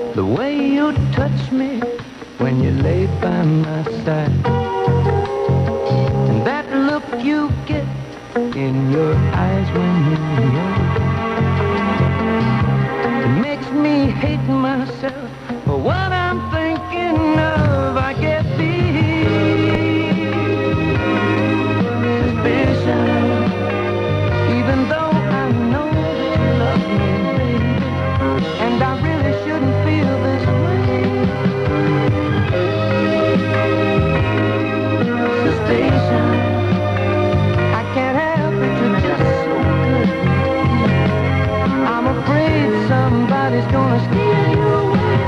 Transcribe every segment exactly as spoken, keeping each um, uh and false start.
The way you touch me when you lay by my side, and that look you get in your eyes when you're young, it makes me hate myself for what I'm thinking of. I get the suspicion, even though I know that you love me, baby, and I really shouldn't feel this way. Suspicion, I can't help it, you're just so good. I'm afraid somebody's gonna steal you away.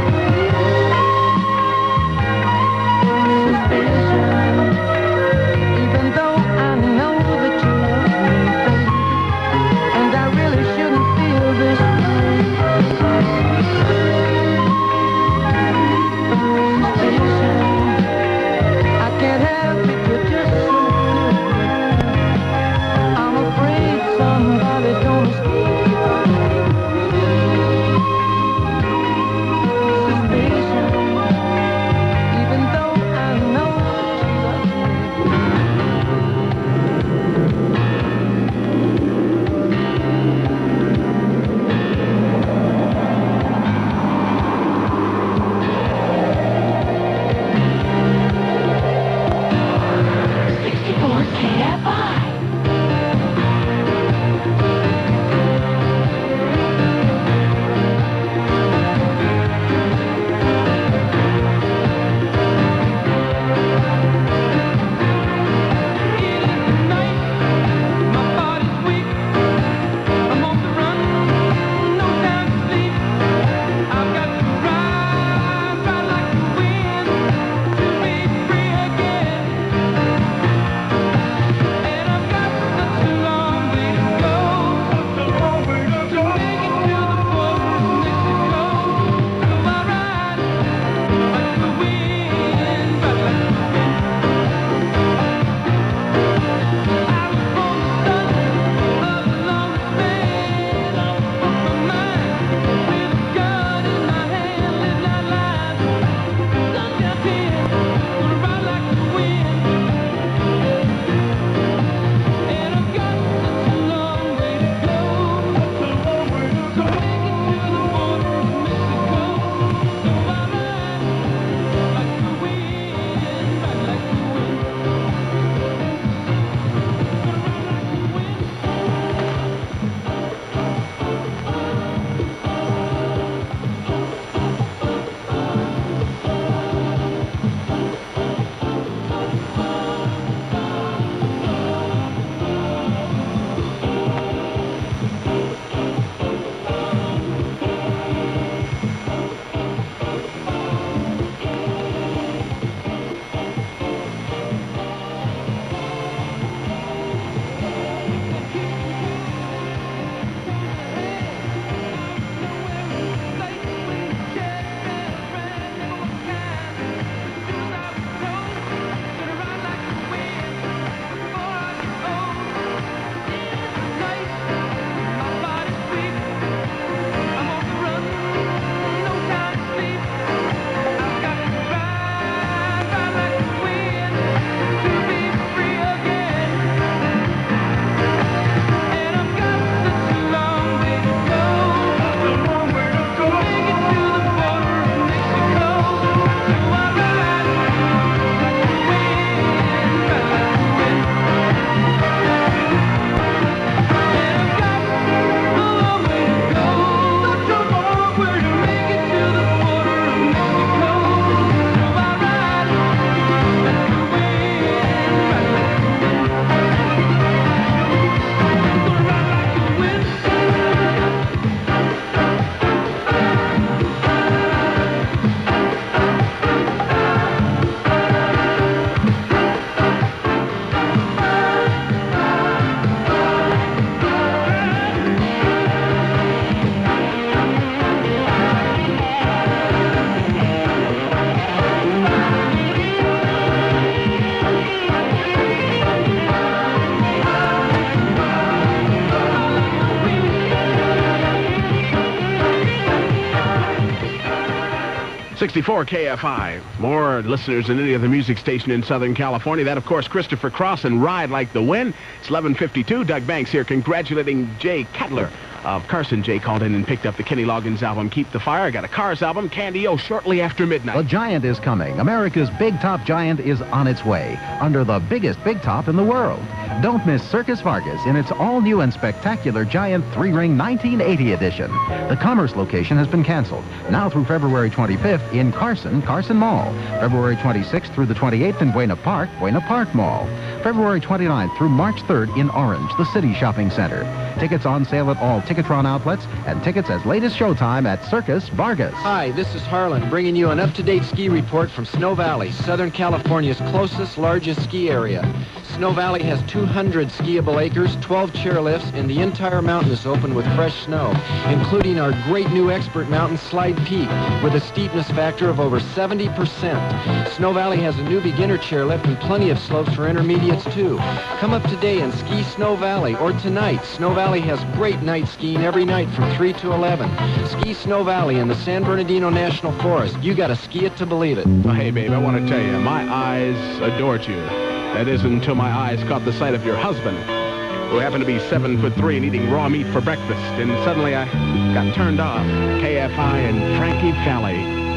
sixty-four K F I. More listeners than any other music station in Southern California. That, of course, Christopher Cross and Ride Like the Wind. It's eleven fifty-two. Doug Banks here congratulating Jay Cadler of Carson. Jay called in and picked up the Kenny Loggins album, Keep the Fire. Got a Cars album, Candy-O, shortly after midnight. The Giant is coming. America's Big Top Giant is on its way, under the biggest Big Top in the world. Don't miss Circus Vargas in its all-new and spectacular Giant three-ring nineteen eighty edition. The Commerce location has been canceled. Now through February twenty-fifth in Carson, Carson Mall. February twenty-sixth through the twenty-eighth in Buena Park, Buena Park Mall. February twenty-ninth through March third in Orange, the City Shopping Center. Tickets on sale at all Ticketron outlets, and tickets as late as showtime at Circus Vargas. Hi, this is Harlan, bringing you an up-to-date ski report from Snow Valley, Southern California's closest, largest ski area. Snow Valley has two hundred skiable acres, twelve chairlifts, and the entire mountain is open with fresh snow, including our great new expert mountain Slide Peak with a steepness factor of over seventy percent. Snow Valley has a new beginner chairlift and plenty of slopes for intermediates, too. Come up today and ski Snow Valley, or tonight. Snow Valley has great night skiing every night from three to eleven. Ski Snow Valley in the San Bernardino National Forest. You gotta ski it to believe it. Well, hey, babe, I want to tell you, my eyes adored you. That is until my eyes caught the sight of your husband, who happened to be seven foot three and eating raw meat for breakfast. And suddenly I got turned off. K F I and Frankie Valli.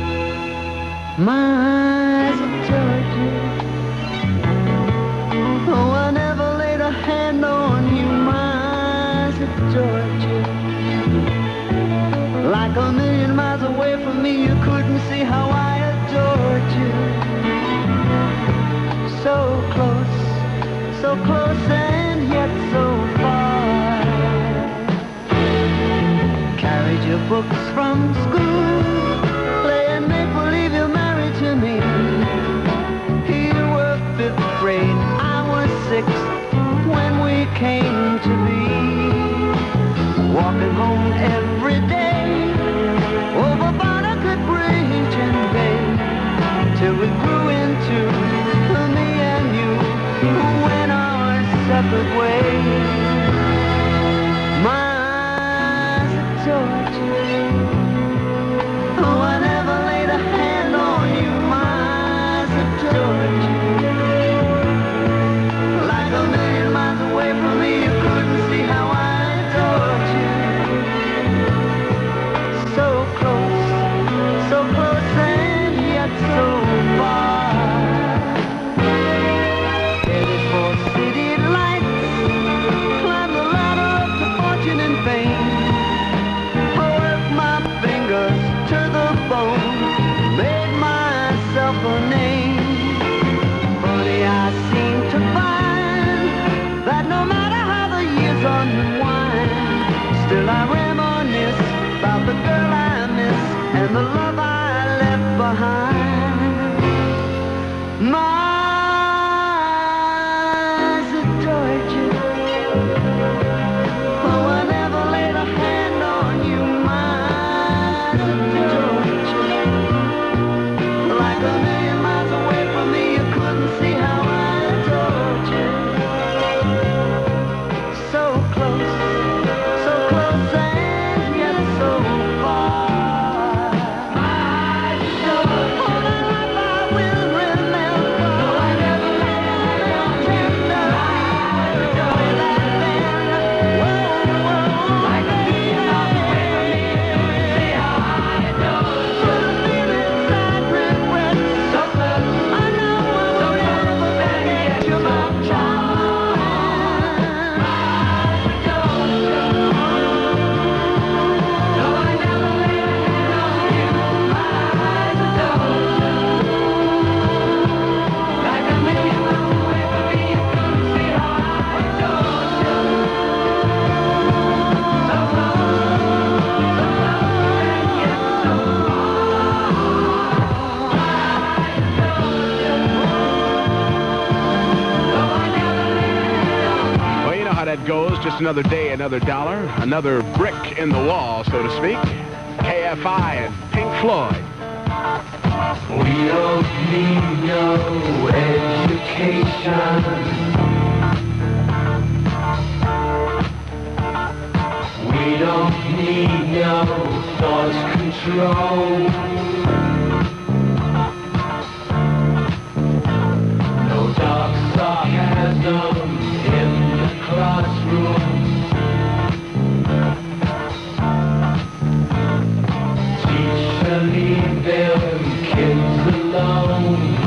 My eyes adored you. Oh, I never laid a hand on you. My eyes adored you. Like a million miles away from me, you couldn't see how I adored you. So close, so close and yet so far. Carried your books from school, playing make-believe you're married to me. You were fifth grade, I was sixth when we came to be. Walking home every day over Barnacle Bridge and Bay, till we grew into separate ways. My eyes adored you. Oh, I never laid a hand on you. My eyes adored you. Like a million miles away from me, you couldn't see how I adored you. So close, so close and yet so far. Still I reminisce about the girl I miss and the love I left behind. My eyes adored you. Oh, I never laid a hand on you. My eyes adored you. Like a million miles away from me, you couldn't see how I adored you. So close. Goes just another day, another dollar, another brick in the wall, so to speak. K F I and Pink Floyd. We don't need no education. We don't need no thought control. alone.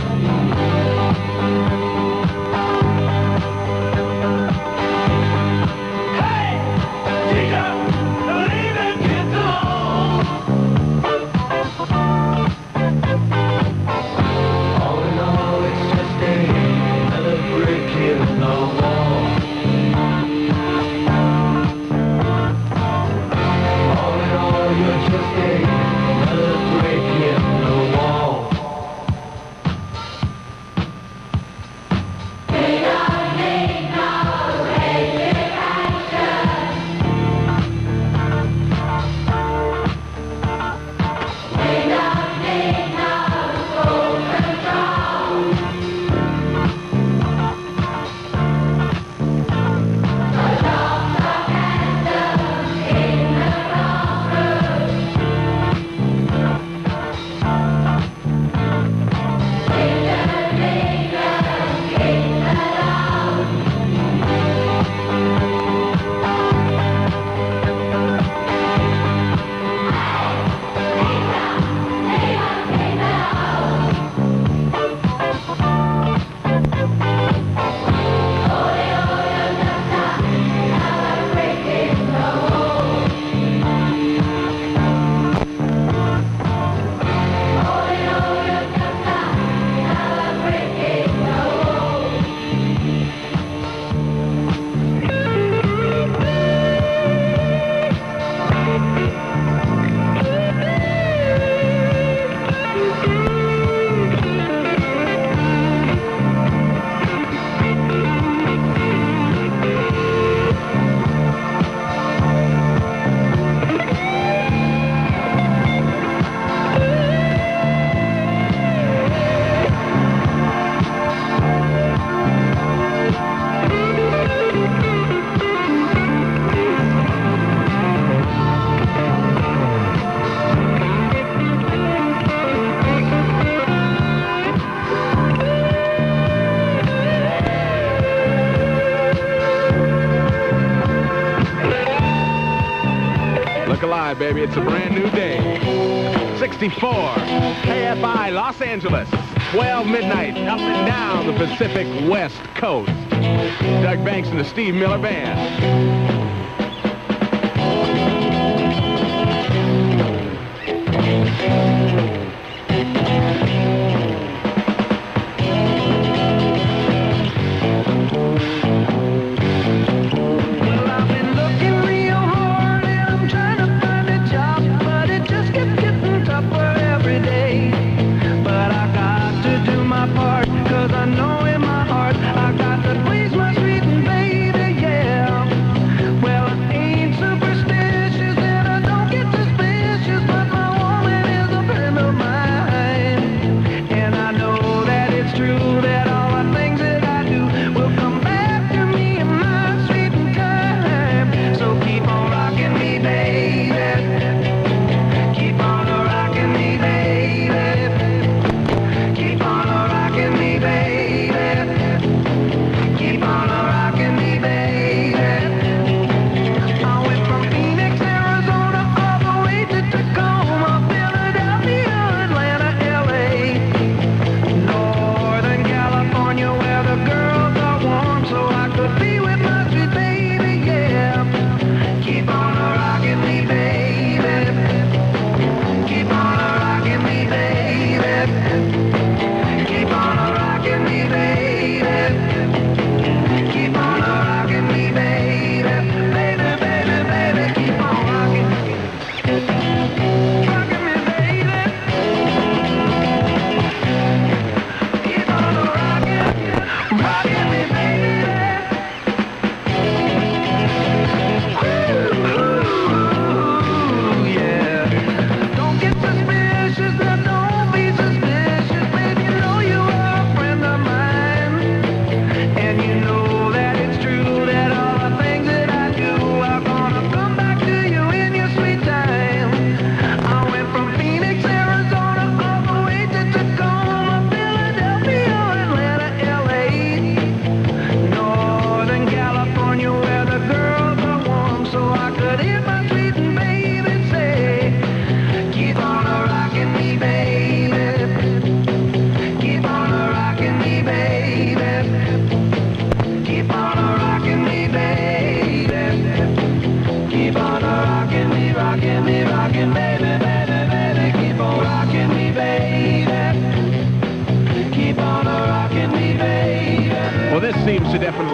Alive, baby. It's a brand new day. sixty-four, K F I, Los Angeles. twelve midnight, up and down the Pacific West Coast. Doug Banks and the Steve Miller Band. I know in my heart I got to please my sweet baby, yeah.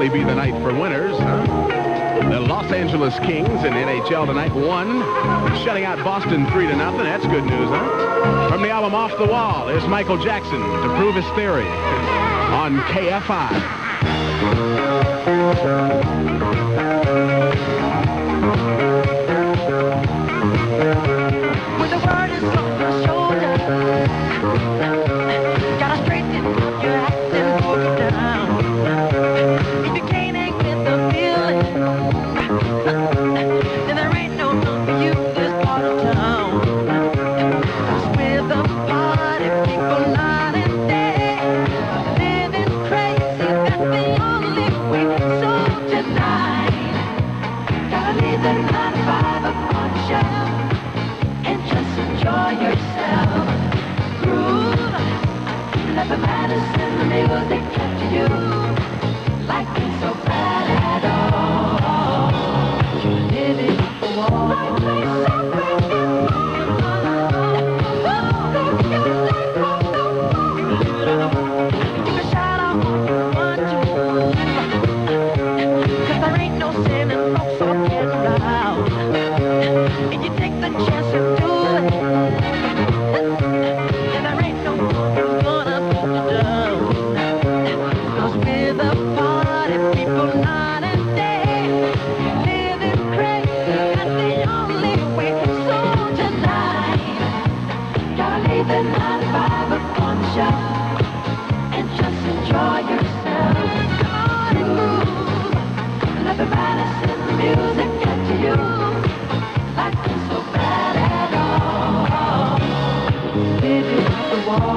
certainly be the night for winners. Huh? The Los Angeles Kings in N H L tonight won, shutting out Boston three to nothing. That's good news, huh? From the album Off the Wall, here's Michael Jackson to prove his theory on K F I. When the word is on your shoulder, gotta straighten up your act and hold it down. If you can't hang with the feeling, then there ain't no room for you in this part of town. 'Cause with the party people night and day, living crazy, that's the only way. So tonight, gotta leave the nine to five up on the shelf and just enjoy yourself. Groove, let the medicine, the music get to you. Like it's so bad at all. You're living off the wall. You can shout out what you want to, 'cause there ain't no sin in folks all getting loud. And you take the chance to do it, and there ain't no one who's gonna put you down. 'Cause with the party people night and day, living crazy, that's the only way. So tonight, gotta leave the nine to five up on the shelf and just enjoy yourself. Come on and move, let the medicine, the music get to you. Life is so bad at all. Living off the wall.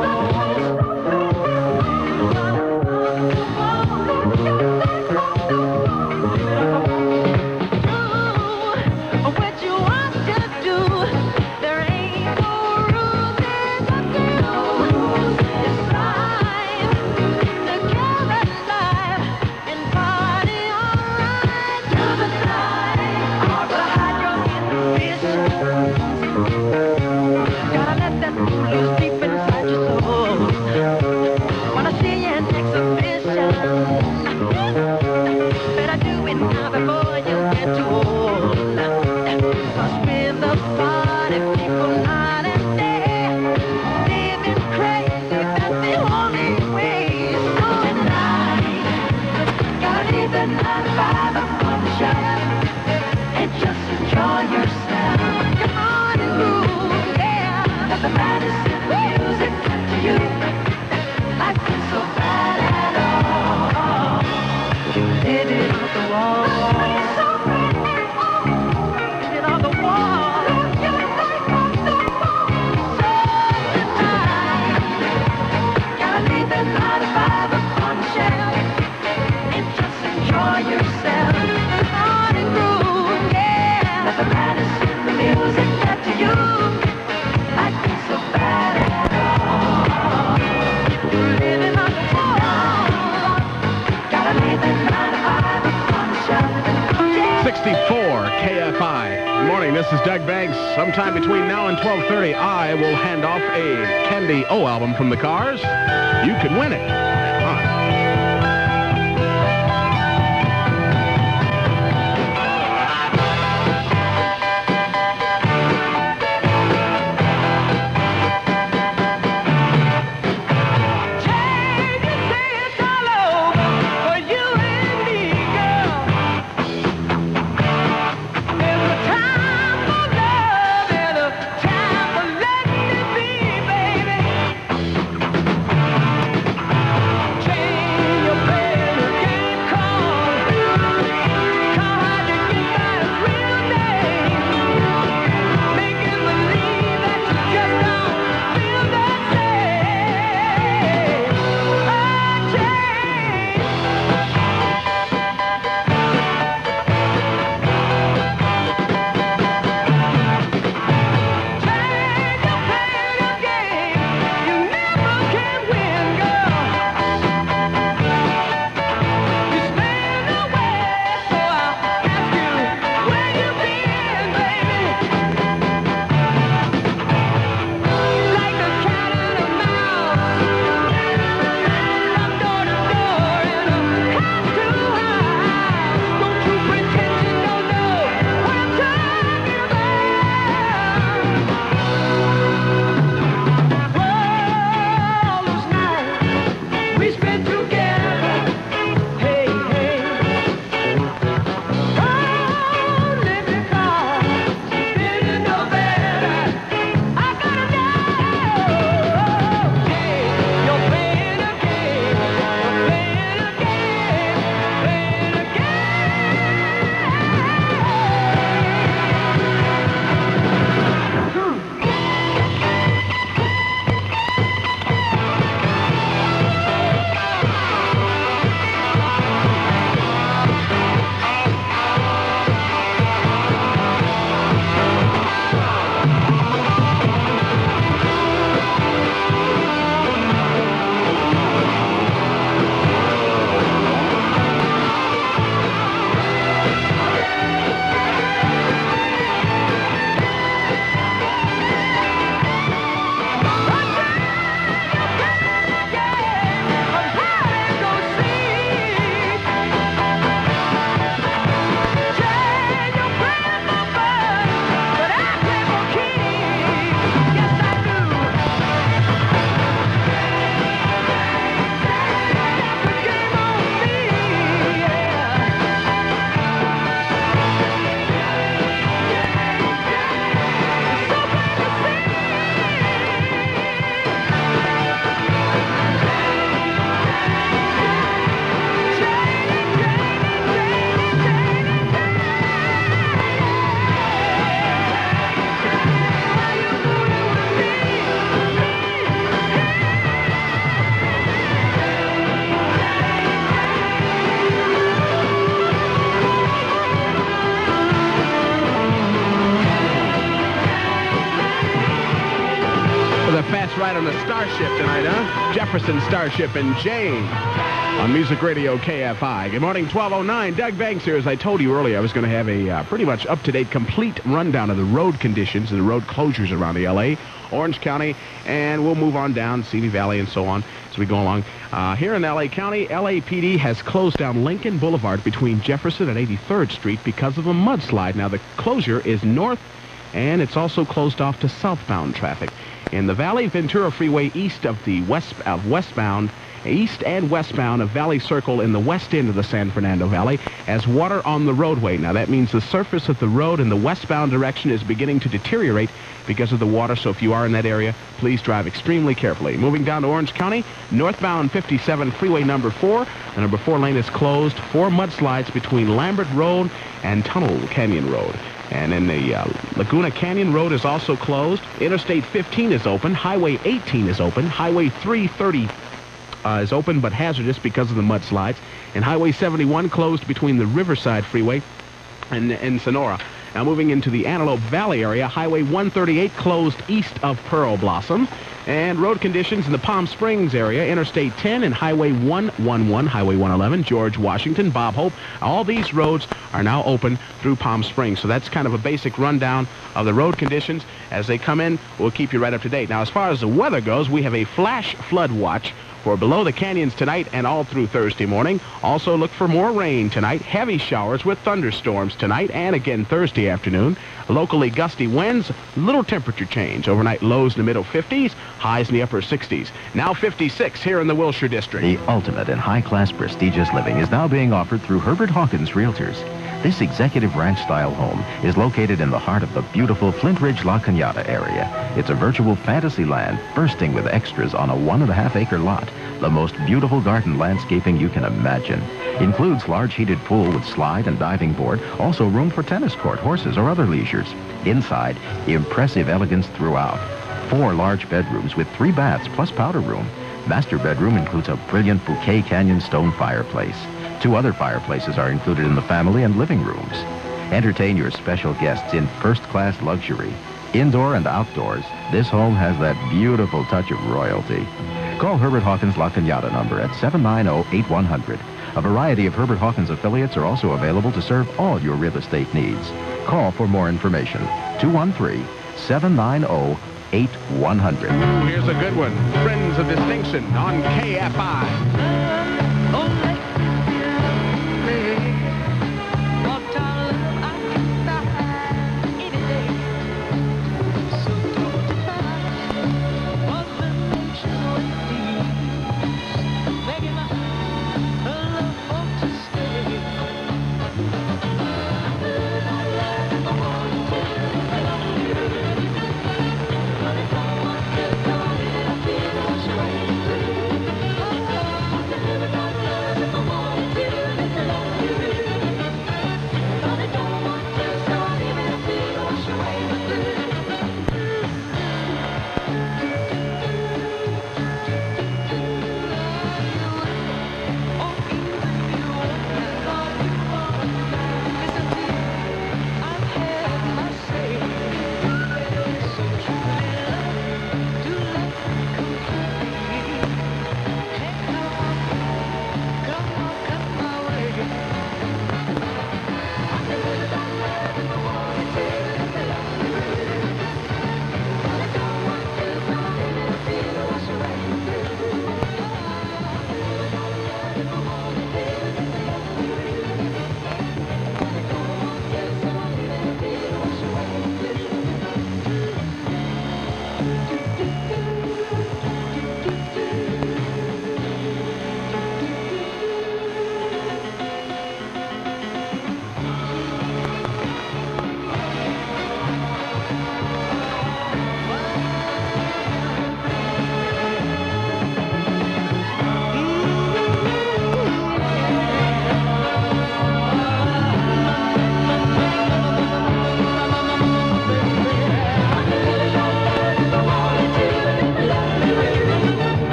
Do what you want to do. There ain't no rules in the rules. It's life, together life, and party alright through the night. But hide your inhibitions. Gotta let that fool loose deep inside your soul. Wanna see an exhibition? Better do it now before you get too old. 'Cause with the party people night and day, living crazy, that's the only way. So tonight, gotta leave the nine to five up on the shelf and just enjoy yourself. Come on and move, yeah. Let the medicine, the music get to you. Life is so bad at all. You're living off the wall. Living off the wall. So tonight, gotta leave the nine to five up on the shelf and just enjoy yourself. Come on and groove, yeah. Let the medicine, the music get to you. Life is so bad at all. You're living off the wall. Gotta leave the nine to five up on the shelf. Yeah. sixty-four K F I. Good morning, this is Doug Banks. Sometime between now and twelve thirty, I will hand off a Candy O album from the Cars. You can win it. Come on. Change and say it's all over for you and me, girl. There's a time for love and a time for letting it be, baby. a fast ride on the Starship tonight, huh? Jefferson, Starship, and Jay on Music Radio K F I. Good morning, twelve oh nine. Doug Banks here. As I told you earlier, I was going to have a uh, pretty much up-to-date, complete rundown of the road conditions and the road closures around the L A, Orange County, and we'll move on down Simi Valley and so on as we go along. Uh, here in L A County, L A P D has closed down Lincoln Boulevard between Jefferson and eighty-third Street because of a mudslide. Now, the closure is north, and it's also closed off to southbound traffic. In the Valley, Ventura Freeway east of the west of westbound, east and westbound of Valley Circle in the west end of the San Fernando Valley has water on the roadway. Now, that means the surface of the road in the westbound direction is beginning to deteriorate because of the water, so if you are in that area, please drive extremely carefully. Moving down to Orange County, northbound fifty-seven Freeway number four. The number four lane is closed. Four mudslides between Lambert Road and Tunnel Canyon Road. And in the uh, Laguna Canyon Road is also closed. Interstate fifteen is open. Highway eighteen is open. Highway three thirty uh, is open but hazardous because of the mudslides. And Highway seventy-one closed between the Riverside Freeway and, and Sonora. Now moving into the Antelope Valley area, Highway one thirty-eight closed east of Pearl Blossom. And road conditions in the Palm Springs area, Interstate ten and Highway one eleven, Highway one eleven, George Washington, Bob Hope. All these roads are now open through Palm Springs. So that's kind of a basic rundown of the road conditions. As they come in, we'll keep you right up to date. Now, as far as the weather goes, we have a flash flood watch for below the canyons tonight and all through Thursday morning. Also look for more rain tonight. Heavy showers with thunderstorms tonight and again Thursday afternoon. Locally gusty winds, little temperature change. Overnight lows in the middle fifties, highs in the upper sixties. Now fifty-six here in the Wilshire District. The ultimate in high-class prestigious living is now being offered through Herbert Hawkins Realtors. This executive ranch-style home is located in the heart of the beautiful Flint Ridge La Cañada area. It's a virtual fantasy land bursting with extras on a one-and-a-half acre lot. The most beautiful garden landscaping you can imagine. Includes large heated pool with slide and diving board, also room for tennis court, horses, or other leisures. Inside, impressive elegance throughout. Four large bedrooms with three baths plus powder room. Master bedroom includes a brilliant Bouquet Canyon stone fireplace. Two other fireplaces are included in the family and living rooms. Entertain your special guests in first-class luxury. Indoor and outdoors, this home has that beautiful touch of royalty. Call Herbert Hawkins La Cañada number at seven nine zero, eight one zero zero. A variety of Herbert Hawkins affiliates are also available to serve all your real estate needs. Call for more information. two one three, seven nine zero, eight one zero zero. Ooh, here's a good one. Friends of Distinction on K F I.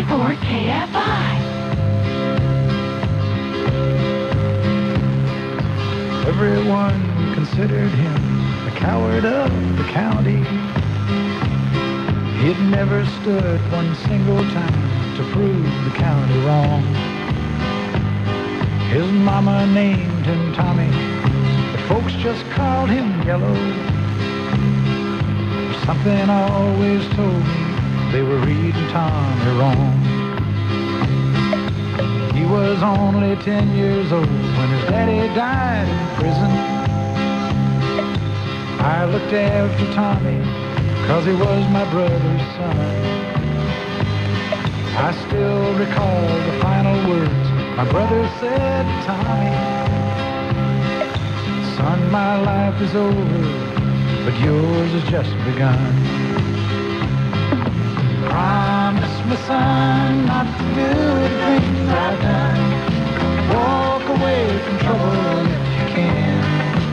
ninety-four K F I. Everyone considered him the coward of the county. He'd never stood one single time to prove the county wrong. His mama named him Tommy, but folks just called him Yellow. Something always told me they were reading Tommy wrong. He was only ten years old when his daddy died in prison. I looked after Tommy, cause he was my brother's son. I still recall the final words my brother said to Tommy. Son, my life is over, but yours has just begun. Promise me, son, not to do the things I've done. Walk away from trouble if you can.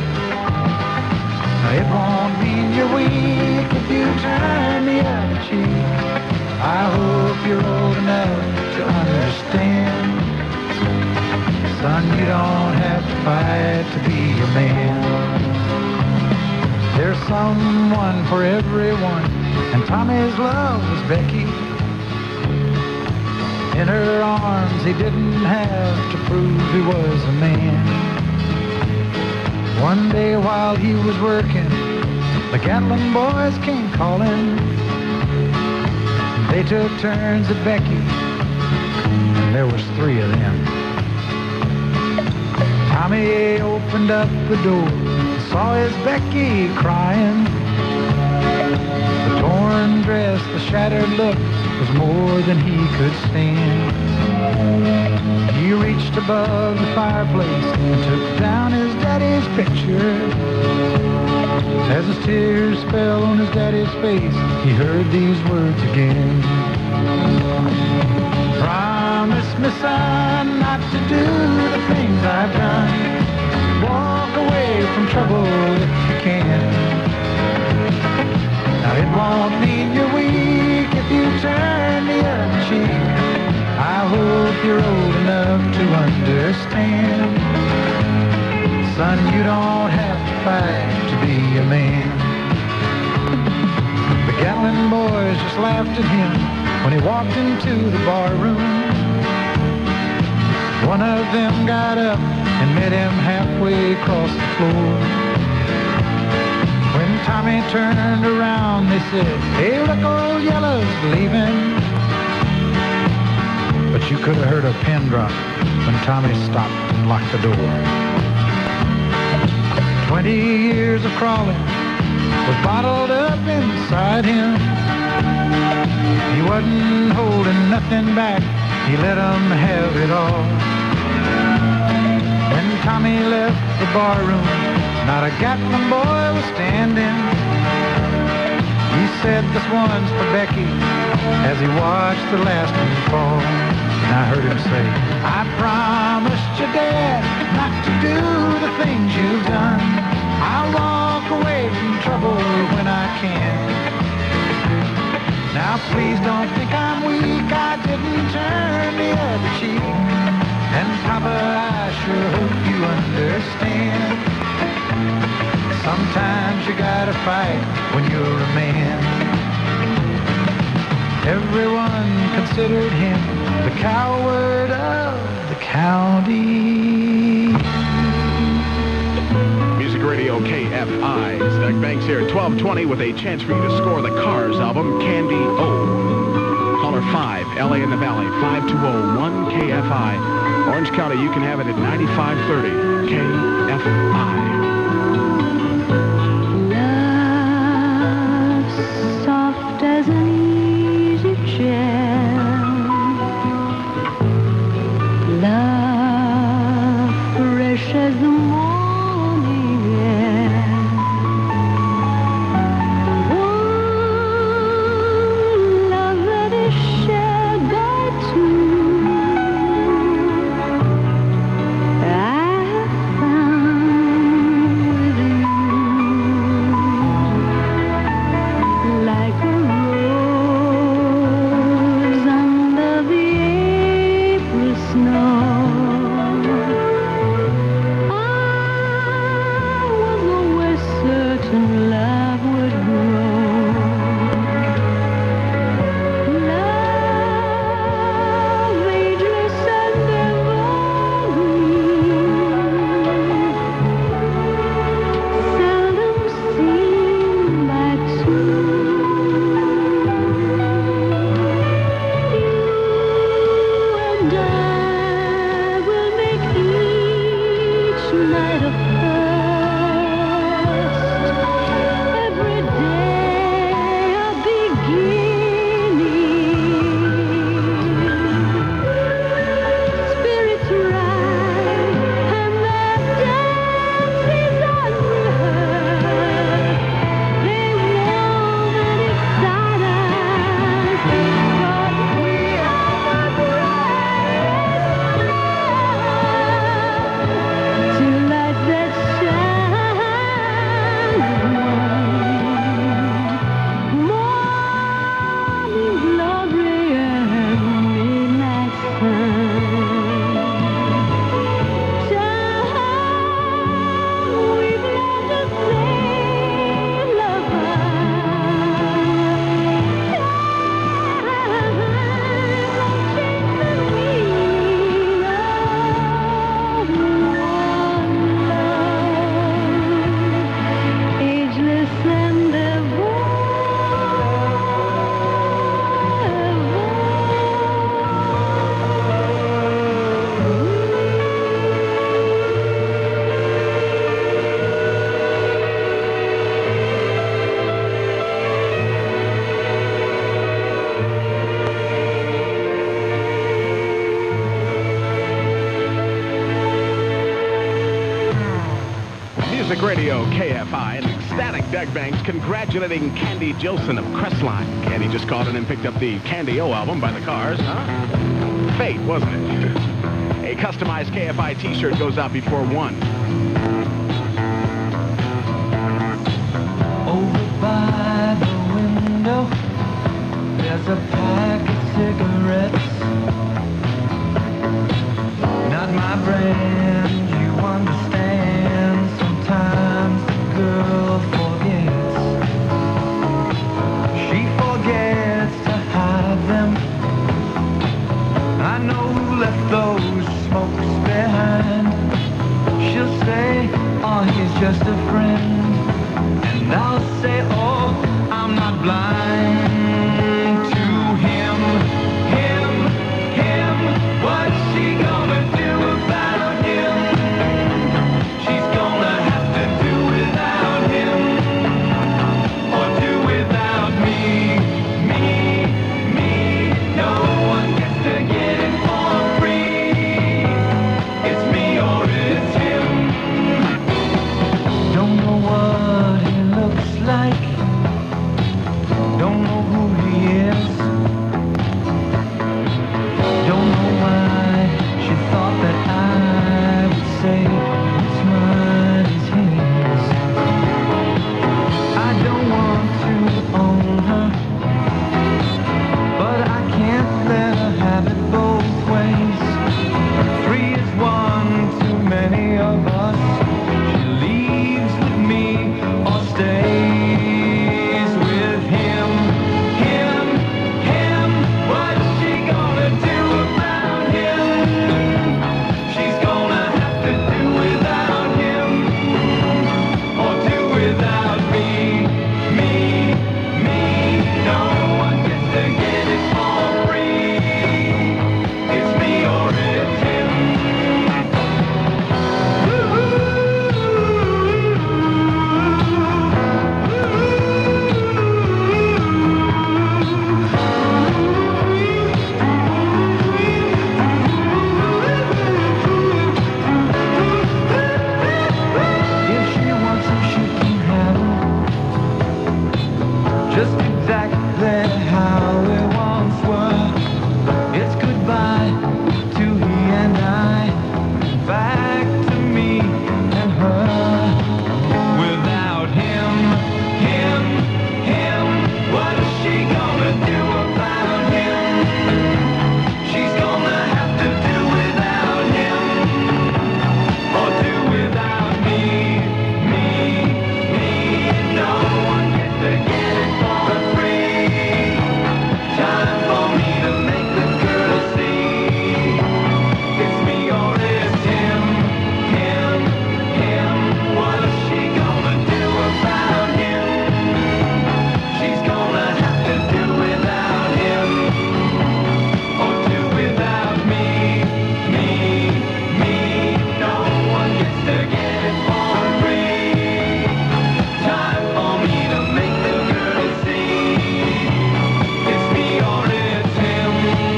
Now, it won't mean you're weak if you turn the other cheek. I hope you're old enough to understand. Son, you don't have to fight to be a man. There's someone for everyone, and Tommy's love was Becky. In her arms he didn't have to prove he was a man. One day while he was working, the Gatlin boys came calling. They took turns at Becky, and there was three of them. Tommy opened up the door, saw his Becky crying. The torn dress, the shattered look was more than he could stand. He reached above the fireplace and took down his daddy's picture. As his tears fell on his daddy's face, he heard these words again. Promise me, son, not to do the things I've done. Walk away from trouble if you can. Now, it won't mean you're weak if you turn the other cheek. I hope you're old enough to understand. Son, you don't have to fight to be a man. The Gatlin boys just laughed at him when he walked into the bar room. One of them got up and met him halfway across the floor. When Tommy turned around, they said, hey, look, old Yellow's leaving. But you could have heard a pin drop when Tommy stopped and locked the door. Twenty years of crawling was bottled up inside him. He wasn't holding nothing back, he let them have it all. When Tommy left the barroom, not a Gatlin boy was standing. He said, this one's for Becky, as he watched the last one fall. And I heard him say, I promised your dad not to do the things you've done. I'll walk away from trouble when I can. Now please don't think I'm weak, I didn't turn the other cheek. And Papa, I sure hope you understand. Sometimes you gotta fight when you're a man. Everyone considered him the coward of the county. Music Radio K F I. It's Doug Banks here at twelve twenty with a chance for you to score the Cars album, Candy O. Caller five, L A in the Valley, five two zero one K F I. Orange County, you can have it at ninety-five thirty K F I. Love soft as an easy chair. Love fresh as the morning air. One love that is shared by two. I have found with you, like a rose Radio, K F I, and ecstatic Doug Banks congratulating Candy Jilson of Crestline. Candy just called in and picked up the Candy O album by the Cars, huh? Fate, wasn't it? A customized K F I t-shirt goes out before one. Over by the window, there's a pack of cigarettes. Not my brand, you understand. Sometimes the girl forgets. She forgets to hide them. I know who left those smokes behind. She'll say, oh, he's just a friend. And I'll say, oh, I'm not blind to him, him, him. What's she gonna do about him? She's gonna have to do without him, or do without me, me, me. No one gets to get it for free. It's me or it's him. Don't know what he looks like. Don't know who he is. Don't know why she thought that I would say what's mine is his. I don't want to own her, but I can't let her have it both ways. Three is one too many of us. She leaves with me or stays with him, him, him. What's she gonna do about him? She's gonna have to do without him, or do without me, me, me. No one gets to get it for free. It's me or it's him. If she wants him, she can have him. Just exactly how we once were. It's goodbye to he and I, back to me and her. Without him, him, him. What is she gonna do about him? She's gonna have to do without him, or do without me, me, me. No one gets to get it for free. Time for me to make the girl see. It's me or it's him, him, him. What is she gonna do about him? She's gonna have to do without him, or do without me, me, me. No one gets to get it for free. Time for me to make the girl see. It's me or it's him.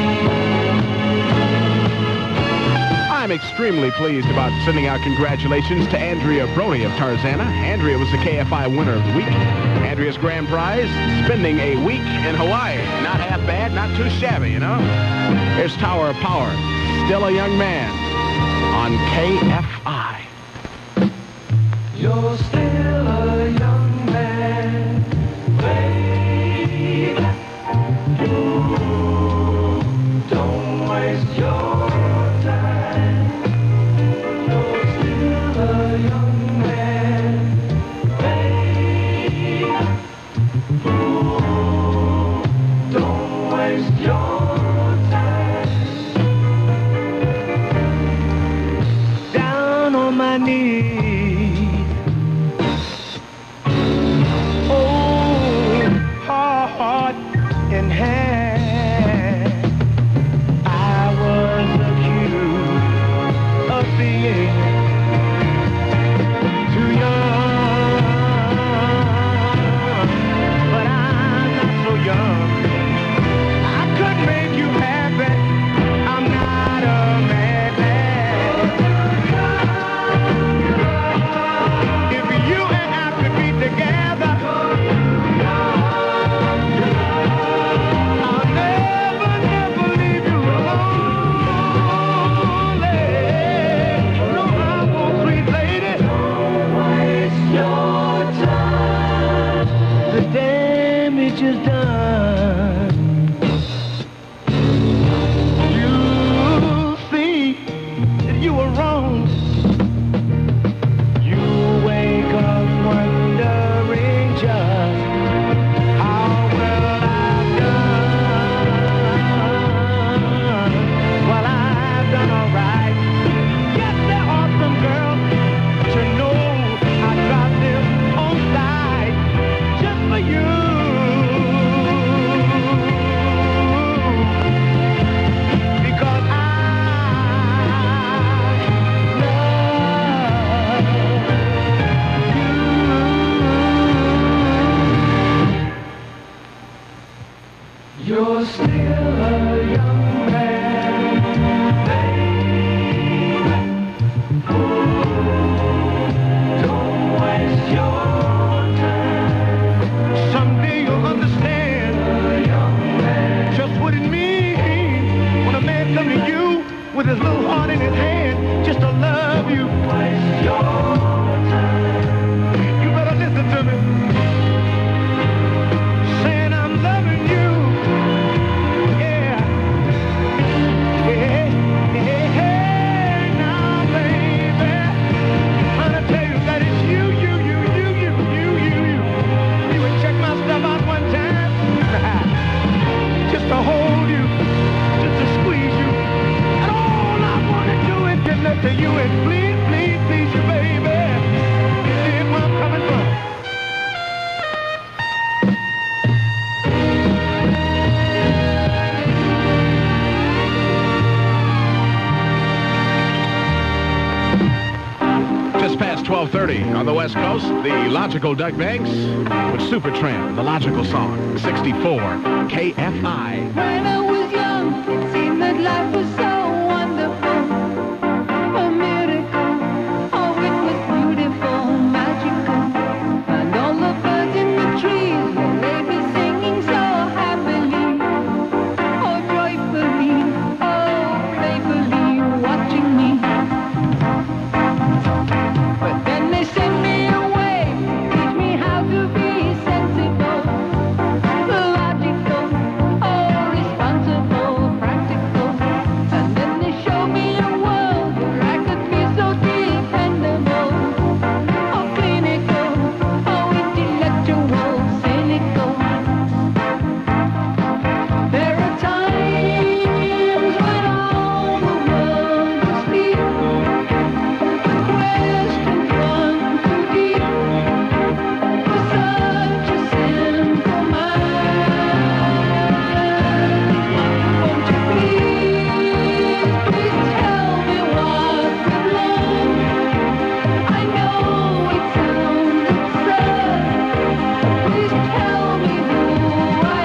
I'm extremely pleased about sending out congratulations to Andrea Brody of Tarzana. Andrea was the K F I winner of the week. Andrea's grand prize, spending a week in Hawaii. Not half bad, not too shabby, you know? Here's Tower of Power, Still a Young Man, on K F I. You're still a young man, baby. Ooh, don't waste your time. You're still a young man, baby. Ooh, don't waste your time. Down on my knees, his little heart in his hand just to love you. Waste your time. You better listen to me. Saying I'm loving you. Yeah. Yeah. Yeah. Hey, now, baby. Trying to tell you that it's you, you, you, you, you, you, you, you. You would check my stuff out one time. Just to hold you. Just to squeeze you. And all I want to do is get up to you and please, please, please you, baby. You see where I'm coming from. Just past twelve thirty on the West Coast, the Logical Doug Banks with Supertramp, the Logical song, sixty-four K F I. When I was young, it seemed that life was so wonderful, a miracle. Oh, it was beautiful, magical, and all the birds in the trees, well, they be singing so happily, oh, joyfully, oh, playfully, watching me. But then they sent me away, teach me how to be sensible, logical, oh, responsible, practical. And then they showed me a world where I could be so dependable, oh, clinical, oh, intellectual, cynical. There are times when all the world is clear, but questions run too deep for such a simple mind. Won't you please, please tell me what we've learned? I know it sounds absurd. Please tell me who I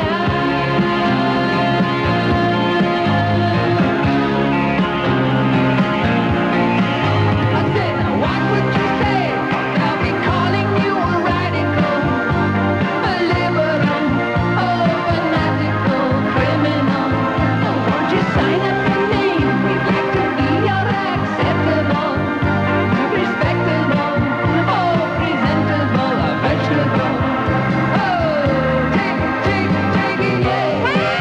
am. I said, now what would you say? I'll be calling you a radical, a liberal, oh, fanatical criminal. Oh, won't you sign up your name? We'd like to be your acceptable, respectable, oh, presentable, a vegetable. Oh, take it, take it, take it, yeah.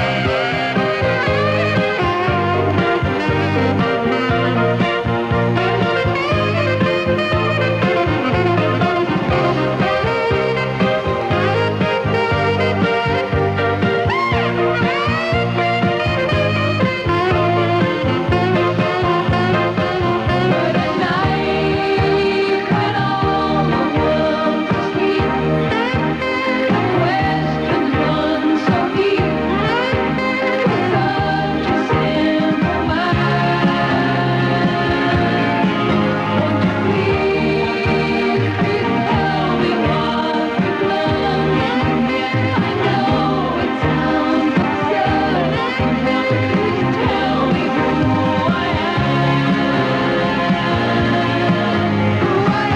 But at night, when all the world is asleep, questions run so deep for such a simple mind. Won't you please, please tell me what we've learned? I know it sounds absurd. Please tell me who I am. Who I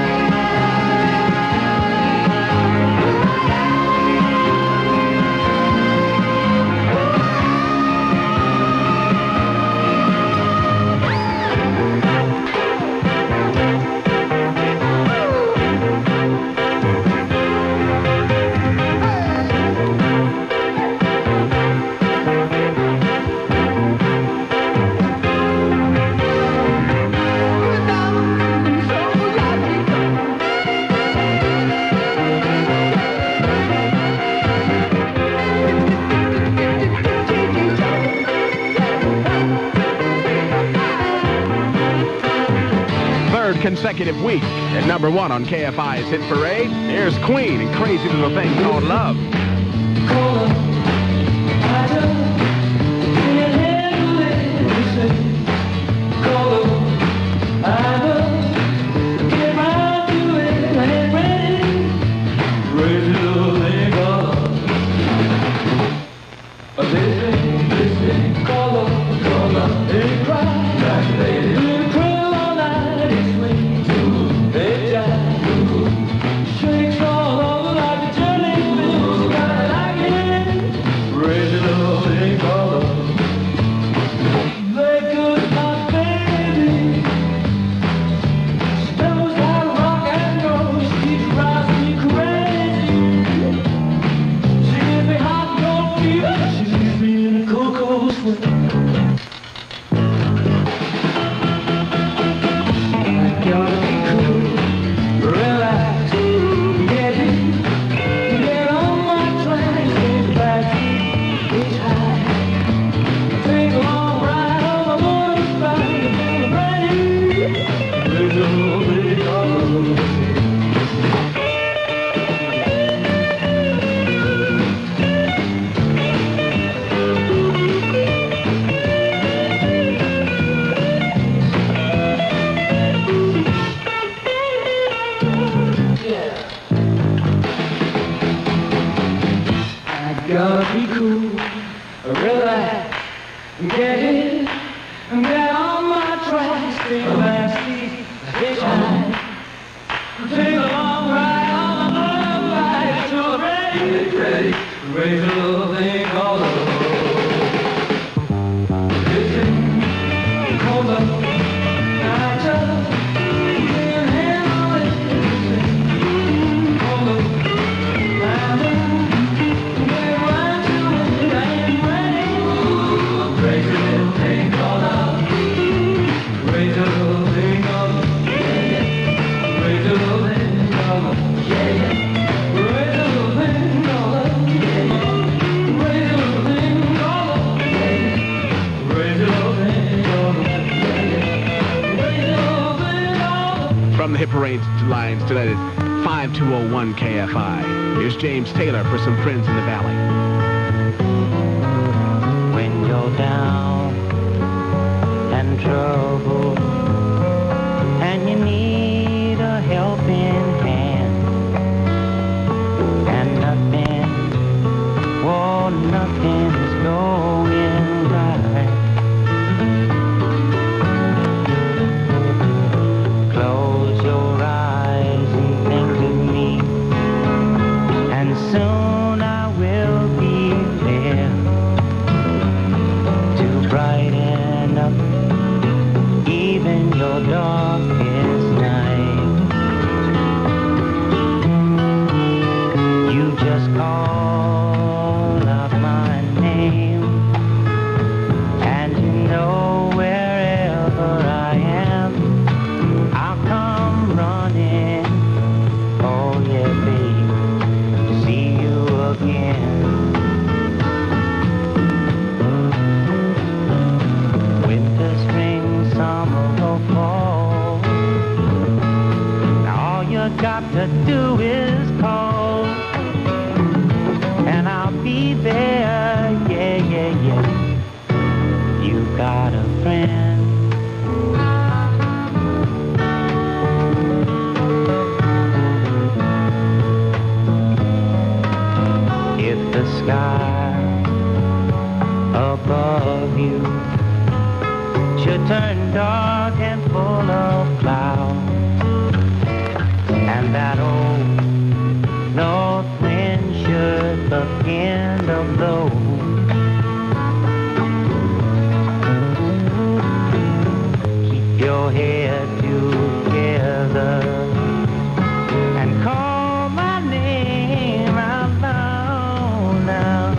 Third consecutive week at number one on K F I's Hit Parade. Here's Queen and Crazy Little Thing Called Love. Shakes all over like a jelly fish, got like it. Gotta be cool, relax, get it, get on my tracks, take a last seat, hitchhike, take a long ride on the motorbike till the rain is ready, raise a little thing called love. Listen, hold up, I just can't handle it. Hold up, I'm From the hit parade lines tonight at five two oh one K F I. Here's James Taylor for some friends in the valley. When you're down and trouble and you need a helping hand and nothing, oh, nothing is going right. Close your eyes and think of me, and soon I will be there to brighten up even your darkest night. You just call out my name, and you know wherever I am, I'll come running. Oh yeah, babe, to see you again. Winter, spring, summer, or fall, now all you got to do is call, and I'll be there, yeah, yeah, yeah. You got a friend. If the sky above you should turn dark and full of clouds, and that old north wind should begin to blow, keep your head together and call my name out loud now.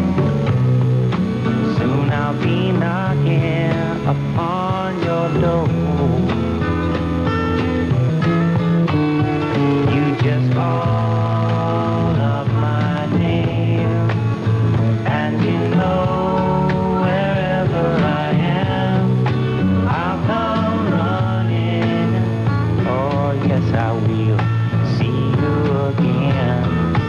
Soon I'll be knocking upon your door. You just call up my name, and you know wherever I am, I'll come running. Oh yes, I will see you again.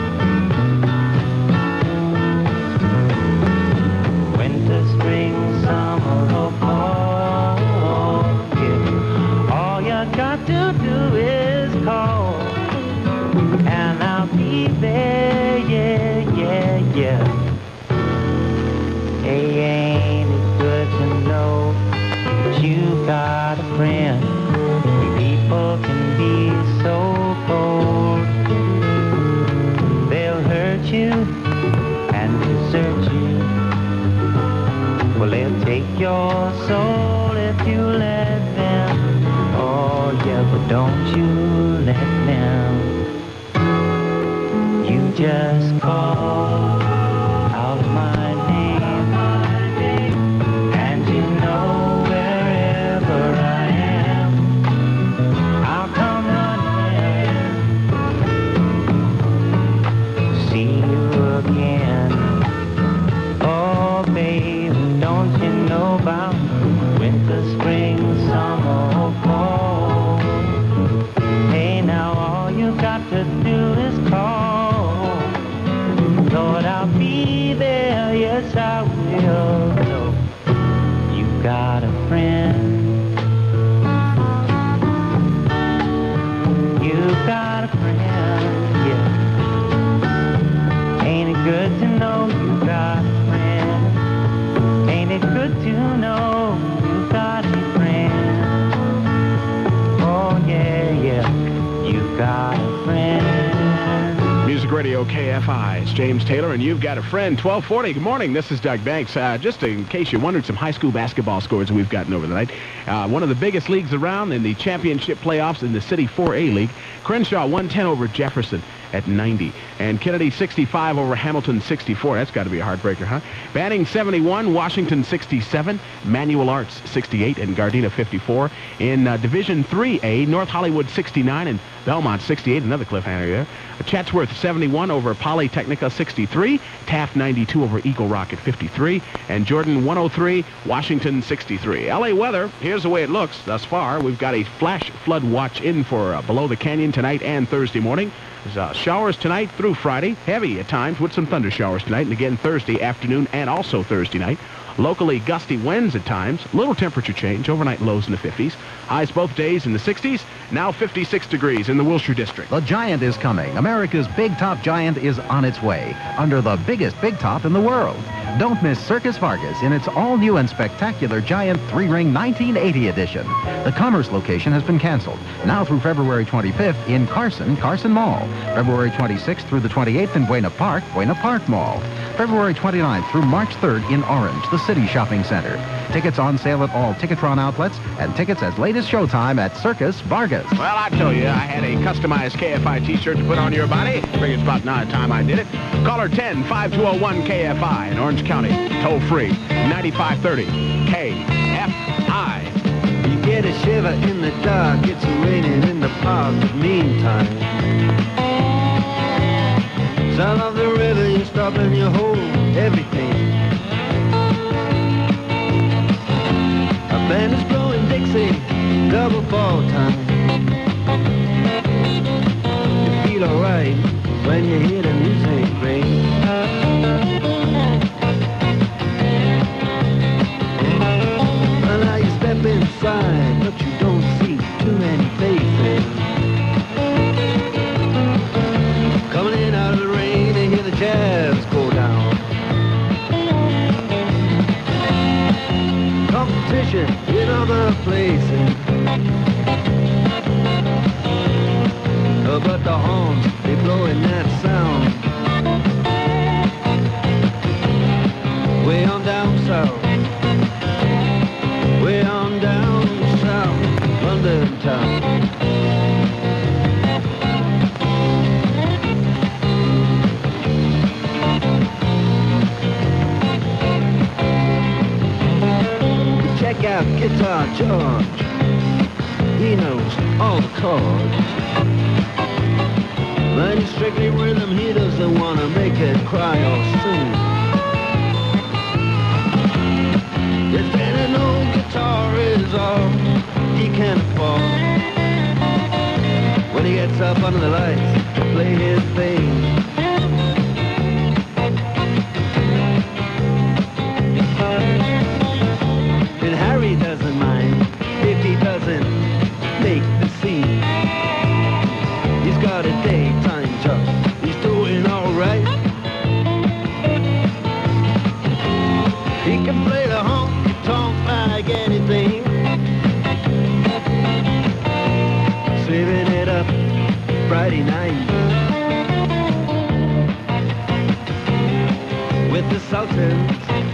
Winter, spring, summer, or fall, yeah. All you got to do is call, and I'll be there, yeah, yeah, yeah. Hey, ain't it good to know that you got a friend? People can be so cold. They'll hurt you and desert you. Well, they'll take your soul if you let them. Oh, yeah, but don't you let them. You just call out my name, don't you know about winter, spring, summer, or fall? Hey, now all you got to do is call. Lord, I'll be there, yes I will. So you got a friend. You got a friend, yeah. Ain't it good to know you got a friend? Ain't it good to know you got a friend? Oh yeah, yeah, you got a friend. Music Radio K F I. It's James Taylor, and you've got a friend. twelve forty. Good morning. This is Doug Banks. Uh, just in case you wondered, some high school basketball scores that we've gotten over the night. Uh, one of the biggest leagues around in the championship playoffs in the City four A League. Crenshaw one ten over Jefferson at ninety. And Kennedy sixty-five over Hamilton sixty-four. That's got to be a heartbreaker, huh? Banning seventy-one, Washington sixty-seven, Manual Arts sixty-eight, and Gardena fifty-four. In uh, Division three A, North Hollywood sixty-nine and Belmont sixty-eight. Another cliffhanger there. Chatsworth seventy-one over Polytechnica sixty-three. Taft ninety-two over Eagle Rock at fifty-three. And Jordan one oh three, Washington sixty-three. L A weather, here's the way it looks thus far. We've got a flash flood watch in for uh, below the canyon tonight and Thursday morning. There's uh, showers tonight through Friday, heavy at times with some thunder showers tonight, and again Thursday afternoon and also Thursday night. Locally gusty winds at times, little temperature change, overnight lows in the fifties. Highs both days in the sixties, now fifty-six degrees in the Wilshire District. The Giant is coming. America's Big Top Giant is on its way, under the biggest Big Top in the world. Don't miss Circus Vargas in its all-new and spectacular Giant three-ring nineteen eighty edition. The Commerce location has been canceled. Now through February twenty-fifth in Carson, Carson Mall. February twenty-sixth through the twenty-eighth in Buena Park, Buena Park Mall. February twenty-ninth through March third in Orange, the City Shopping Center. Tickets on sale at all Ticketron outlets, and tickets as late as showtime at Circus Vargas. Well, I tell you, I had a customized K F I t-shirt to put on your body. I figured it's about now time I did it. Caller ten, five two oh one, K F I in Orange County. Toll free, ninety-five thirty, K F I. You get a shiver in the dark, it's raining in the park, but meantime, sound of the river, you stop and you hold everything. A band is blowing Dixie, double fall time. You feel alright when you hear the music ring. Well, now you step inside, but you don't see too many faces. Coming in out of the rain, they hear the jazz go down. Competition in other places, oh, but the horns, they blowing that sound. Way on down south, way on down south, London town. Check out Guitar George, he knows all the chords. But he's strictly rhythm, he doesn't want to make it cry or sing. If any old guitar is all he can afford, when he gets up under the lights to play his thing, and Harry doesn't mind if he doesn't make the scene. He's got a daytime job, he's doing alright. He can play the honky-tonk like anything, saving it up Friday night with the Sultans,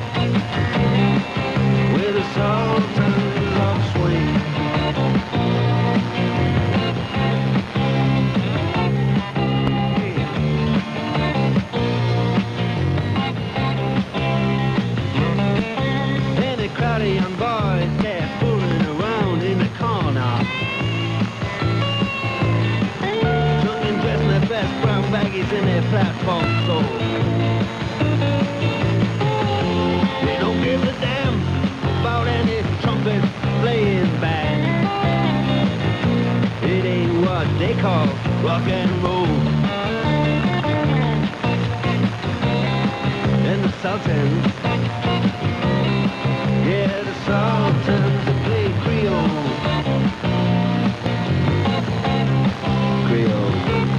with the Sultans of Swing. Any crowd of young boys, they're fooling around in the corner, drunk and dressed in their best brown baggies in their platform soles. They don't give a damn they call rock and roll. And the Sultans, yeah, the Sultans that play Creole. Creole.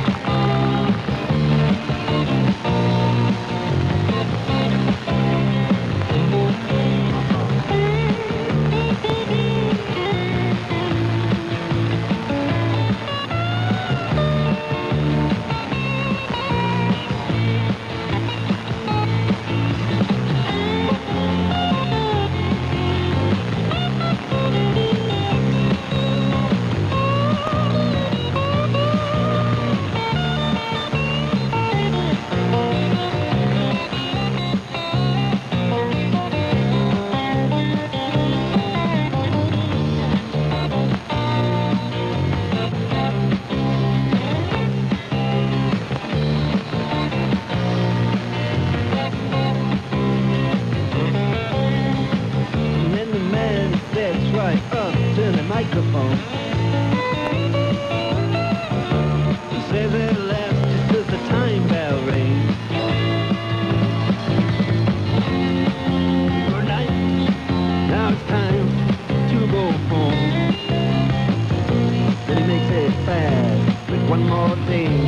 Microphone. He says it lasts just as the time bell rings. Good night. Now it's time to go home. Then he makes it fast with one more thing.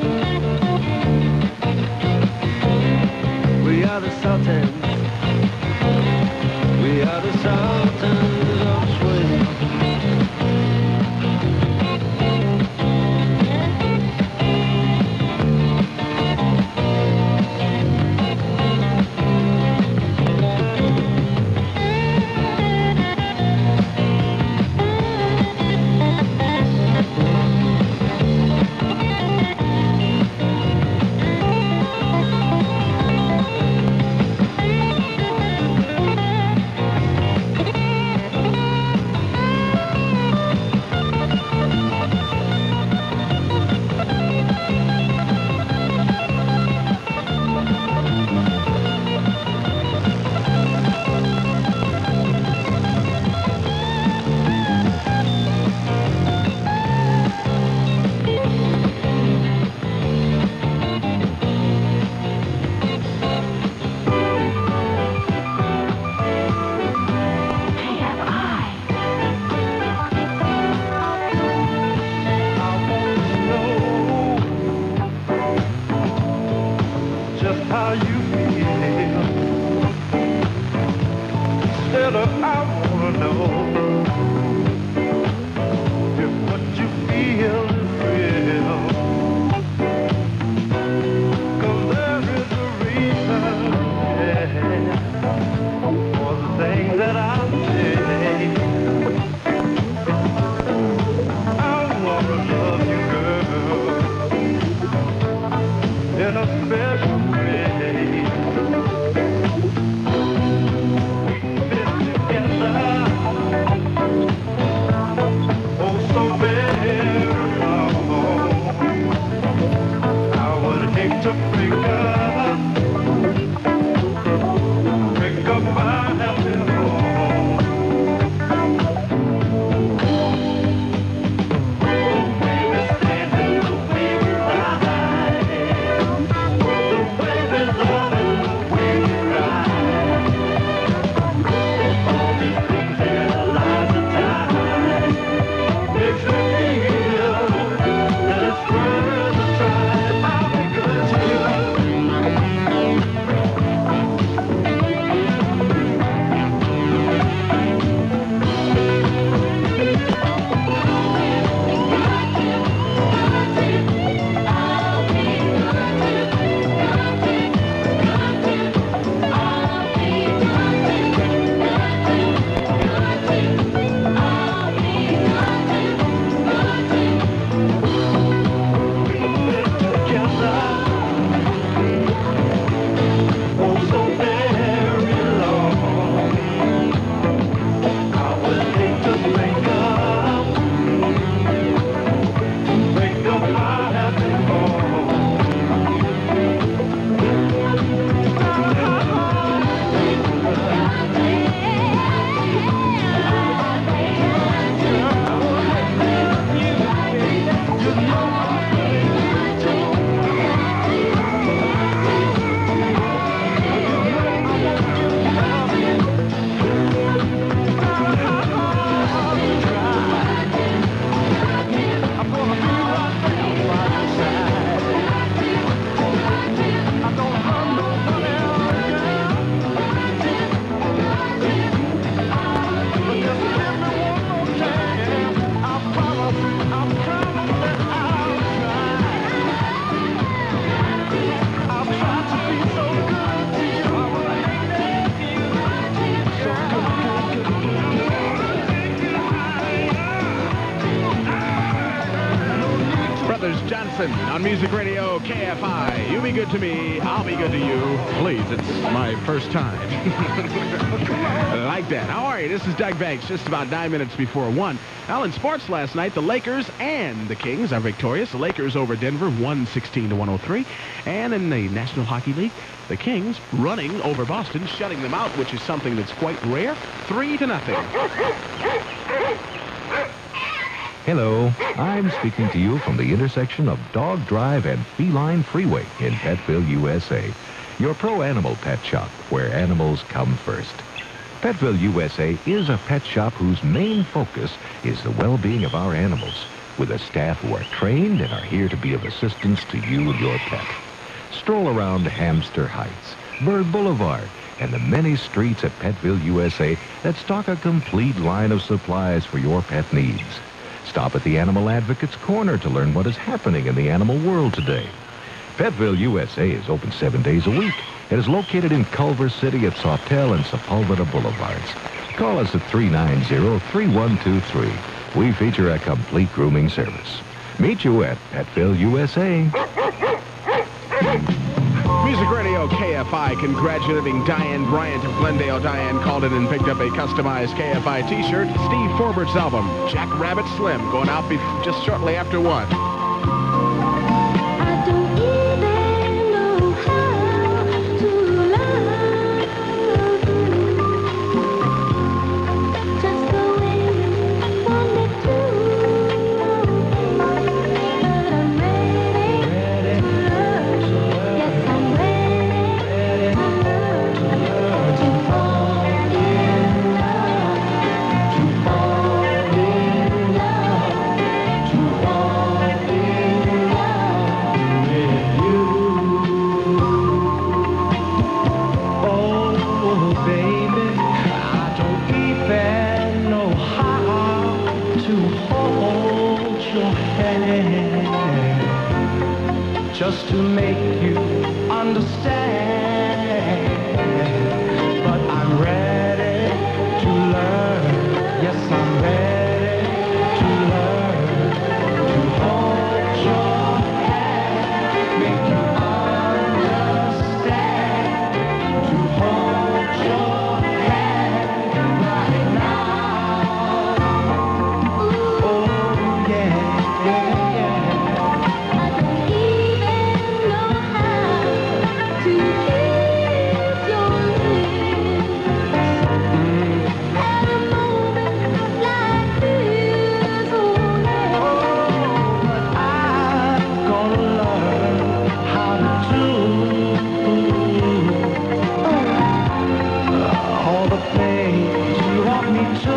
We are the Sultans. We are the Sultans of Swing. How you feel? Instead of I wanna know if what you feel is real. 'Cause there is a reason, yeah, for the things that I say. I wanna love you, girl, in a special way. Together Johnson on Music Radio K F I. You be good to me, I'll be good to you. Please, it's my first time. I like that. How are you? This is Doug Banks, just about nine minutes before one. Well, in sports last night, the Lakers and the Kings are victorious. The Lakers over Denver, one sixteen to one oh three. And in the National Hockey League, the Kings running over Boston, shutting them out, which is something that's quite rare, three to nothing. Hello, I'm speaking to you from the intersection of Dog Drive and Feline Freeway in Petville, U S A. Your pro animal pet shop, where animals come first. Petville, U S A is a pet shop whose main focus is the well-being of our animals, with a staff who are trained and are here to be of assistance to you and your pet. Stroll around Hamster Heights, Bird Boulevard, and the many streets at Petville, U S A that stock a complete line of supplies for your pet needs. Stop at the Animal Advocates Corner to learn what is happening in the animal world today. Petville, U S A is open seven days a week and is located in Culver City at Sawtelle and Sepulveda Boulevards. Call us at three nine zero, three one two three. We feature a complete grooming service. Meet you at Petville, U S A. Music Radio K F I congratulating Diane Bryant of Glendale. Diane called in and picked up a customized K F I t-shirt. Steve Forbert's album, Jack Rabbit Slim, going out be- just shortly after one. I don't even know how to love you, just the way you want me to. But I'm ready to love. Yes, I'm ready to love, to fall in love, to fall in love, to fall in love with you. Oh, baby, I don't even know how to hold your hand, just to make you understand. But I'm ready to learn. Yes, I'm ready to learn to hold your hand, make you understand. To hold your hand right now. Oh, yeah, yeah, yeah. I don't even know how to kiss your lips at a moment like this. Oh, yeah. But I'm gonna learn how to do all the things you want me to.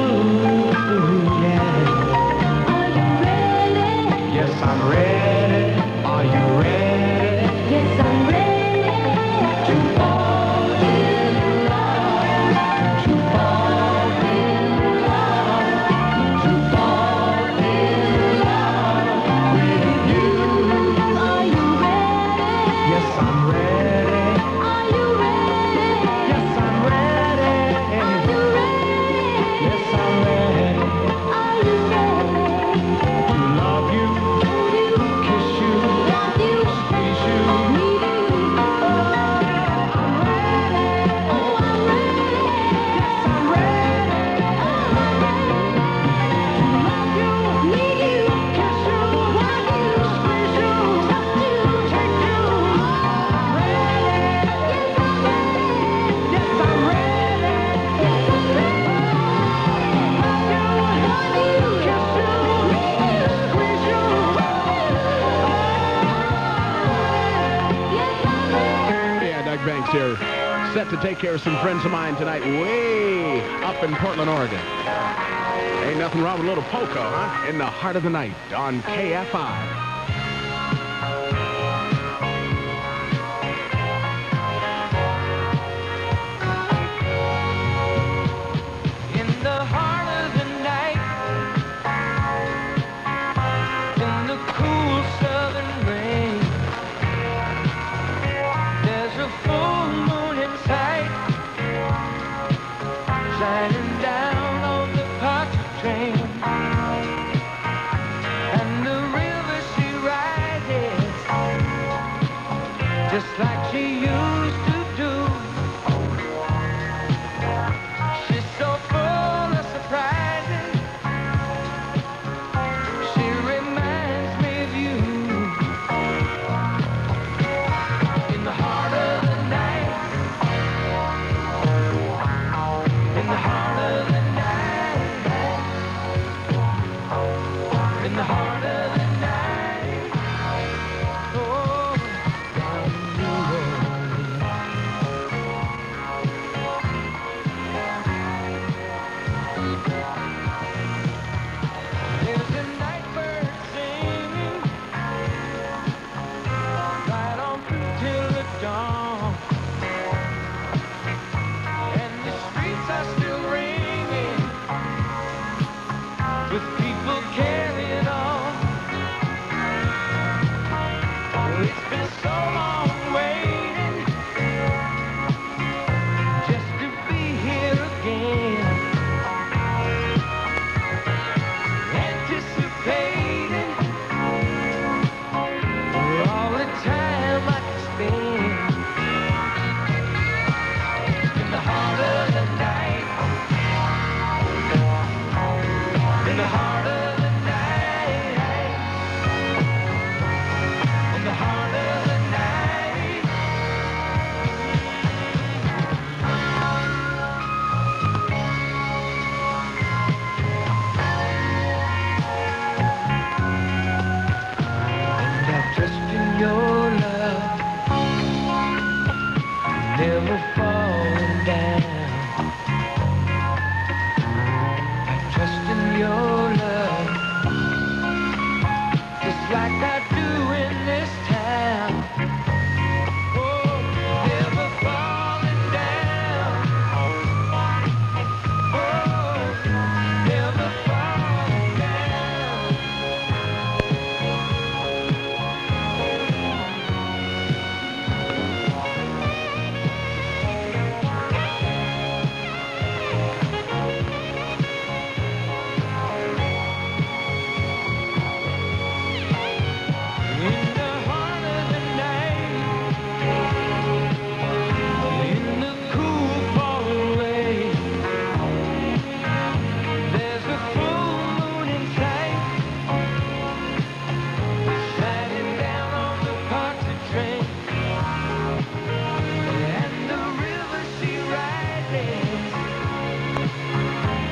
Yeah. Are you ready? Yes, I'm ready. Are you ready Yes, I'm ready to fall in love? To fall in love. To fall in love with you. Are you ready? Yes, I'm ready. Are you ready? Yes, I'm ready. Are you ready? Yes, I'm ready Are you ready? to love you, kiss you, Love you, squeeze you. need you. I'm ready. Oh, I'm ready. Yes, I'm ready to love you, Need you, kiss you, want you, squeeze you, trust you. take you. I'm ready. Yes, I'm ready. Yes, I'm ready. Love you, want you, Kiss you, need you, squeeze you. yes, I'm ready. Yeah, Doug Banks here, set to take care of some friends of mine tonight way up in Portland, Oregon. Ain't nothing wrong with a little polka, huh? In the heart of the night on K F I. In the heart of the night, in the cool southern rain, there's a full moon in sight, shining down on the pocket train. And the river she rides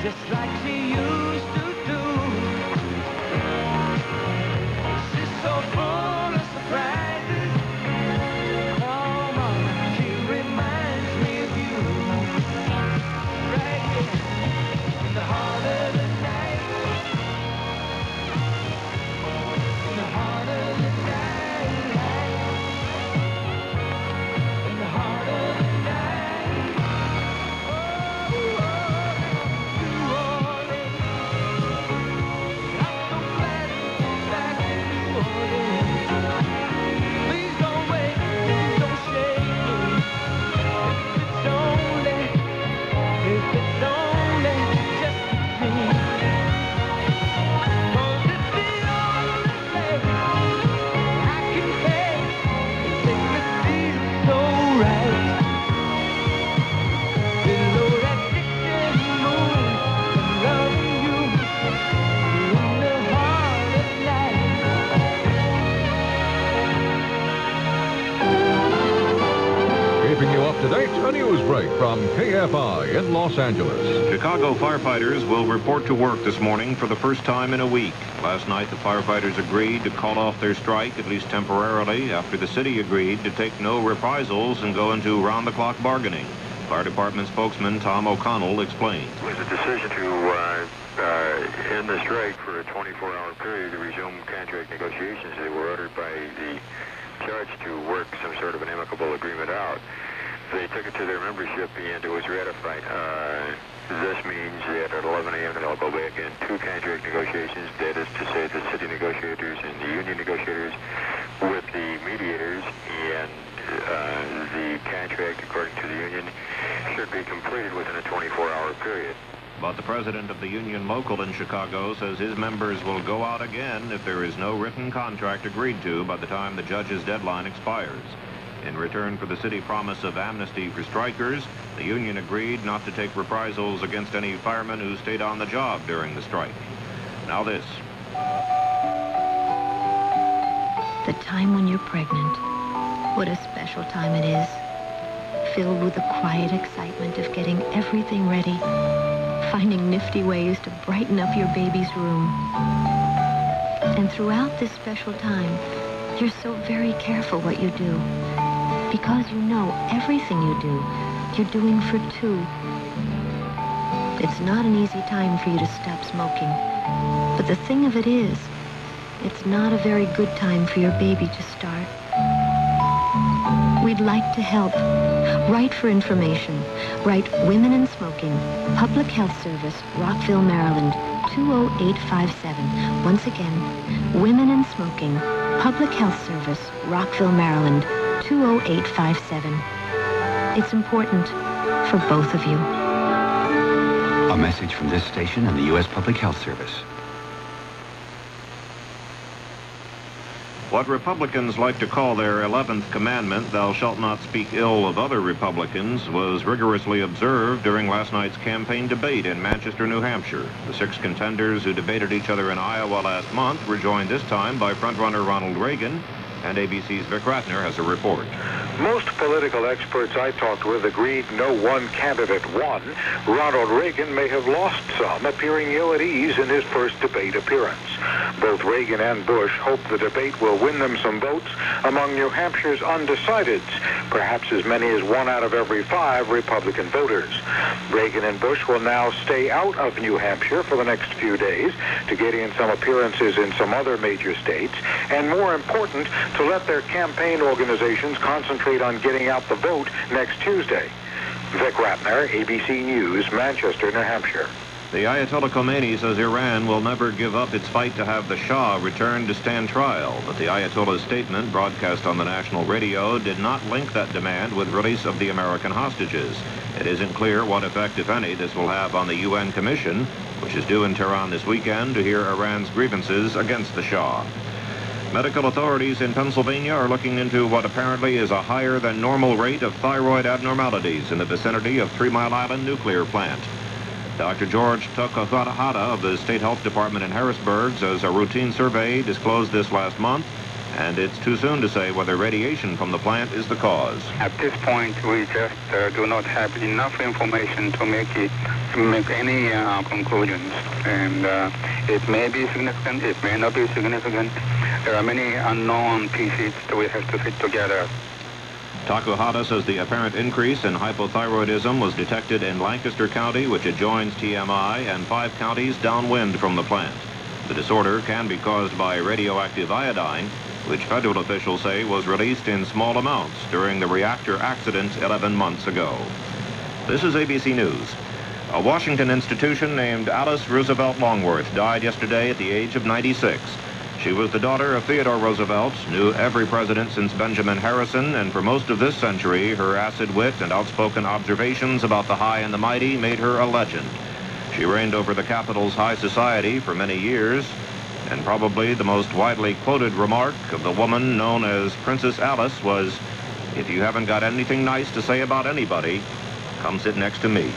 just like she used to do. She's so full of surprises. Oh, mama, she reminds me of you. Right here in the heart of the night. In the heart of the night. In the heart of the night. Oh, oh, New Orleans. I'm so glad to be back in New Orleans. Please don't wait, please don't shake me. If it's only, if it's only just me. 'Cause it's the only place I can face and make me feel so right. Below that distant moon, I'm loving you in the heart of night. Keeping you up to date, a news break from K F I in Los Angeles. Chicago firefighters will report to work this morning for the first time in a week. Last night, the firefighters agreed to call off their strike, at least temporarily, after the city agreed to take no reprisals and go into round-the-clock bargaining. Fire Department spokesman Tom O'Connell explained. It was a decision to uh, uh, end the strike for a twenty-four hour period to resume contract negotiations. They were ordered by the judge to work some sort of an amicable agreement out. They took it to their membership and it was ratified. Uh, this means that at eleven a m they'll go back into contract negotiations. That is to say the city negotiators and the union negotiators with the mediators, and uh, the contract, according to the union, should be completed within a twenty-four hour period. But the president of the union local in Chicago says his members will go out again if there is no written contract agreed to by the time the judge's deadline expires. In return for the city promise of amnesty for strikers, the union agreed not to take reprisals against any firemen who stayed on the job during the strike. Now this. The time when you're pregnant. What a special time it is. Filled with the quiet excitement of getting everything ready. Finding nifty ways to brighten up your baby's room. And throughout this special time, you're so very careful what you do. Because you know everything you do, you're doing for two. It's not an easy time for you to stop smoking. But the thing of it is, it's not a very good time for your baby to start. We'd like to help. Write for information. Write Women in Smoking, Public Health Service, Rockville, Maryland, two oh eight five seven. Once again, Women in Smoking, Public Health Service, Rockville, Maryland, two oh eight five seven. It's important for both of you. A message from this station and the U S Public Health Service. What Republicans like to call their eleventh commandment, thou shalt not speak ill of other Republicans, was rigorously observed during last night's campaign debate in Manchester, New Hampshire. The six contenders who debated each other in Iowa last month were joined this time by frontrunner Ronald Reagan, and A B C's Vic Ratner has a report. Most political experts I talked with agreed no one candidate won. Ronald Reagan may have lost some, appearing ill at ease in his first debate appearance. Both Reagan and Bush hope the debate will win them some votes among New Hampshire's undecideds, perhaps as many as one out of every five Republican voters. Reagan and Bush will now stay out of New Hampshire for the next few days to get in some appearances in some other major states, and more important, to let their campaign organizations concentrate on getting out the vote next Tuesday. Vic Ratner, A B C News, Manchester, New Hampshire. The Ayatollah Khomeini says Iran will never give up its fight to have the Shah returned to stand trial, but the Ayatollah's statement, broadcast on the national radio, did not link that demand with release of the American hostages. It isn't clear what effect, if any, this will have on the U N Commission, which is due in Tehran this weekend to hear Iran's grievances against the Shah. Medical authorities in Pennsylvania are looking into what apparently is a higher than normal rate of thyroid abnormalities in the vicinity of Three Mile Island nuclear plant. Doctor George Takahata of the State Health Department in Harrisburg says a routine survey disclosed this last month, and it's too soon to say whether radiation from the plant is the cause. At this point, we just uh, do not have enough information to make a make any uh, conclusions. And uh, it may be significant, it may not be significant. There are many unknown pieces that we have to fit together. Takahata says the apparent increase in hypothyroidism was detected in Lancaster County, which adjoins T M I, and five counties downwind from the plant. The disorder can be caused by radioactive iodine, which federal officials say was released in small amounts during the reactor accident eleven months ago. This is A B C News. A Washington institution named Alice Roosevelt Longworth died yesterday at the age of ninety-six. She was the daughter of Theodore Roosevelt, knew every president since Benjamin Harrison, and for most of this century, her acid wit and outspoken observations about the high and the mighty made her a legend. She reigned over the capital's high society for many years, and probably the most widely quoted remark of the woman known as Princess Alice was, "If you haven't got anything nice to say about anybody, come sit next to me."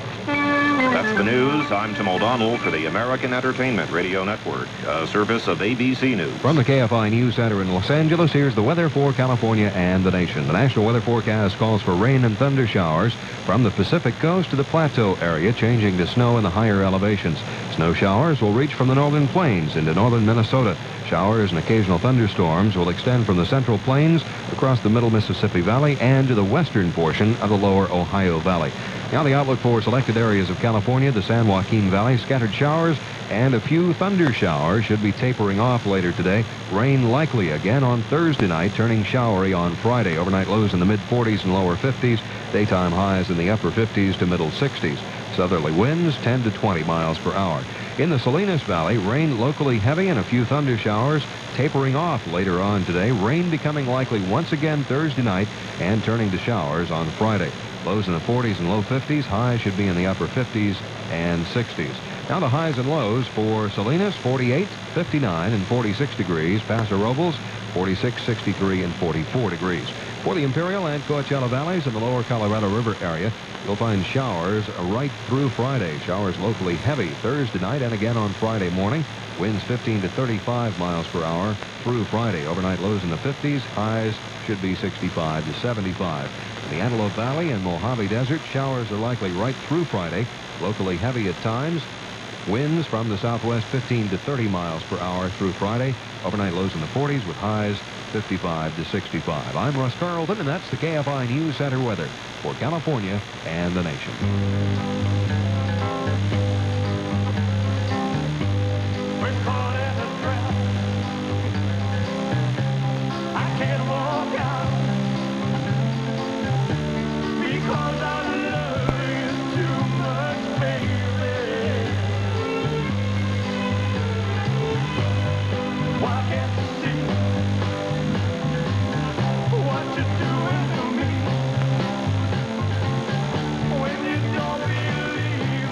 That's the news. I'm Tim O'Donnell for the American Entertainment Radio Network, a service of A B C News. From the K F I News Center in Los Angeles, here's the weather for California and the nation. The National Weather Forecast calls for rain and thunder showers from the Pacific Coast to the Plateau area, changing to snow in the higher elevations. Snow showers will reach from the northern plains into northern Minnesota. Showers and occasional thunderstorms will extend from the Central Plains across the middle Mississippi Valley and to the western portion of the lower Ohio Valley. Now the outlook for selected areas of California, the San Joaquin Valley, scattered showers and a few thunder showers should be tapering off later today. Rain likely again on Thursday night, turning showery on Friday. Overnight lows in the mid forties and lower fifties. Daytime highs in the upper fifties to middle sixties. Southerly winds ten to twenty miles per hour. In the Salinas Valley, rain locally heavy and a few thunder showers tapering off later on today. Rain becoming likely once again Thursday night and turning to showers on Friday. Lows in the forties and low fifties. Highs should be in the upper fifties and sixties. Now the highs and lows for Salinas, forty-eight, fifty-nine, and forty-six degrees. Paso Robles, forty-six, sixty-three, and forty-four degrees. For the Imperial and Coachella Valleys in the lower Colorado River area, you'll find showers right through Friday. Showers locally heavy Thursday night and again on Friday morning. Winds fifteen to thirty-five miles per hour through Friday. Overnight lows in the fifties. Highs should be sixty-five to seventy-five. In the Antelope Valley and Mojave Desert, showers are likely right through Friday. Locally heavy at times. Winds from the southwest fifteen to thirty miles per hour through Friday. Overnight lows in the forties with highs fifty-five to sixty-five. I'm Russ Carlton, and that's the K F I News Center weather for California and the nation. When you don't believe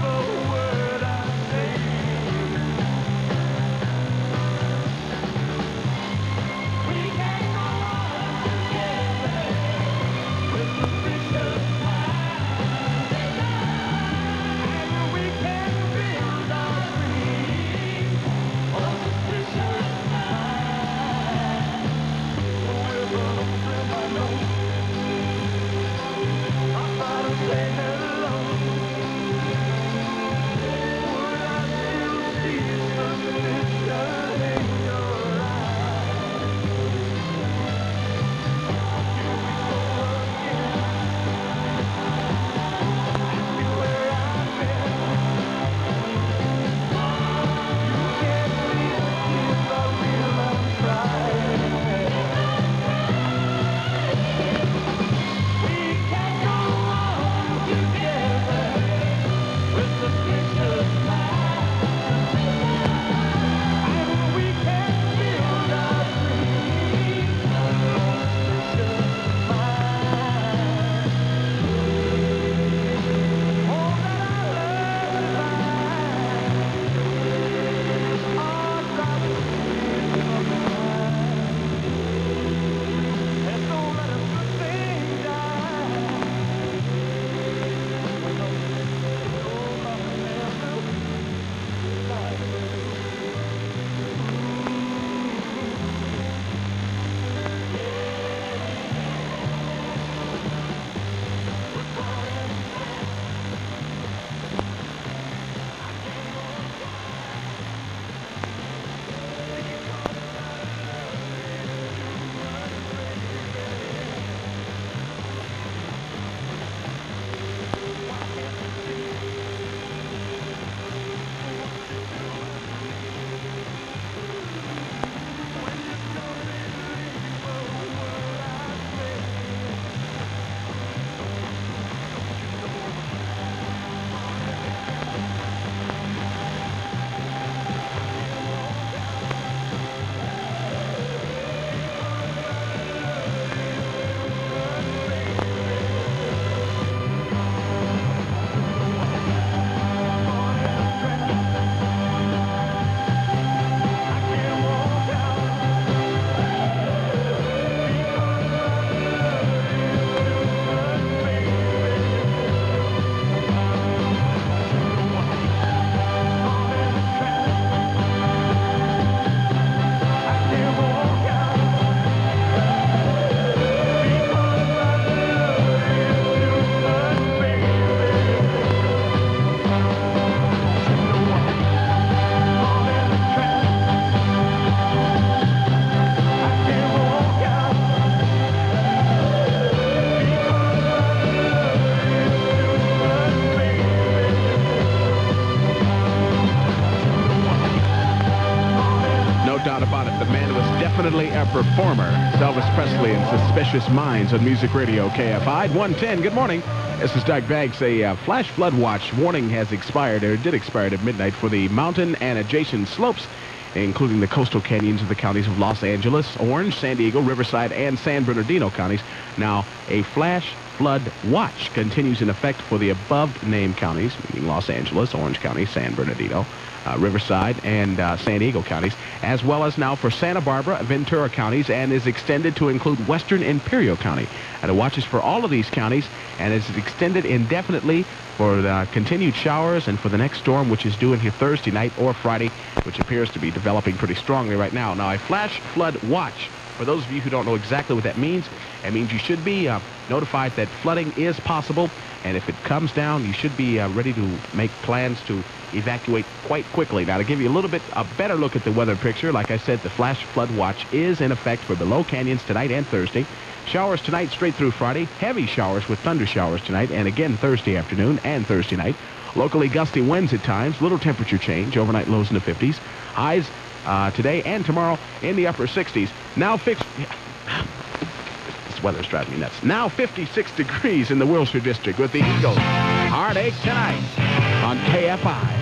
definitely a performer. It's Elvis Presley and Suspicious Minds on Music Radio K F I one ten. Good morning. This is Doug Banks. A uh, flash flood watch warning has expired, or did expire at midnight for the mountain and adjacent slopes, including the coastal canyons of the counties of Los Angeles, Orange, San Diego, Riverside, and San Bernardino counties. Now, a flash flood watch continues in effect for the above-named counties, meaning Los Angeles, Orange County, San Bernardino, uh, Riverside, and uh, San Diego counties, as well as now for Santa Barbara, Ventura counties, and is extended to include Western Imperial County. And it watches for all of these counties and is extended indefinitely for the continued showers and for the next storm, which is due in here Thursday night or Friday, which appears to be developing pretty strongly right now. Now, a flash flood watch, for those of you who don't know exactly what that means, it means you should be uh, notified that flooding is possible, and if it comes down, you should be uh, ready to make plans to evacuate quite quickly. Now, to give you a little bit a better look at the weather picture, like I said, the flash flood watch is in effect for below canyons tonight and Thursday. Showers tonight straight through Friday. Heavy showers with thunder showers tonight and again Thursday afternoon and Thursday night. Locally gusty winds at times. Little temperature change. Overnight lows in the fifties. Highs uh, today and tomorrow in the upper sixties. Now fixed... This weather's driving me nuts. Now fifty-six degrees in the Wilshire District with the Eagles. Heartache tonight on K F I.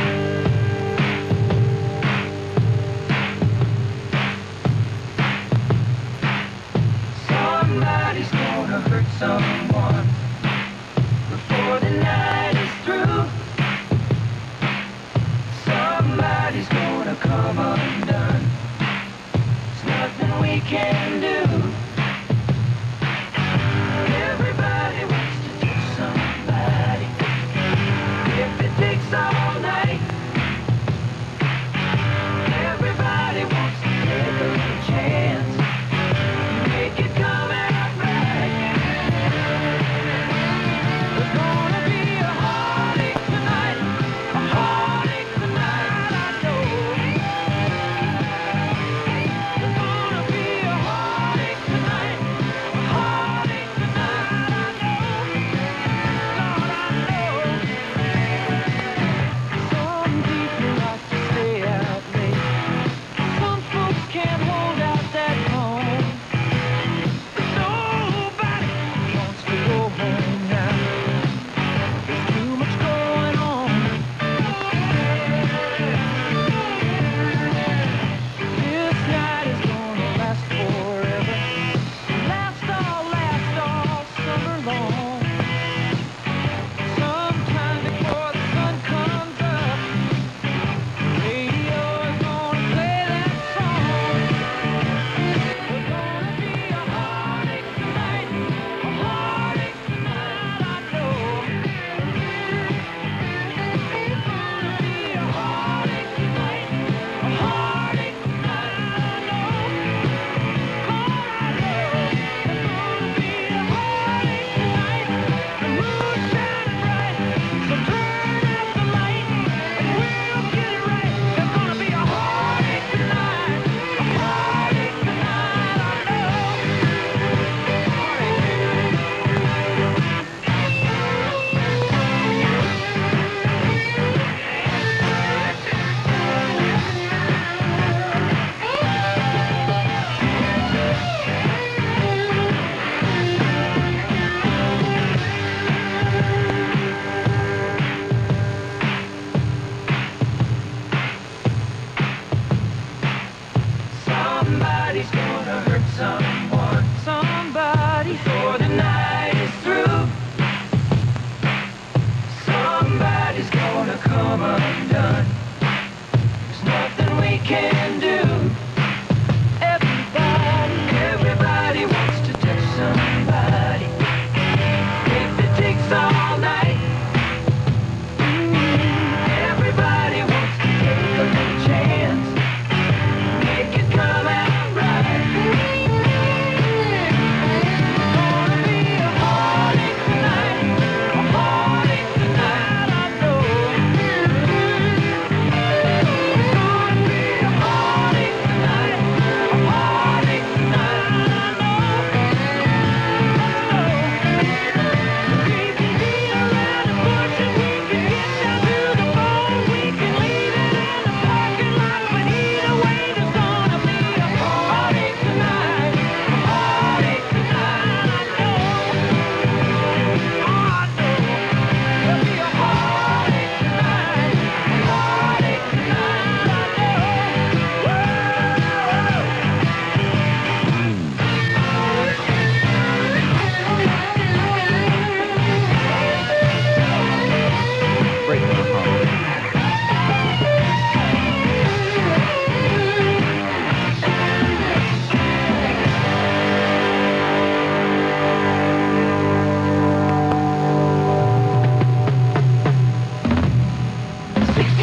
Somebody's gonna hurt someone before the night is through. Somebody's gonna come undone. There's nothing we can do. Everybody wants to touch somebody. If it takes all night.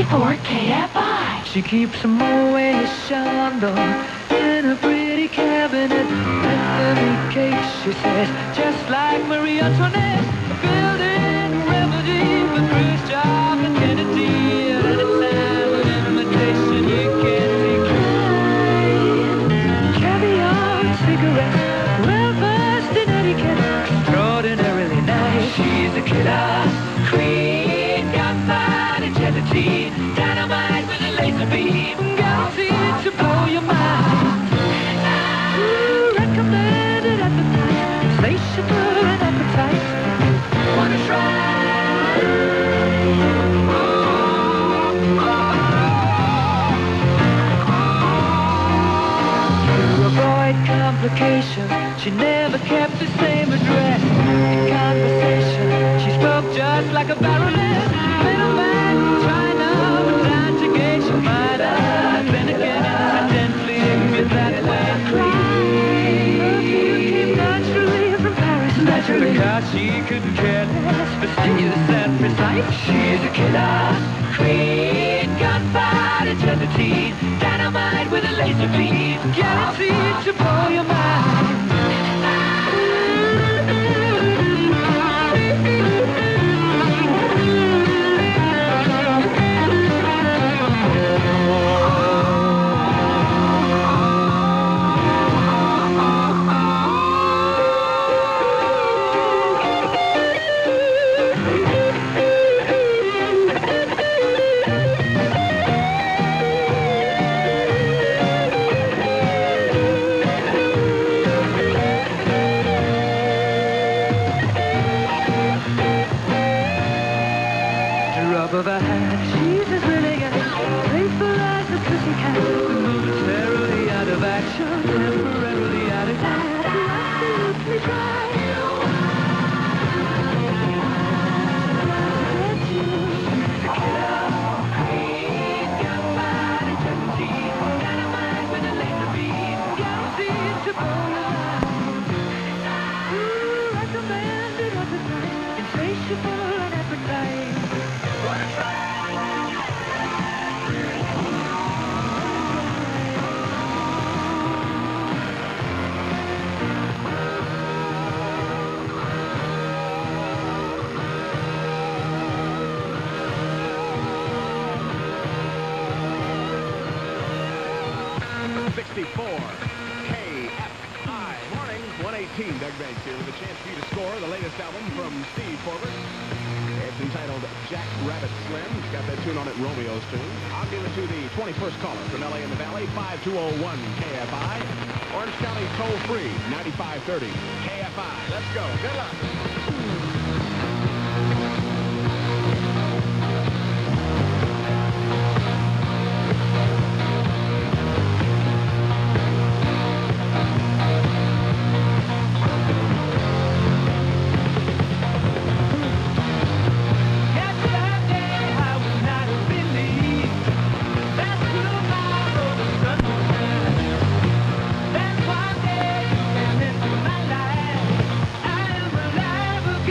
ninety-four K F I. She keeps a Moet Chandon in a pretty cabinet. Bethany cakes, she says, just like Marie Antoinette. Building remedy for Khrushchev and Kennedy. At any time, an imitation you can't decline. Caviar, cigarettes, well versed in etiquette. Extraordinarily nice. She's a killer queen, gunfight and gelatine. Dynamite with a laser beam, guaranteed to blow your mind. Ooh, recommended at the time, insatiable and appetite. Wanna try? To avoid complications, she never kept the same address. In conversation, she spoke just like a baroness. Middleman from China, but down to gate, she might have been again incidentally with that way. Perfume came naturally from Paris, naturally, because she couldn't care less, fastidious and precise. She's a killer queen, gunfight and gelatine. Dynamite with a laser beam, guaranteed to blow your mind. Of a hat, she's as really as faithful as a pussycat. Momentarily out of action, temporarily out of gas. Absolutely dry. Dynamite with a laser beam, guaranteed to blow your mind. Ooh, recommended at the time, insatiable and appetite. sixty-four K F I. Morning, one eighteen. Doug Banks here with a chance for you to score the latest album from Steve Forbes. It's entitled Jack Rabbit Slim. It's got that tune on it, Romeo's tune. I'll give it to the twenty-first caller from L A in the Valley, five two oh one K F I. Orange County toll-free, ninety-five thirty K F I. Let's go. Good luck. That's one day you came into my life. I am alive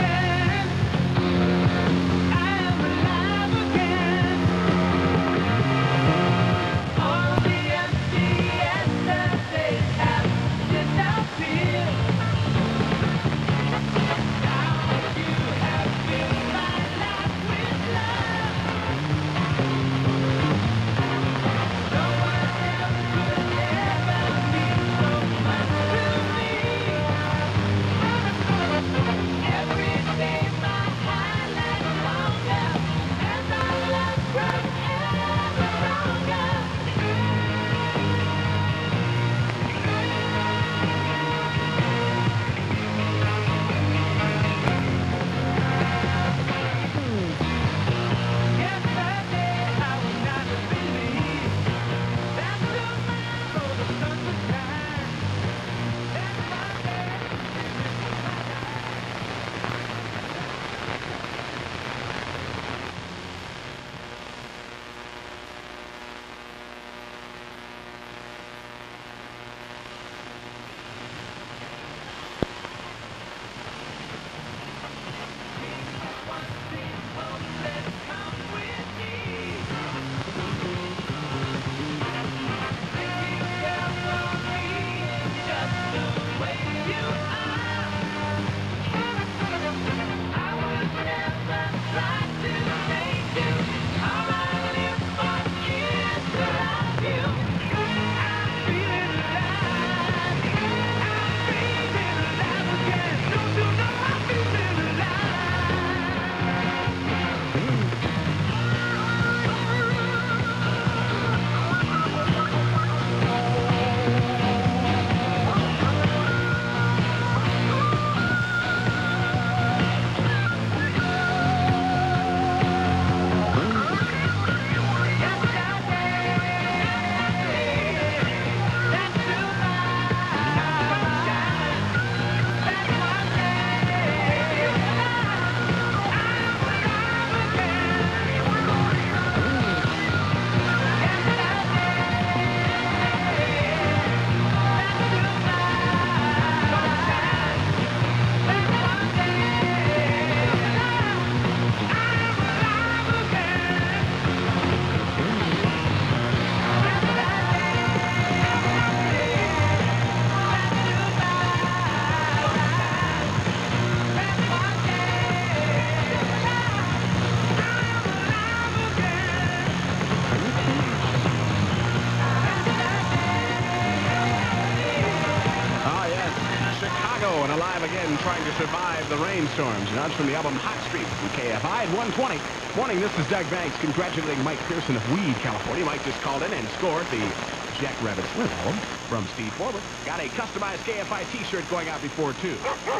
One trying to survive the rainstorms. And that's from the album Hot Streak from K F I at one twenty. Morning, this is Doug Banks congratulating Mike Pearson of Weed, California. Mike just called in and scored the Jackrabbit Slim album from Steve Forbert. Got a customized K F I t-shirt going out before two.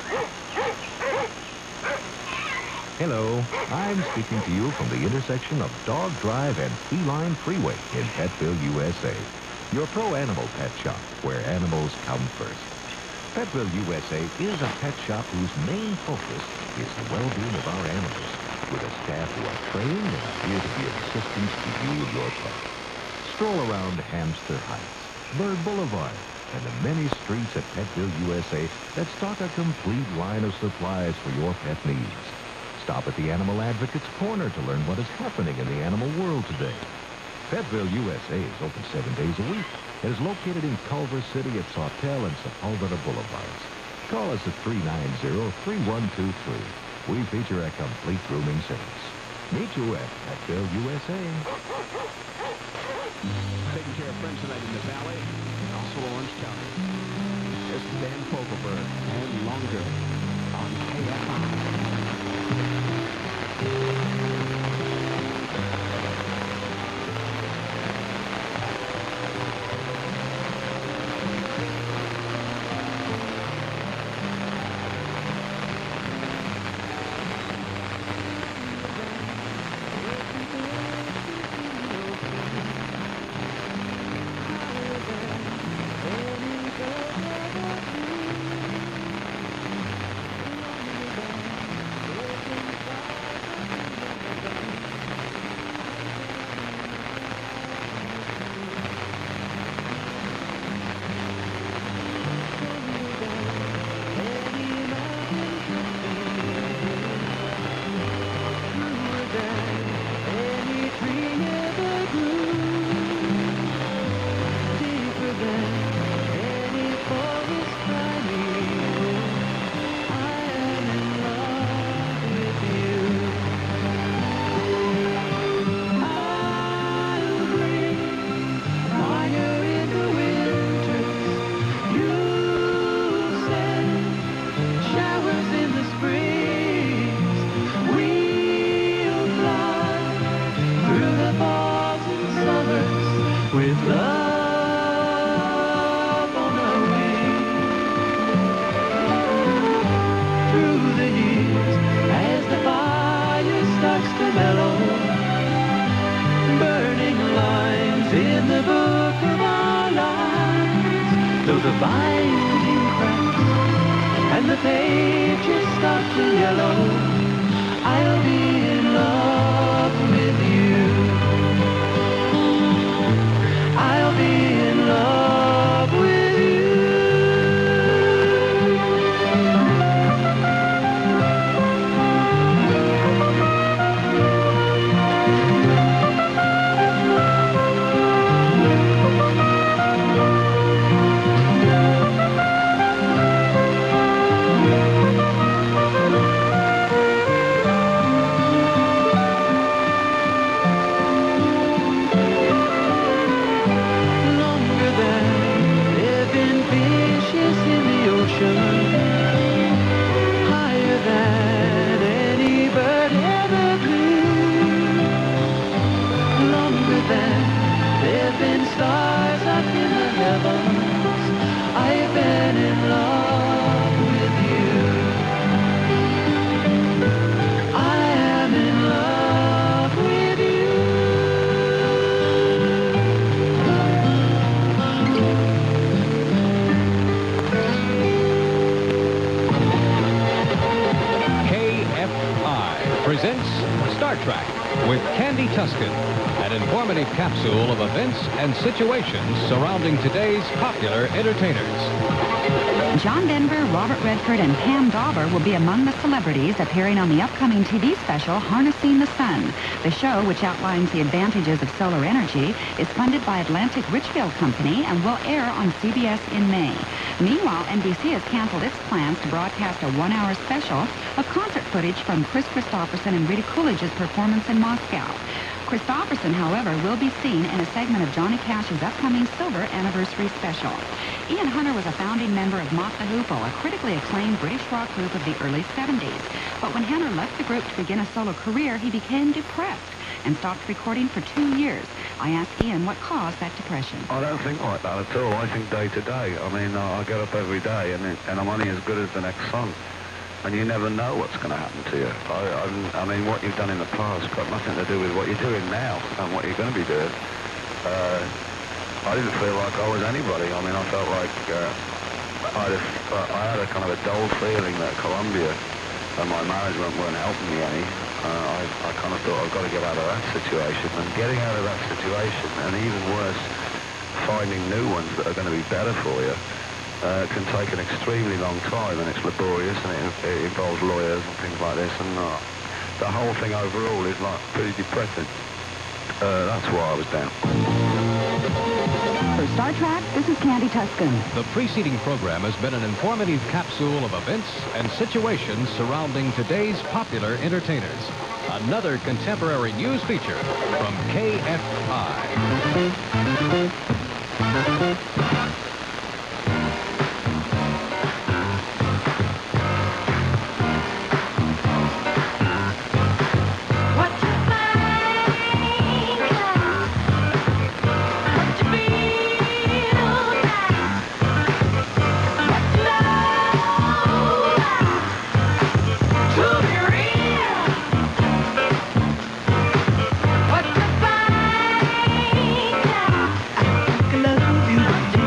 Hello, I'm speaking to you from the intersection of Dog Drive and Feline Freeway in Petville, U S A. Your pro animal pet shop, where animals come first. Petville, U S A is a pet shop whose main focus is the well-being of our animals, with a staff who are trained and appear to be of assistance to you and your pet. Stroll around Hamster Heights, Bird Boulevard, and the many streets at Petville, U S A that stock a complete line of supplies for your pet needs. Stop at the Animal Advocates Corner to learn what is happening in the animal world today. Petville, U S A is open seven days a week and is located in Culver City at Sawtelle and Sepulveda Boulevards. Call us at three nine zero, three one two three. We feature a complete grooming service. Meet you at Petville, U S A. Taking care of friends tonight in the Valley and also Orange County. This is Dan Fogelberg and Longer on K F I. The binding cracks and the pages start to yellow. I'll be in love with you. I'll be in love with you. Higher than any bird ever flew, longer than there've been stars up in the heavens. I've been in love with you. I am in love with you. Presents Star Trek with Candy Tuscan, an informative capsule of events and situations surrounding today's popular entertainers. John Denver, Robert Redford, and Pam Dauber will be among the celebrities appearing on the upcoming T V special Harnessing the Sun. The show, which outlines the advantages of solar energy, is funded by Atlantic Richfield Company and will air on C B S in May. Meanwhile, N B C has canceled its plans to broadcast a one-hour special of concert footage from Chris Christopherson and Rita Coolidge's performance in Moscow. Christopherson, however, will be seen in a segment of Johnny Cash's upcoming Silver Anniversary Special. Ian Hunter was a founding member of Mott the Hoople, a critically acclaimed British rock group of the early seventies. But when Hunter left the group to begin a solo career, he became depressed and stopped recording for two years. I asked Ian what caused that depression. I don't think like that at all. I think day to day. I mean, uh, I get up every day and, it, and I'm only as good as the next song. And you never know what's going to happen to you. I, I, I mean, what you've done in the past got nothing to do with what you're doing now and what you're going to be doing. Uh, I didn't feel like I was anybody. I mean, I felt like uh, I, just, uh, I had a kind of a dull feeling that Columbia and my management weren't helping me any. Uh, I, I kind of thought I've got to get out of that situation. And getting out of that situation, and even worse, finding new ones that are going to be better for you, uh, can take an extremely long time, and it's laborious, and it, it involves lawyers and things like this, and uh, the whole thing overall is like pretty depressing. Uh, that's why I was down. For Star Trek, this is Candy Tuscan. The preceding program has been an informative capsule of events and situations surrounding today's popular entertainers. Another contemporary news feature from K F I. Love you.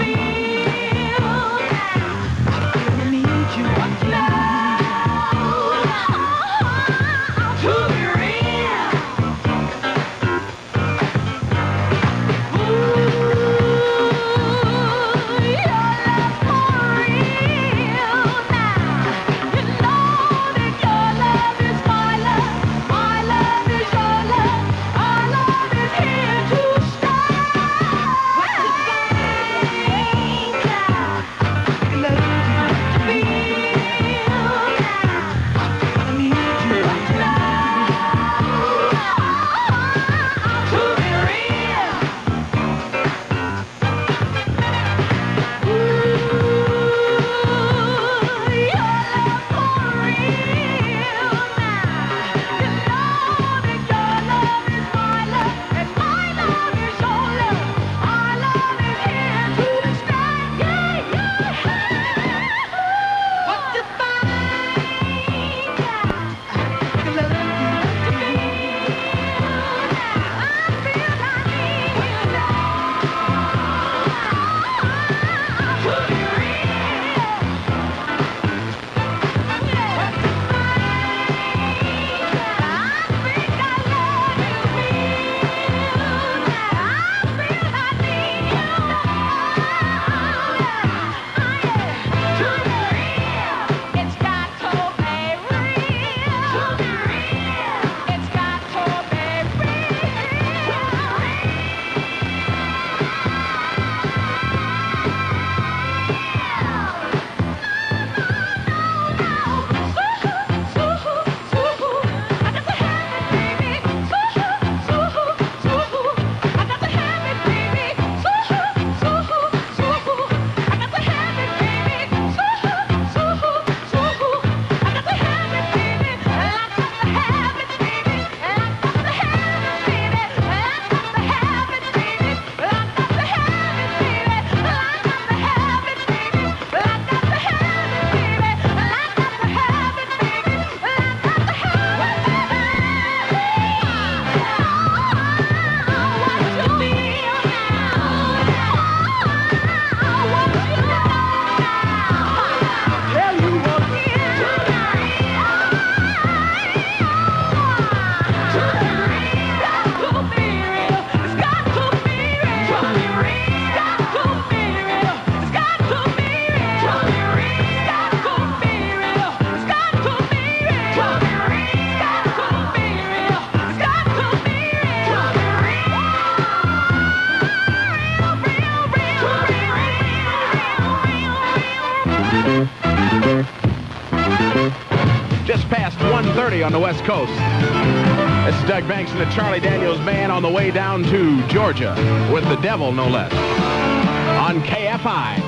just past one thirty on the West Coast. This is Doug Banks and the Charlie Daniels Band on the way down to Georgia with the devil, no less, on K F I.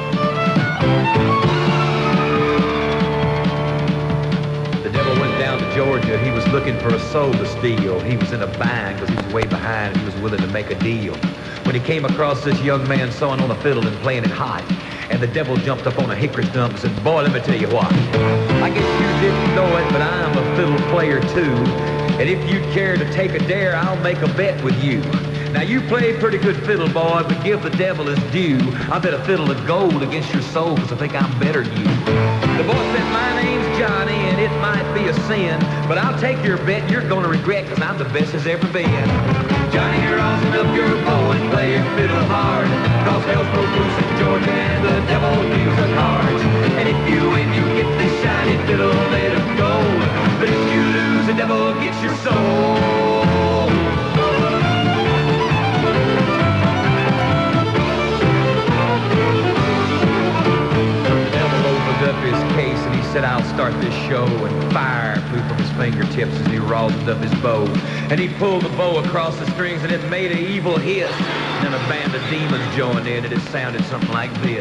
The devil went down to Georgia. He was looking for a soul to steal. He was in a bind because he was way behind and he was willing to make a deal. When he came across this young man sawing on a fiddle and playing it hot, and the devil jumped up on a hickory stump and said, boy, let me tell you what. I guess you didn't know it, but I'm a fiddle player too. And if you'd care to take a dare, I'll make a bet with you. Now, you play pretty good fiddle, boy, but give the devil his due. I bet a fiddle of gold against your soul because I think I'm better than you. The boy said, my name's Johnny, and it might be a sin, but I'll take your bet you're going to regret because I'm the best as ever been. Johnny, you're awesome up your bow and play your fiddle hard, cause hell's broke loose in Georgia and the devil deals the cards. And if you win, you get this shiny fiddle made of gold, but if you lose, the devil gets your soul. The devil opened up his case and he said, I'll start this show, and fire flew from his fingertips as he rosined up his bow. And he pulled the bow across the strings and it made an evil hiss. And then a band of demons joined in and it sounded something like this.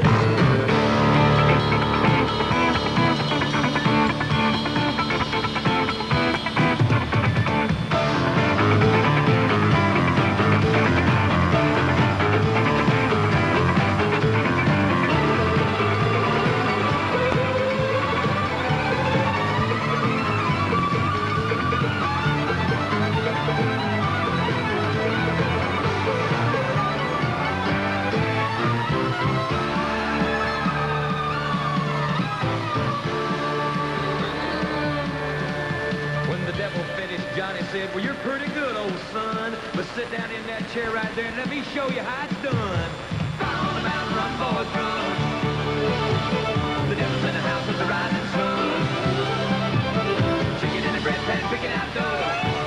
Johnny said, well, you're pretty good, old son, but sit down in that chair right there and let me show you how it's done. Fire on the mountain, run, boys, run. The devil's in the house with the rising sun. Chicken in the bread pan, picking out dough.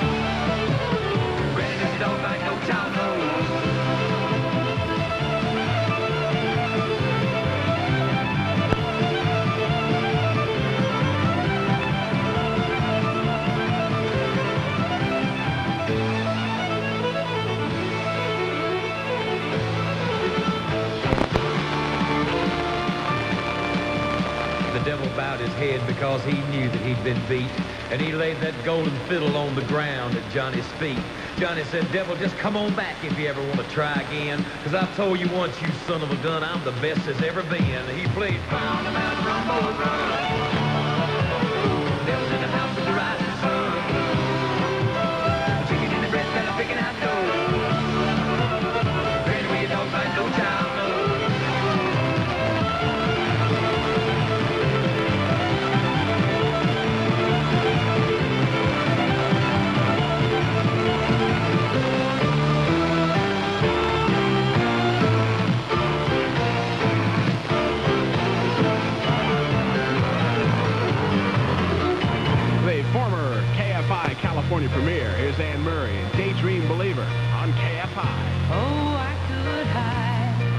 Granny knows you don't like no child knows. The devil bowed his head because he knew that he'd been beat, and he laid that golden fiddle on the ground at Johnny's feet. Johnny said, devil, just come on back if you ever want to try again, because I've told you once, you son of a gun, I'm the best there's ever been. He played Fire on the Mountain, Run, Boys, Run. The devil's in the house with the rising sun. Chicken in the breast pan, picking out dough. Granny, where you don't find no child knows. Former K F I California premiere. Here's Anne Murray and Daydream Believer on K F I. Oh, I could hide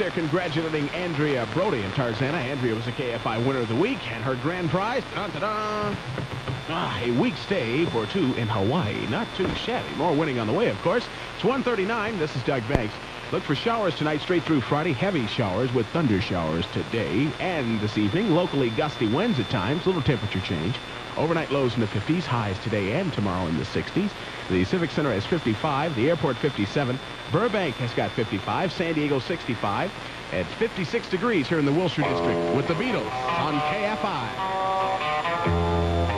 here congratulating Andrea Brody in Tarzana. Andrea was a K F I winner of the week, and her grand prize, dun-dun-dun, ah, a week stay for two in Hawaii. Not too shabby. More winning on the way, of course. It's one thirty-nine. This is Doug Banks. Look for showers tonight straight through Friday. Heavy showers with thunder showers today and this evening. Locally gusty winds at times. Little temperature change. Overnight lows in the fifties. Highs today and tomorrow in the sixties. The Civic Center has fifty-five. The airport fifty-seven. Burbank has got fifty-five. San Diego sixty-five. At fifty-six degrees here in the Wilshire District with the Beatles on K F I.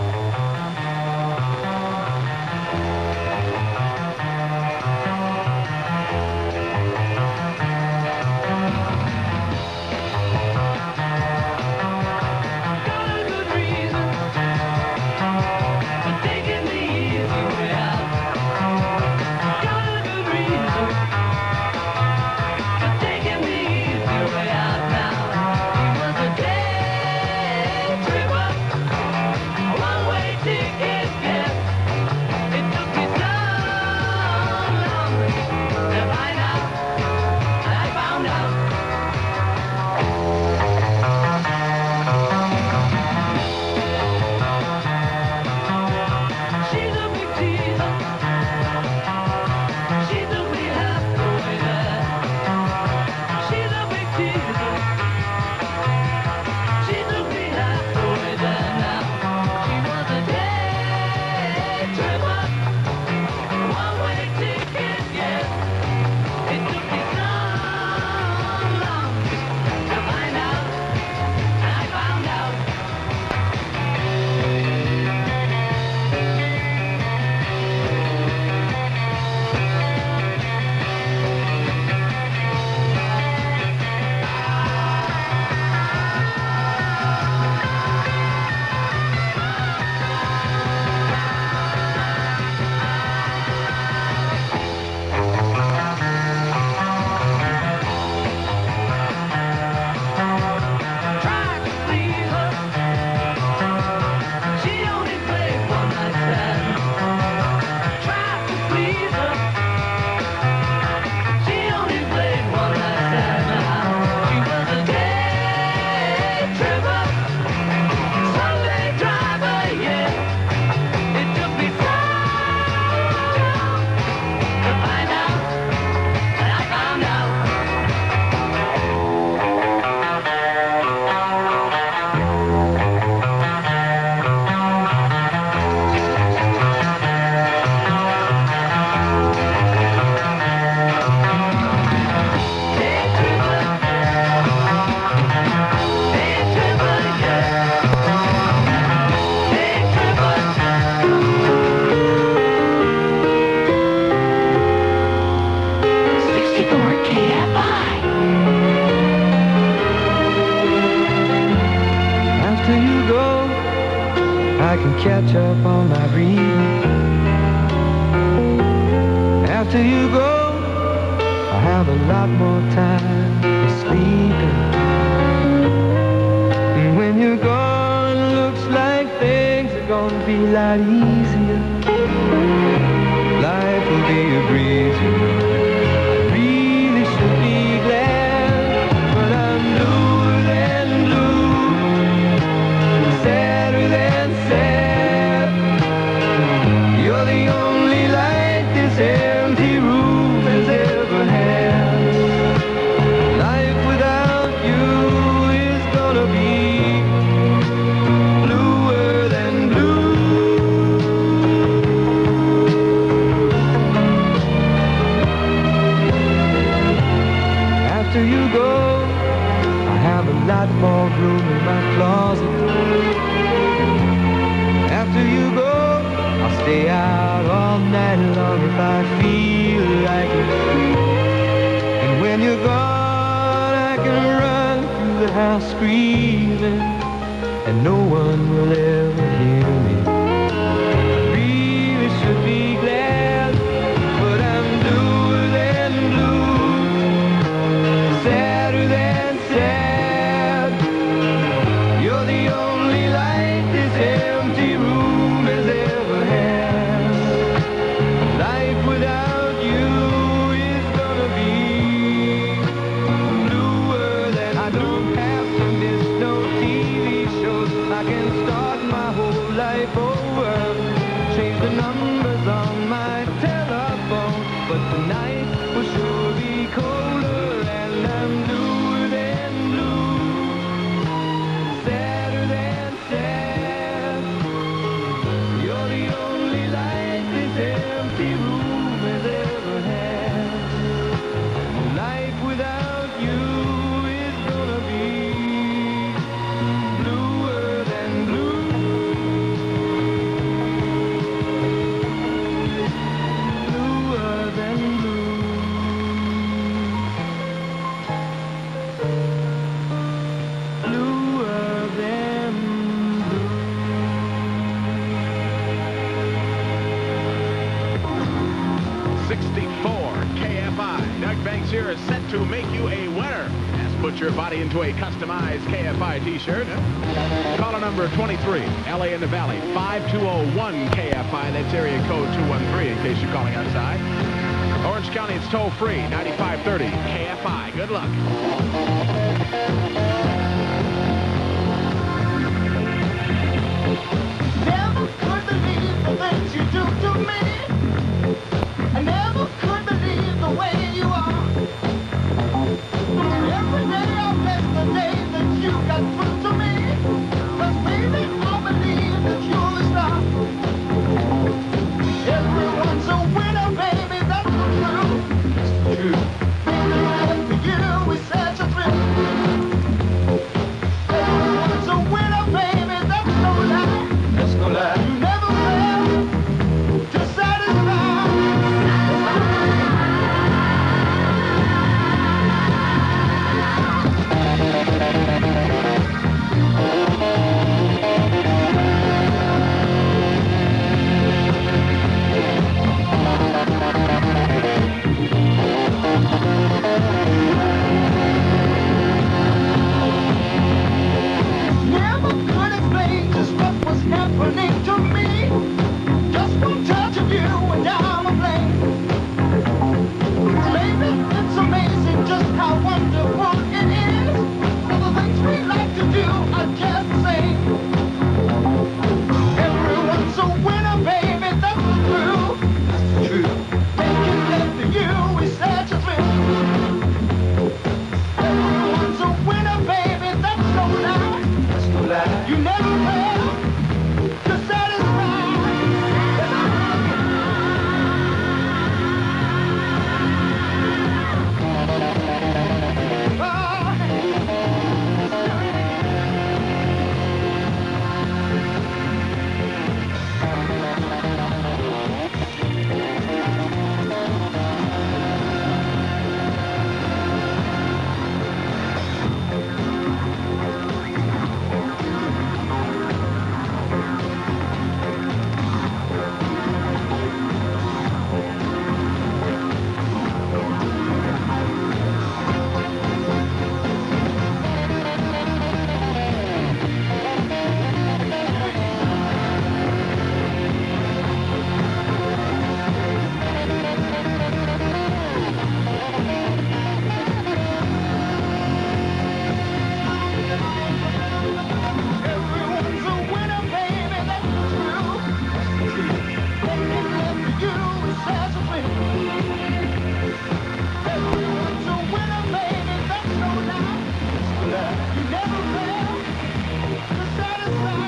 Catch up on my reading. After you go, I have a lot more time for sleeping. And when you're gone, it looks like things are gonna be a lot easier. Life will be a breeze, you know. I really should be glad, but I'm bluer than blue, sadder than sad. You're the only light this empty room has ever had. Life without you is gonna be bluer than blue. After you go, I have a lot more room in my closet. After you go, I'll stay out all night long if I feel like it. And when you're gone, I can run through the house screaming, and no one will ever hear me. I really should be glad, but I'm bluer than blue, sadder than sad. You're the only light this empty room has ever had. Life without you is gonna be blue. I can start my whole life over. Change the numbers on my telephone, but the night will sure be colder, and I'm bluer than blue, sadder than sad. You're the only light this empty room has ever had. Life without you is gonna be bluer than blue. Bluer than blue. Bluer than sixty-four K F I. Doug Banks here is set to make you a winner. Yes, put your body into a customized K F I t-shirt. Caller number twenty-three, L A in the Valley, five two oh one K F I. That's area code two one three in case you're calling outside. Orange County, it's toll free, ninety-five thirty K F I. Good luck. Never could believe the things you do to me. I never could believe the way you are. Every day I bless the day that you got through to me. 'Cause baby, I believe that you're the star. Everyone's a winner, baby, that's the truth. True. Baby, for you is such a thrill. Everyone's a winner, baby, that's no lie. That's no lie. You never fail to satisfy. Never could explain just what was happening to me. Just one touch of you and I'm a flame. Baby, it's amazing just how wonderful it is. All the things we like to do are just the same. Everyone's a winner, baby, that's the truth. True. Making love to you is such a thrill. Everyone's a winner, baby, that's no lie. That's no lie. You never fail to satisfy. Everyone's a winner, baby, that's the truth. Making love to you is such a thrill. Everyone's a winner, baby, that's no lie. You never fail to satisfy.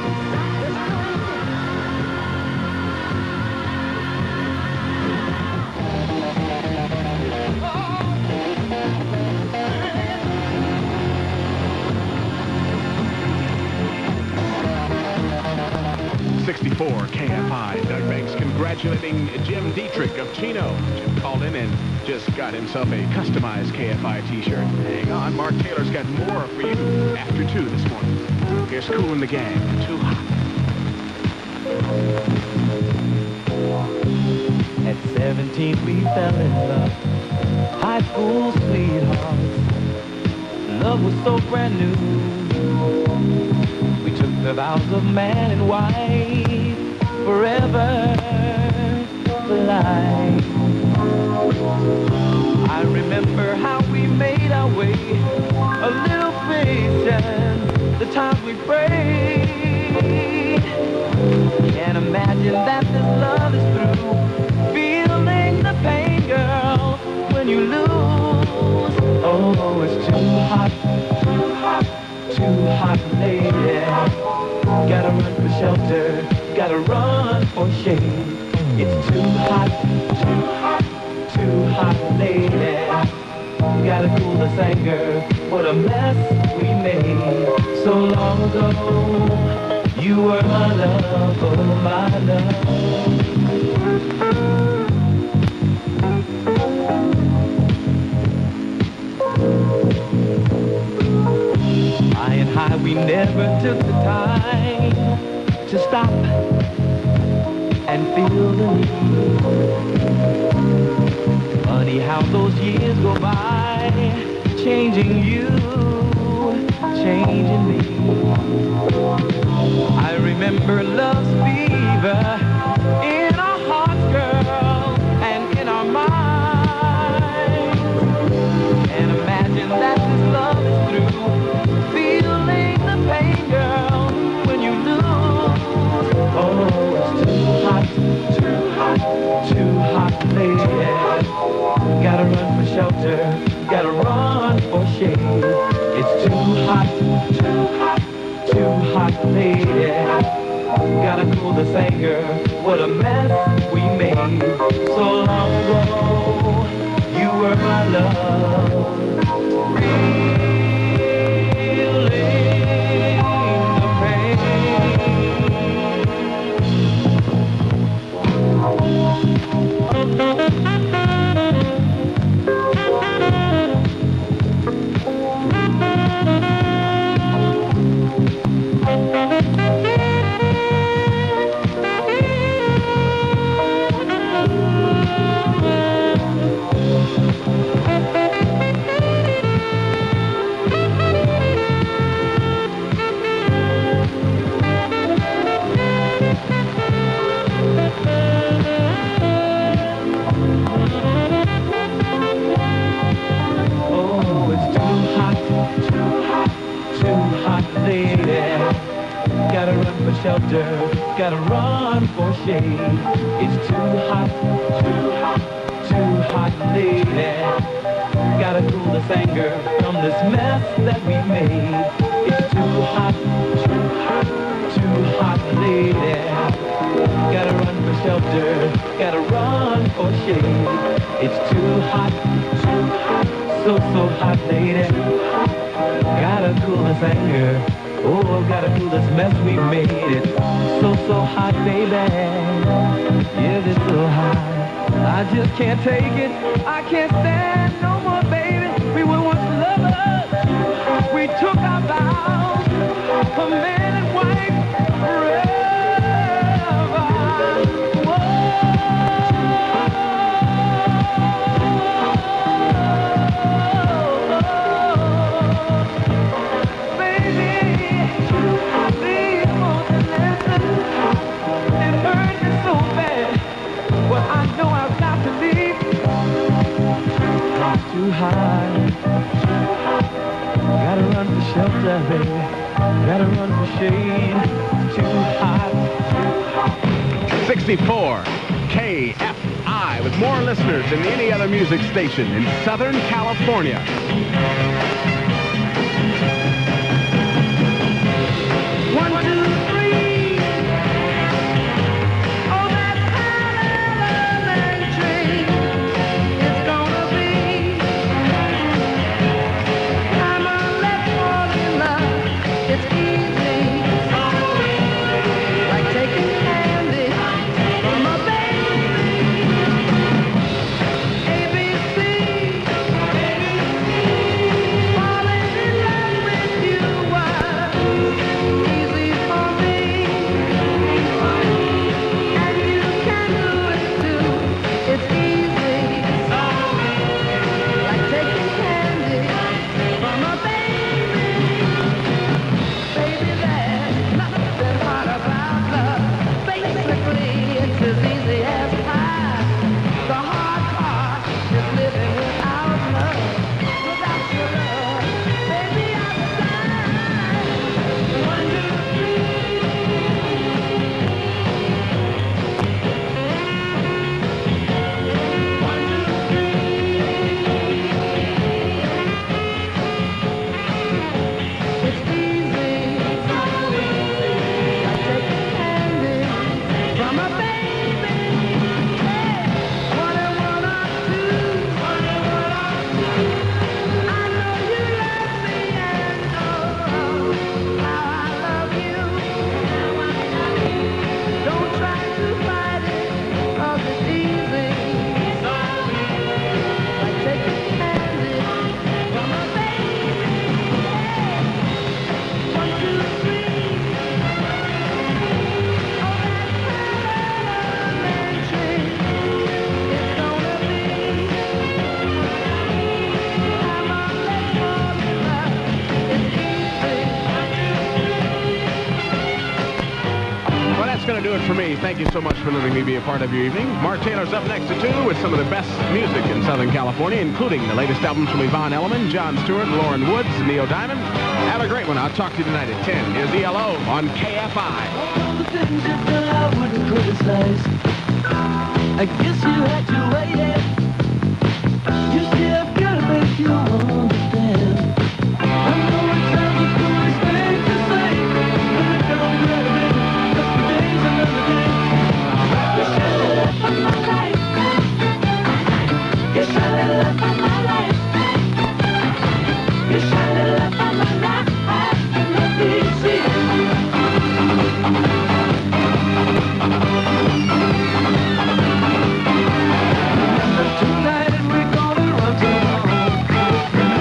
sixty-four K F I. Doug Banks congratulating Jim Dietrich of Chino. Jim called in and just got himself a customized K F I t-shirt. Hang on, Mark Taylor's got more for you after two this morning. Here's Kool and the Gang, Too Hot. At seventeen we fell in love, high school sweethearts. Love was so brand new. We took the vows of man and wife, forever for life. I remember how we made our way, a little patient, the times we prayed. imagine that this love is through. Feeling the pain, girl, when you lose. Oh, it's too hot, too hot, too hot, lady. Gotta run for shelter, gotta run for shade. It's too hot, too hot, too hot, lady. Gotta cool this anger, what a mess we made. So long ago, you were my love, oh my love. High and high, we never took the time to stop and feel the need. Funny how those years go by, changing you, changing me. I remember love's fever in our hearts, girl, and in our minds. And imagine that this love is through. Feeling the pain, girl, when you lose. Oh, it's too hot, too hot, too hot, lady. Gotta run for shelter, gotta run for shade. It's too hot, too hot, too hot, lady. Gotta cool this anger, what a mess we made. So long ago, you were my love. Feeling the pain. Shelter, gotta run for shade. It's too hot, too hot, too hot, lady. Gotta cool this anger from this mess that we made. It's too hot, too hot, too hot, lady. Gotta run for shelter, gotta run for shade. It's too hot, too hot, so, so hot, lady. Gotta cool this anger. Oh, gotta cool this mess we made. It so, so hot, baby. Yeah, it's so hot. I just can't take it. I can't stand no more, baby. We were once lovers. We took our vows, a man and wife forever. Too high, gotta run for shelter, baby. Gotta run for shade. Too hot. sixty-four K F I with more listeners than any other music station in Southern California. One, two, three. Oh, that elementary is gonna be. I'm a let's fall in love. It's easy, like taking candy from a baby. A B C, A B C. that's going to do it for me. Thank you so much for letting me be a part of your evening. Mark Taylor's up next at two with some of the best music in Southern California, including the latest albums from Yvonne Elliman, Jon Stewart, Lauren Woods, Neil Diamond. Have a great one. I'll talk to you tonight at ten. Here's E L O on K F I. All the things you've done I wouldn't criticize. I guess you had to wait it. You see, I've got to make you understand. I know it sounds a foolish thing to say, but it don't matter, baby. Just the day's another day. You shine the light of my life. You shine the light of my life. You shine the light of my life. Let me see it. Tonight we're gonna run tomorrow.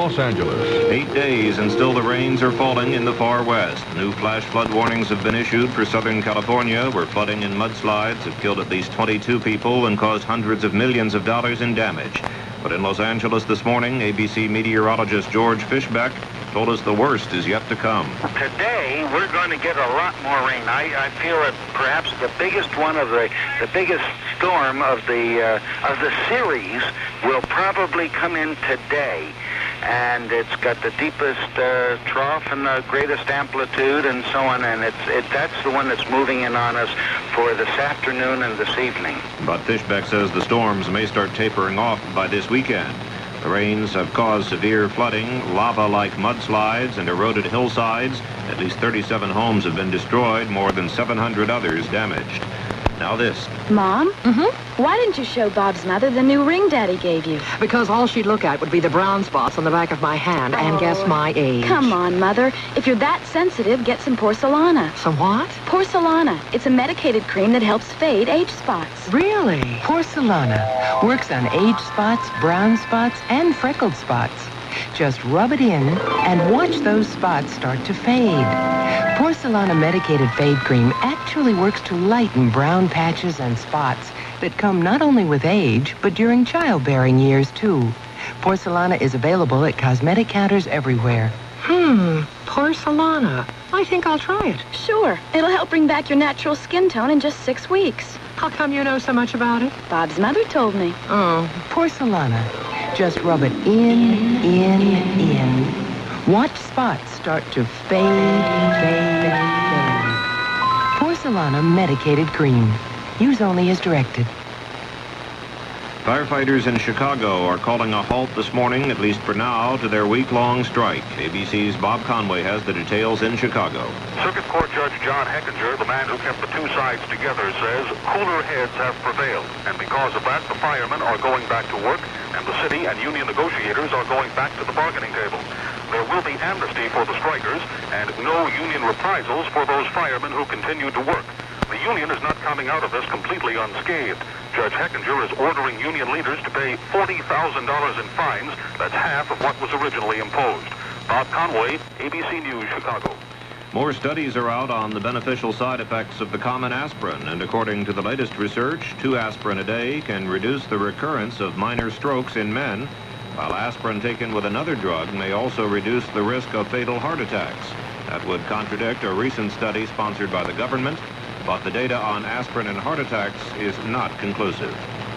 Los Angeles. Eight days and still the rains are falling in the far west. New flash flood warnings have been issued for Southern California, where flooding and mudslides have killed at least twenty-two people and caused hundreds of millions of dollars in damage. But in Los Angeles this morning, A B C meteorologist George Fishbeck told us the worst is yet to come. Today, we're going to get a lot more rain. I, I feel that perhaps the biggest one of the the biggest storm of the uh, of the series will probably come in today. And it's got the deepest uh, trough and the greatest amplitude and so on, and it's it, that's the one that's moving in on us for this afternoon and this evening. But Fishbeck says the storms may start tapering off by this weekend. The rains have caused severe flooding, lava-like mudslides, and eroded hillsides. At least thirty-seven homes have been destroyed, more than seven hundred others damaged. Now this. Mom? Mm-hmm? Why didn't you show Bob's mother the new ring Daddy gave you? Because all she'd look at would be the brown spots on the back of my hand and Oh. guess my age. Come on, Mother. If you're that sensitive, get some Porcelana. Some what? Porcelana. It's a medicated cream that helps fade age spots. Really? Porcelana works on age spots, brown spots, and freckled spots. Just rub it in and watch those spots start to fade. Porcelana medicated fade cream actually works to lighten brown patches and spots that come not only with age, but during childbearing years, too. Porcelana is available at cosmetic counters everywhere. Hmm, Porcelana. I think I'll try it. Sure. It'll help bring back your natural skin tone in just six weeks. How come you know so much about it? Bob's mother told me. Oh, Porcelana. Just rub it in, in, in. Watch spots start to fade, fade, fade. Porcelana medicated cream. Use only as directed. Firefighters in Chicago are calling a halt this morning, at least for now, to their week-long strike. A B C's Bob Conway has the details in Chicago. Circuit Court Judge John Heckinger, the man who kept the two sides together, says cooler heads have prevailed. And because of that, the firemen are going back to work, and the city and union negotiators are going back to the bargaining table. There will be amnesty for the strikers and no union reprisals for those firemen who continue to work. The union is not coming out of this completely unscathed. Judge Heckinger is ordering union leaders to pay forty thousand dollars in fines. That's half of what was originally imposed. Bob Conway, A B C News, Chicago. More studies are out on the beneficial side effects of the common aspirin, and according to the latest research, two aspirin a day can reduce the recurrence of minor strokes in men, while aspirin taken with another drug may also reduce the risk of fatal heart attacks. That would contradict a recent study sponsored by the government, but the data on aspirin and heart attacks is not conclusive.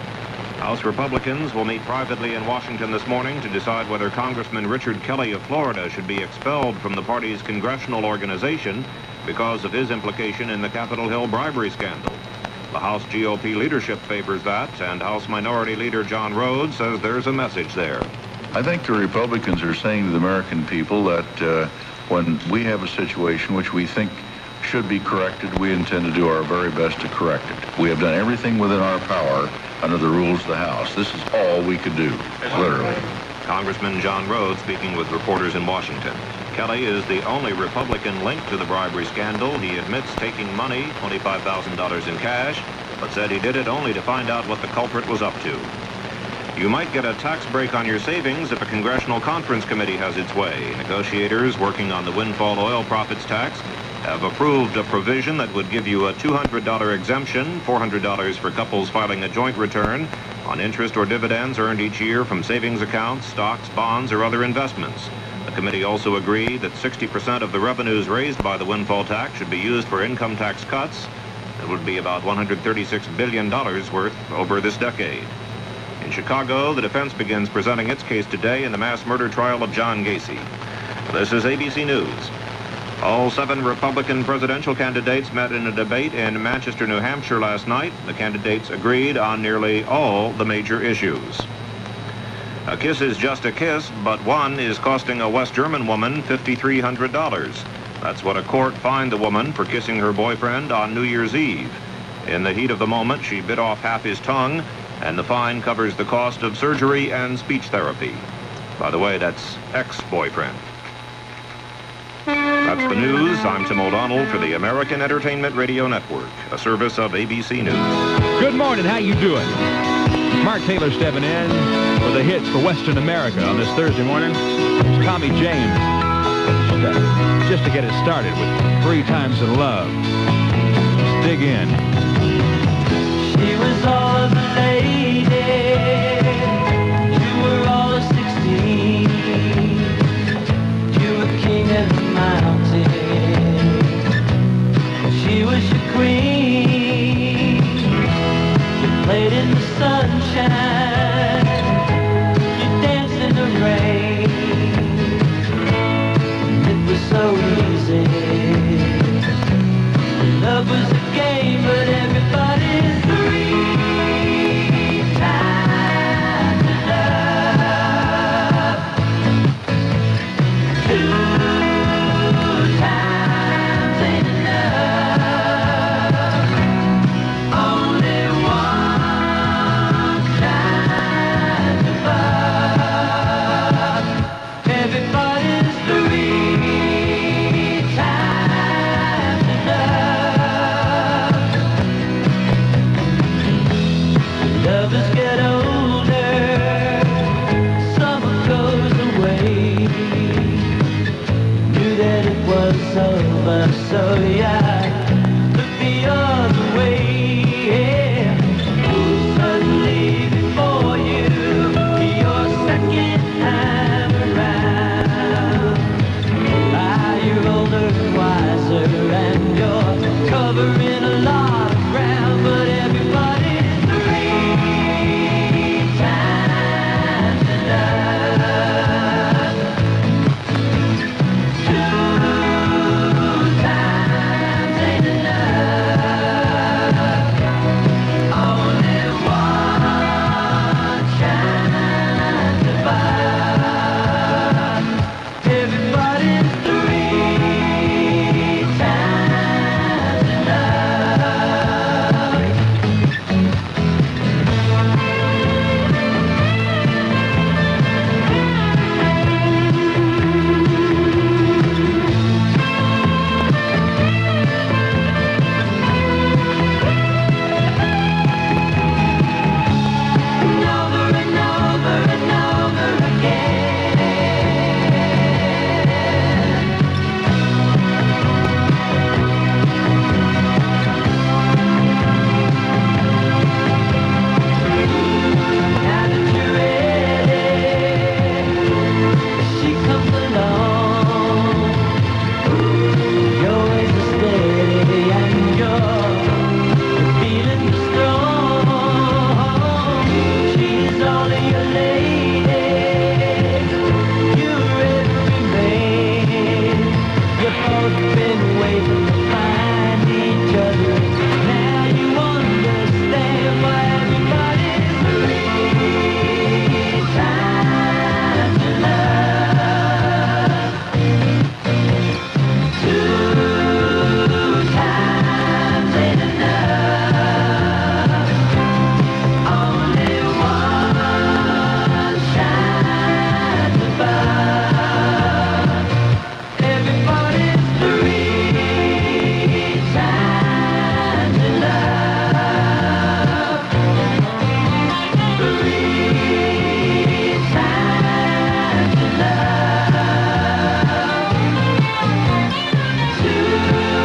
House Republicans will meet privately in Washington this morning to decide whether Congressman Richard Kelly of Florida should be expelled from the party's congressional organization because of his implication in the Capitol Hill bribery scandal. The House G O P leadership favors that, and House Minority Leader John Rhodes says there's a message there. I think the Republicans are saying to the American people that uh, when we have a situation which we think should be corrected, we intend to do our very best to correct it. We have done everything within our power under the rules of the House. This is all we could do, literally. Congressman John Rhodes speaking with reporters in Washington. Kelly is the only Republican linked to the bribery scandal. He admits taking money, twenty-five thousand dollars in cash, but said he did it only to find out what the culprit was up to. You might get a tax break on your savings if a congressional conference committee has its way. Negotiators working on the windfall oil profits tax have approved a provision that would give you a two hundred dollars exemption, four hundred dollars for couples filing a joint return, on interest or dividends earned each year from savings accounts, stocks, bonds, or other investments. The committee also agreed that sixty percent of the revenues raised by the windfall tax should be used for income tax cuts. It would be about one hundred thirty-six billion dollars worth over this decade. In Chicago, the defense begins presenting its case today in the mass murder trial of John Gacy. This is A B C News. All seven Republican presidential candidates met in a debate in Manchester, New Hampshire last night. The candidates agreed on nearly all the major issues. A kiss is just a kiss, but one is costing a West German woman five thousand three hundred dollars. That's what a court fined the woman for kissing her boyfriend on New Year's Eve. In the heat of the moment, she bit off half his tongue, and the fine covers the cost of surgery and speech therapy. By the way, that's ex-boyfriend. That's the news. I'm Tim O'Donnell for the American Entertainment Radio Network, a service of A B C News. Good morning. How you doing? Mark Taylor stepping in with the hits for Western America on this Thursday morning. It's Tommy James. Just, uh, just to get it started with Three Times in Love. Let's dig in. She was all of a lady. You were all of sixteen. You were king of the mountain. She was your queen. You played in the sunshine. You danced in the rain. It was so easy. Love was a game, but everybody's three times in love. Two times ain't enough. Only one shines above. Everybody's three times in love. Lovers get older, summer goes away. Knew that it was over, so yeah, look the other way. Yeah. Suddenly before you, your second time around. Ah, you're older and wiser, and you're covering a lot of ground, but everybody's three times in love. Two times ain't enough. Only one shines above. Everybody's three times in love. And over and over and over again. Now that you're ready, she comes along. You're always steady and you're feeling strong. She's only a lady. You're every man. You've both been waiting to find each other. Now you understand why everybody's three times in love. Two times ain't enough. Only one shines above. Everybody's three times in love. Three times in love. Two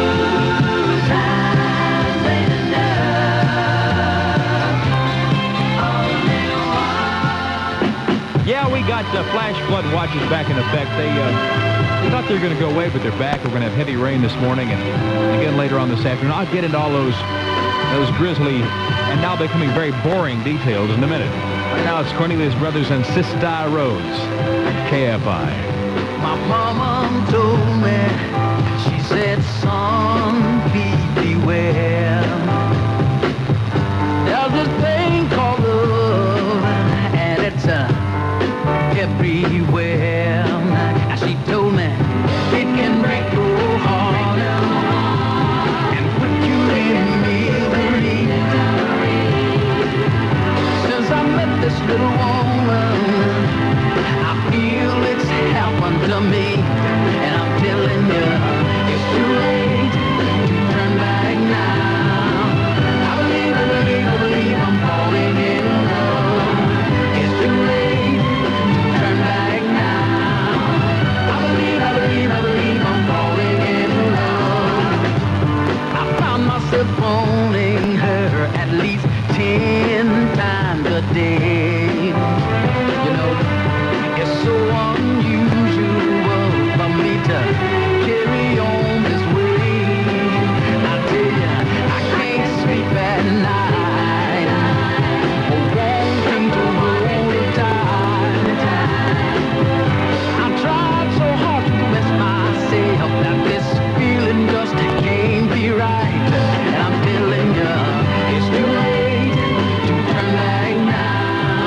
times ain't enough. Only one. Yeah, we got uh, flash flood watches back in effect. They uh, we thought they were going to go away, but they're back. We're going to have heavy rain this morning and again later on this afternoon. I'll get into all those those grisly and now becoming very boring details in a minute. Right now it's Cornelius Brothers and Sister Rhodes, K F I. My mama told me, she said, son, be beware. There's this thing called love, and it's uh, everywhere. And she told me, it can break your heart and put you in misery. Since I met this little woman, I feel it's happened to me. And I'm telling you, it's too late to turn back now. disappointing her at least ten times a day. You know, it's so unusual for me to carry on this way. I tell you, I can't sleep at night. Or wanting to hold her tight. I tried so hard to convince myself that this feeling just can't be right. And I'm telling you, it's too late to turn back now.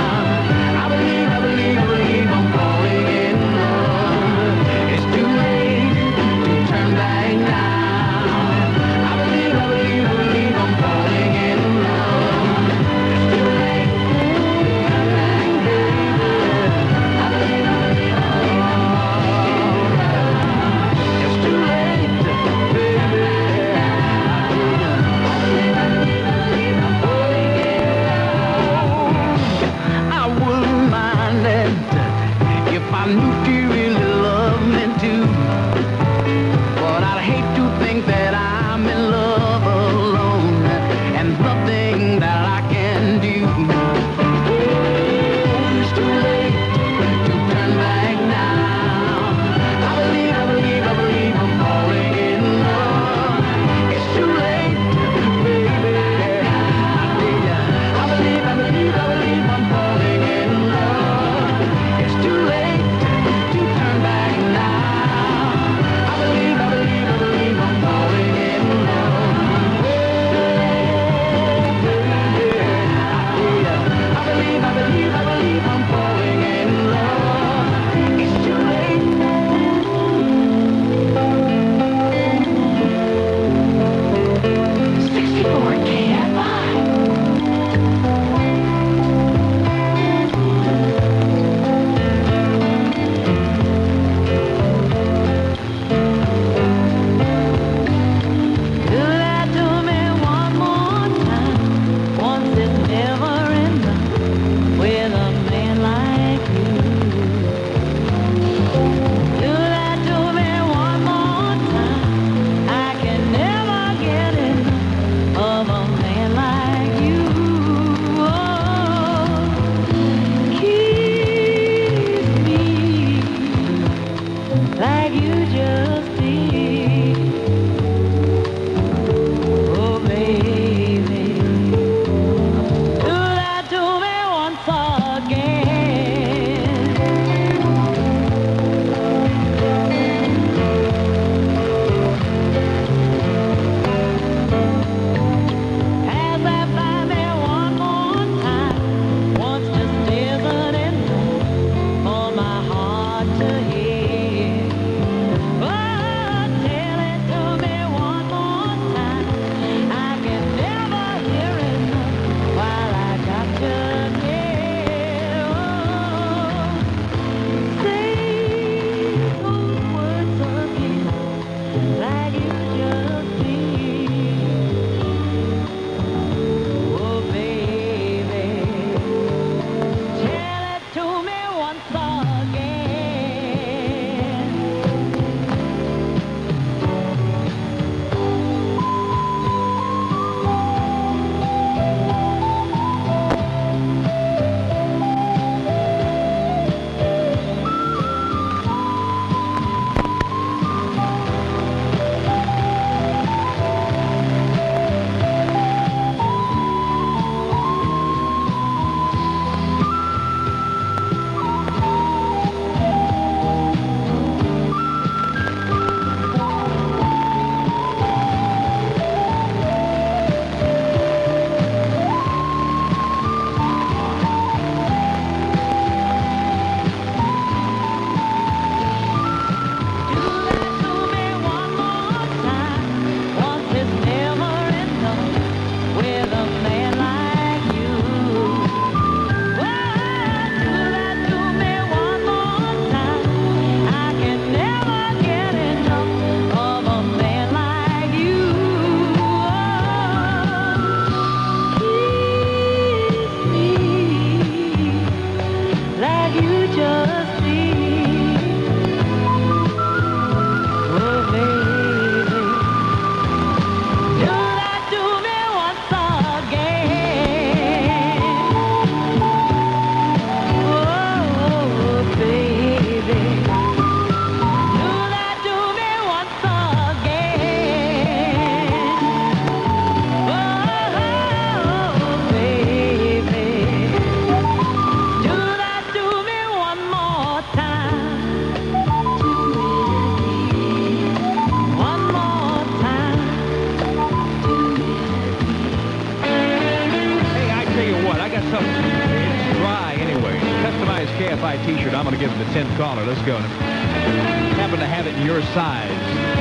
tough. It's dry anyway. Customized K F I T-shirt. I'm going to give it the tenth caller. Let's go. Happen to have it in your size.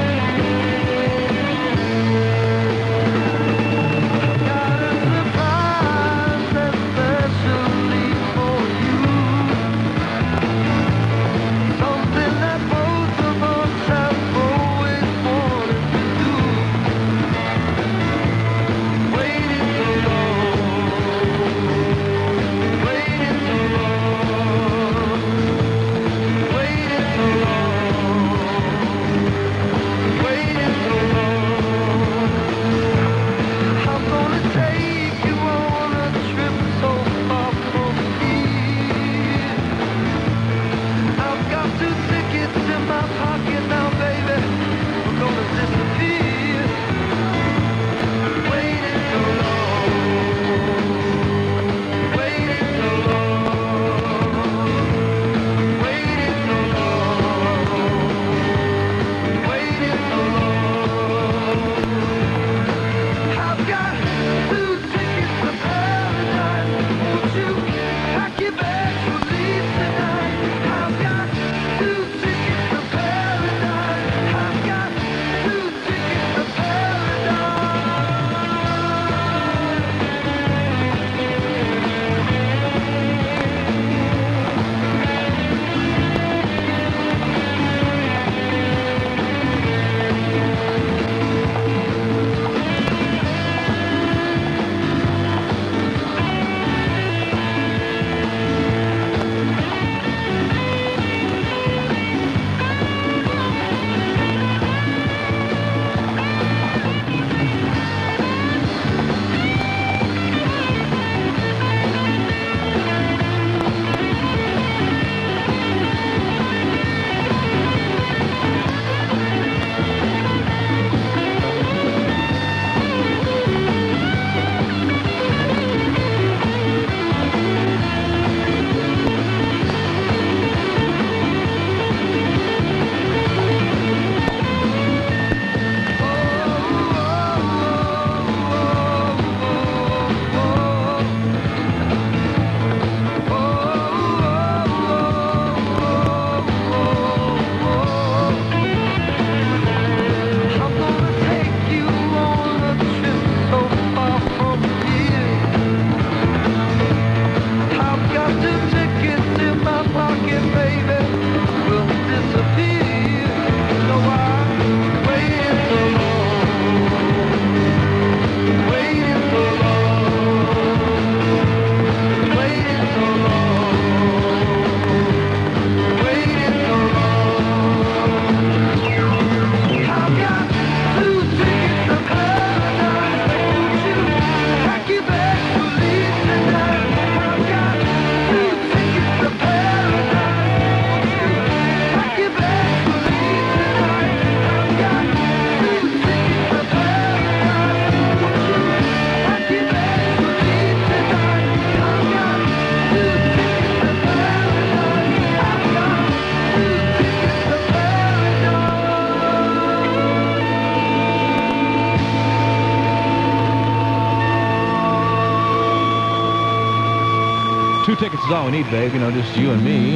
Two tickets is all we need, babe. You know, just you and me.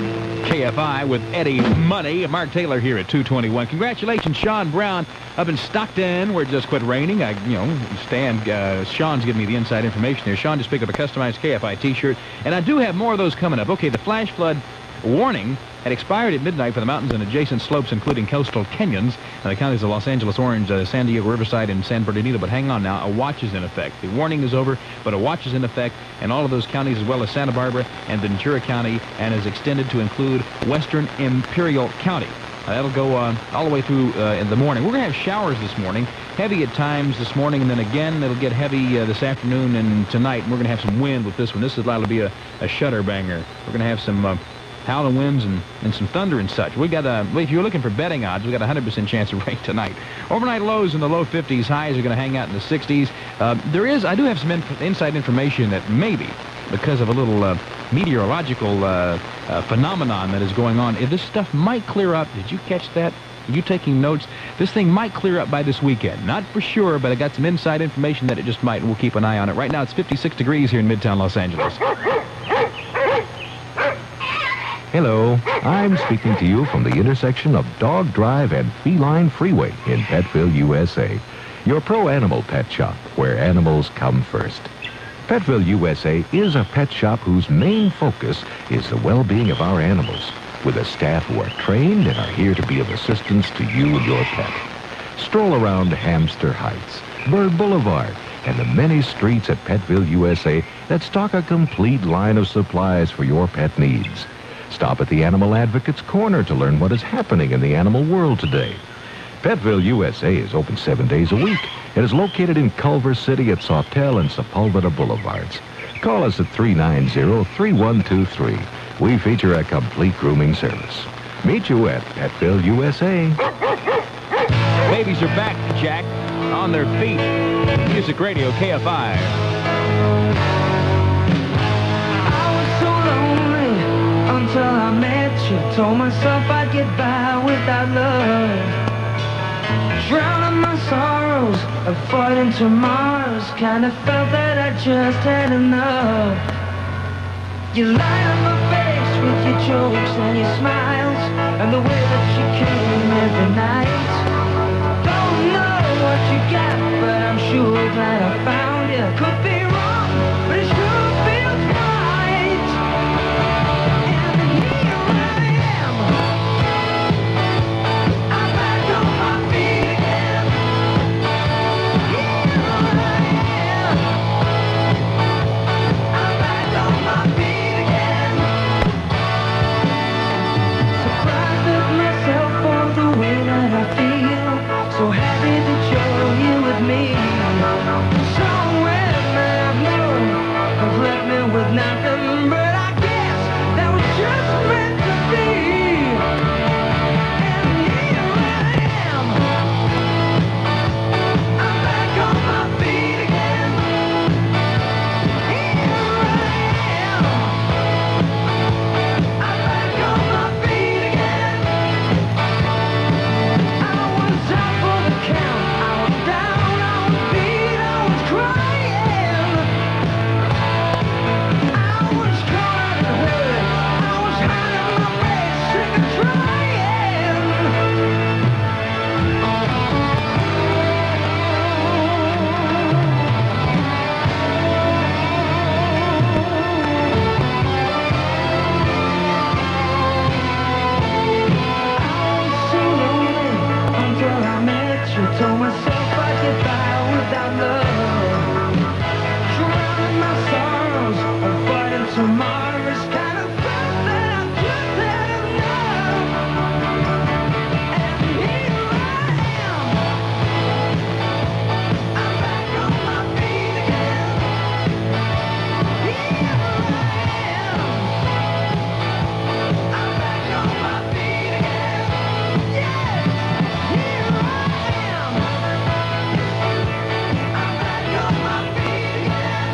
K F I with Eddie Money. Mark Taylor here at two twenty-one. Congratulations, Sean Brown up in Stockton, where it just quit raining. I, you know, Stan, uh, Sean's giving me the inside information here. Sean just picked up a customized K F I T-shirt, and I do have more of those coming up. Okay, the flash flood warning had expired at midnight for the mountains and adjacent slopes, including coastal canyons, and the counties of Los Angeles, Orange, uh, San Diego, Riverside, and San Bernardino. But hang on now, a watch is in effect. The warning is over, but a watch is in effect in all of those counties, as well as Santa Barbara and Ventura County, and is extended to include western Imperial County. Uh, that'll go uh, all the way through uh, in the morning. We're going to have showers this morning, heavy at times this morning, and then again it'll get heavy uh, this afternoon and tonight. And we're going to have some wind with this one. This is likely to be a, a shutter banger. We're going to have some uh, howling winds and, and some thunder and such. We got a, if you're looking for betting odds, we got a one hundred percent chance of rain tonight. Overnight lows in the low fifties, highs are going to hang out in the sixties. Uh, there is, I do have some inf inside information that maybe, because of a little uh, meteorological uh, uh, phenomenon that is going on, if this stuff might clear up. Did you catch that? you taking notes? This thing might clear up by this weekend. Not for sure, but I got some inside information that it just might, and we'll keep an eye on it. Right now, it's fifty-six degrees here in Midtown Los Angeles. Hello, I'm speaking to you from the intersection of Dog Drive and Feline Freeway in Petville, U S A. Your pro animal pet shop, where animals come first. Petville, U S A is a pet shop whose main focus is the well-being of our animals, with a staff who are trained and are here to be of assistance to you and your pet. Stroll around Hamster Heights, Bird Boulevard, and the many streets at Petville, U S A that stock a complete line of supplies for your pet needs. Stop at the Animal Advocates Corner to learn what is happening in the animal world today. Petville, U S A is open seven days a week. It is located in Culver City at Sawtelle and Sepulveda Boulevards. Call us at three nine zero, three one two three. We feature a complete grooming service. Meet you at Petville, U S A. Babies are back, Jack, on their feet. Music Radio, K F I. I was so lonely until I met you. Told myself I'd get by without love. Drowning my sorrows, avoiding tomorrows. Kinda felt that I just had enough. You light up my face with your jokes and your smiles, and the way that you came every night. Don't know what you got, but I'm sure glad I found you. Could be wrong, but it sure feels right. And here I am. I'm back on my feet again. Here I am. I'm back on my feet again. Surprised at myself for the way that I feel. So happy that you're here with me. Somewhere I know have left me with nothing, but I guess that was just meant to be. And here I am. I'm back on my feet again. Here I am. I'm back on my feet again. I was out for the count. I was down, I was beat, I was crying. I was caught and hurt. I was hiding my face, sick of trying. So lonely until I met you. Told myself I'd get by without love. Drowning my sorrows, avoiding tomorrows. Kind of felt that I just had enough. And here I am. I'm back on my feet again. Here I am. I'm back on my feet again. Yeah. Here I am. I'm back on my feet again.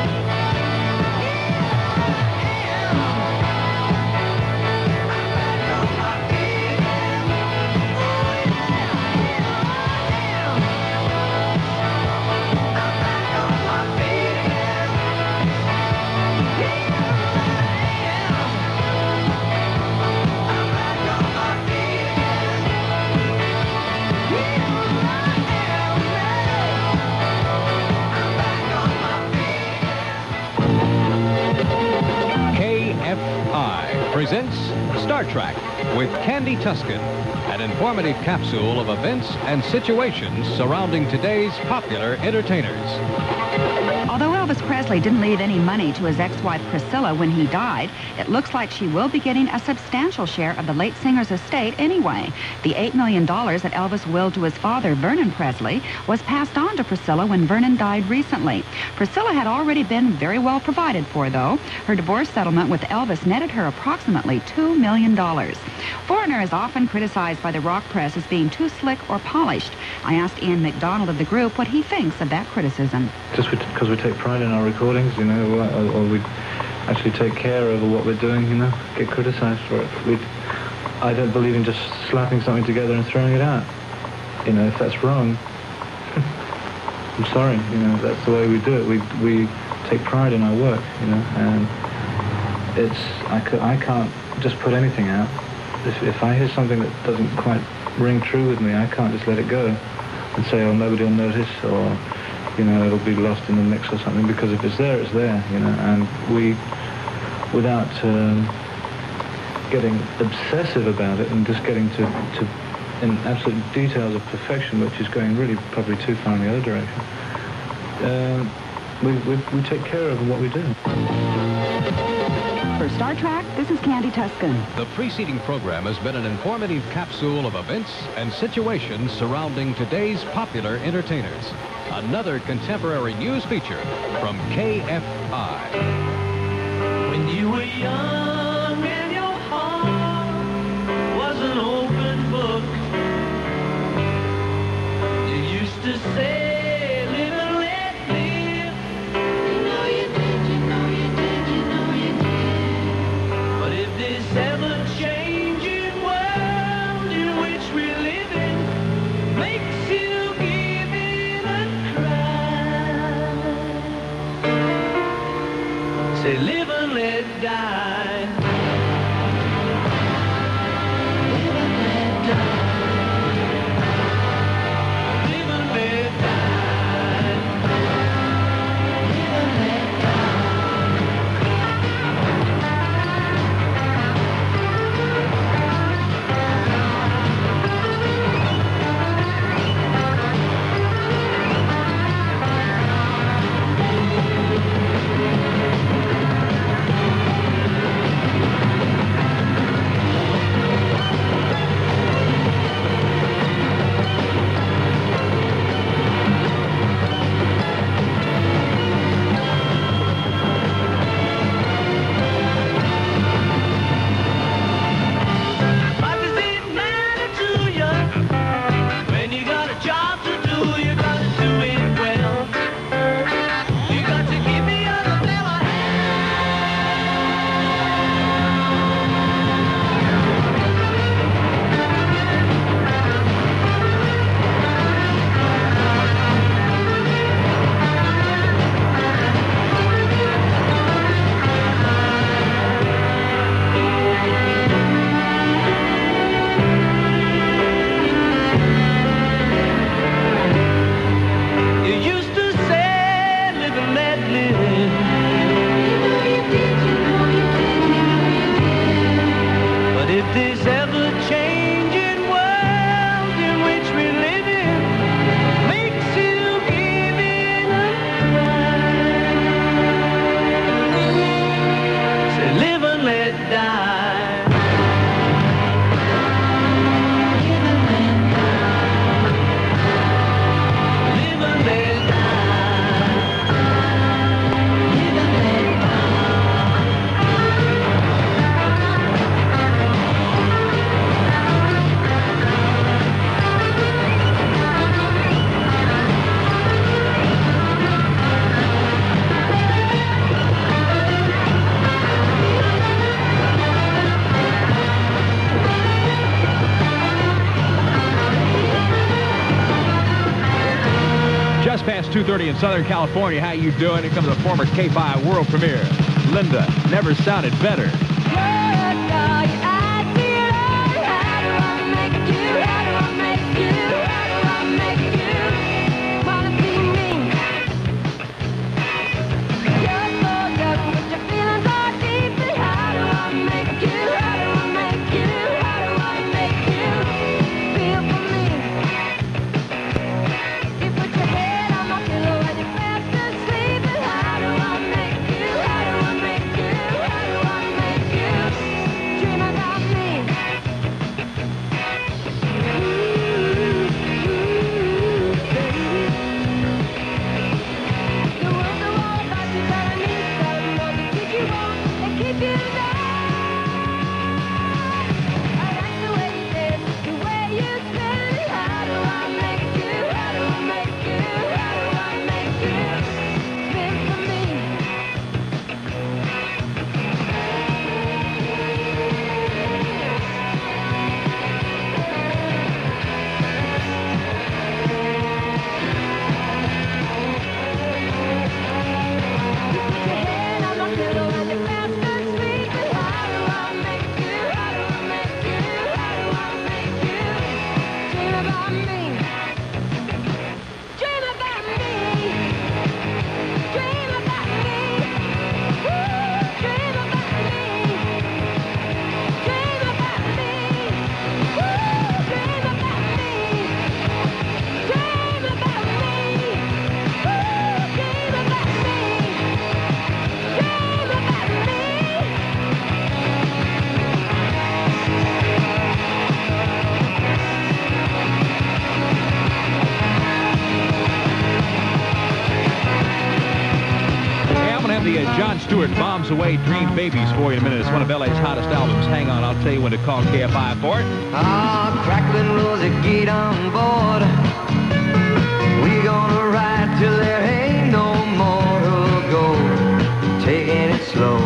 K F I presents Star Trek with Candy Tuscan, an informative capsule of events and situations surrounding today's popular entertainers. Although Elvis Presley didn't leave any money to his ex-wife Priscilla when he died, it looks like she will be getting a substantial share of the late singer's estate anyway. The eight million dollars that Elvis willed to his father, Vernon Presley, was passed on to Priscilla when Vernon died recently. Priscilla had already been very well provided for, though. Her divorce settlement with Elvis netted her approximately two million dollars. Foreigner is often criticized by the rock press as being too slick or polished. I asked Ian McDonald of the group what he thinks of that criticism. Just because we take pride in our recordings, you know, or, or we actually take care over what we're doing, you know, get criticized for it. We, I don't believe in just slapping something together and throwing it out. You know, if that's wrong, I'm sorry. You know, that's the way we do it. We we take pride in our work. You know, and it's I, ca I can't just put anything out. If if I hear something that doesn't quite ring true with me, I can't just let it go and say, oh, nobody will notice, or you know, it'll be lost in the mix or something. Because if it's there, it's there. You know, and we, without um, getting obsessive about it and just getting to to in absolute details of perfection, which is going really probably too far in the other direction. Um, we, we, we take care of what we do. For Star Trek, this is Candy Tuscan. The preceding program has been an informative capsule of events and situations surrounding today's popular entertainers. Another contemporary news feature from K F I. When you were young and your heart was an open book, you used to say, live and let live. You know you did, you know you did, you know you did. But if this ever-changing world in which we live in makes you give it a try, say live and let die. Live and let die. two thirty in Southern California. How you doing? Here comes a former K F I world premiere. Linda, never sounded better. Dream the uh, John Stewart Bombs Away Dream Babies for you in a minute. It's one of L A's hottest albums. Hang on, I'll tell you when to call K F I for it. Ah, crackling rosy, get on board. We gonna ride till there ain't no more to go. Taking it slow.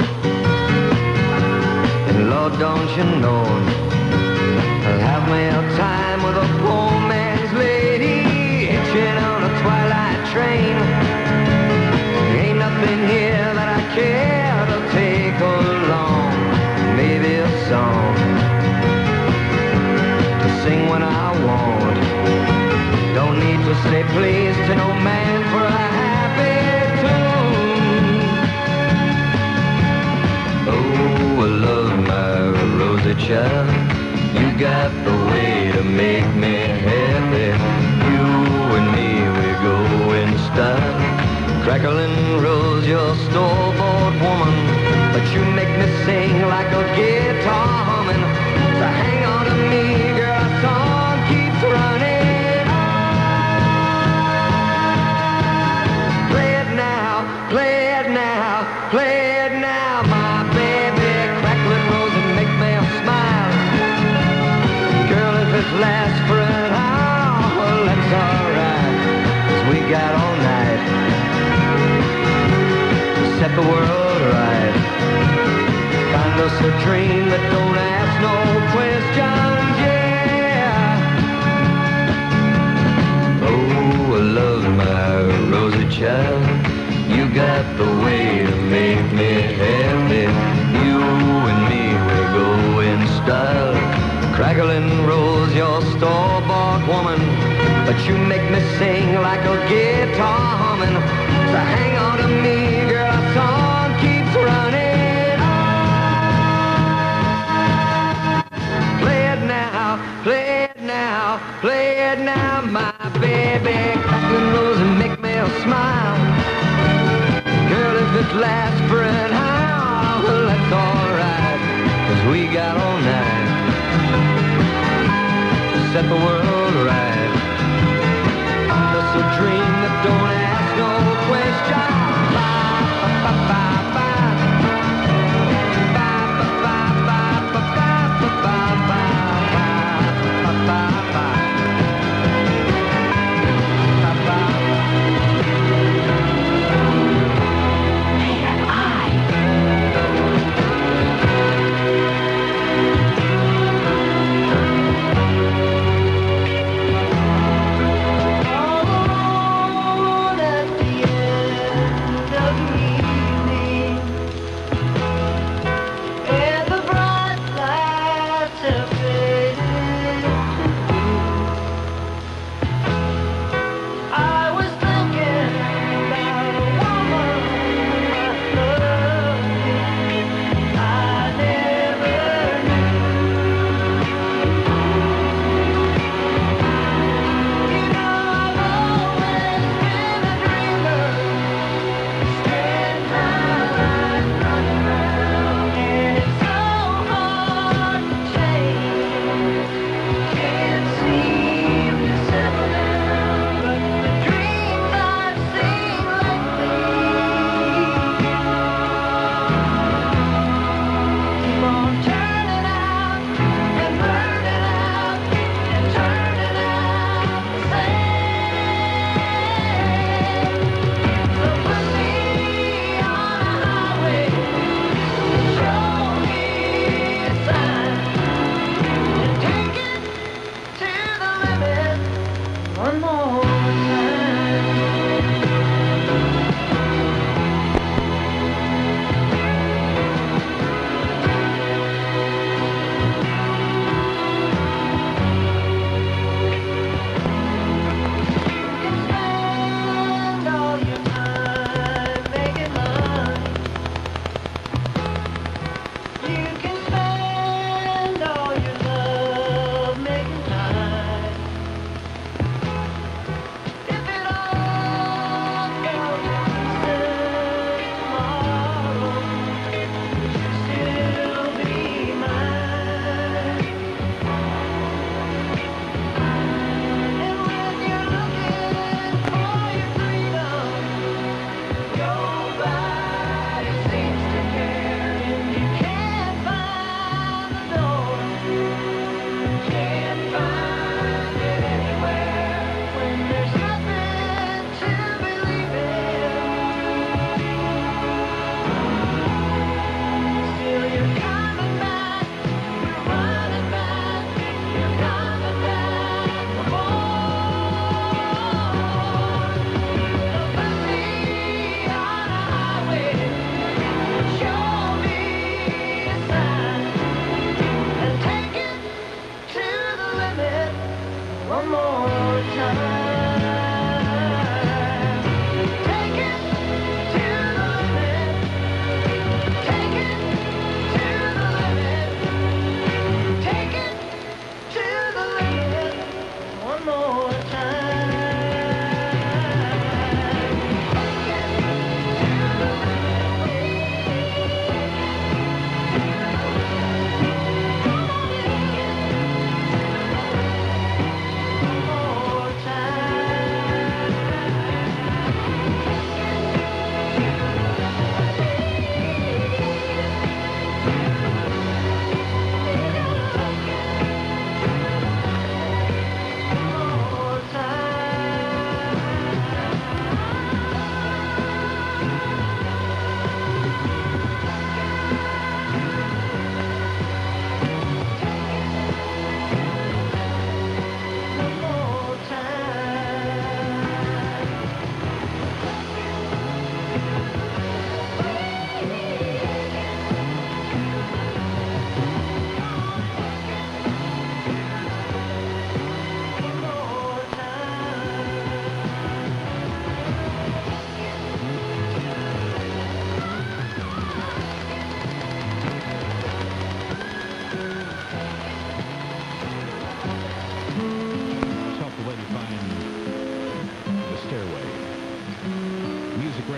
And Lord, don't you know, I'll have me a time with a poor man's lady, hitching on a twilight train. Ain't nothing here that I care to take along. Maybe a song to sing when I want. Don't need to say please to no man for a happy tune. Oh, I love my rosy child. You got the way to make me happy. You and me, we go in style. Crackling rose, you're store-bought woman, but you make me sing like a guitar humming. So hang on to me, girl, our song keeps running. Play it now, play it now, play it now, my baby. Crackling rose and make me smile. Girl, if it lasts for an hour, well, that's alright, 'cause we got all night. Set the world right. Find us a dream that don't ask no questions, yeah. Oh, I love my rosy child. You got the way to make me happy. You and me, we go in style. Crackling rose, you're store-bought woman, but you make me sing like a guitar humming. So hang on to me, girl, our song keeps running. Play it now, play it now, play it now, my baby. Crackling rose and make me smile. Girl, if it lasts for an hour, well, that's alright, 'cause we got all night to set the world right. Just a dream that don't ask no questions.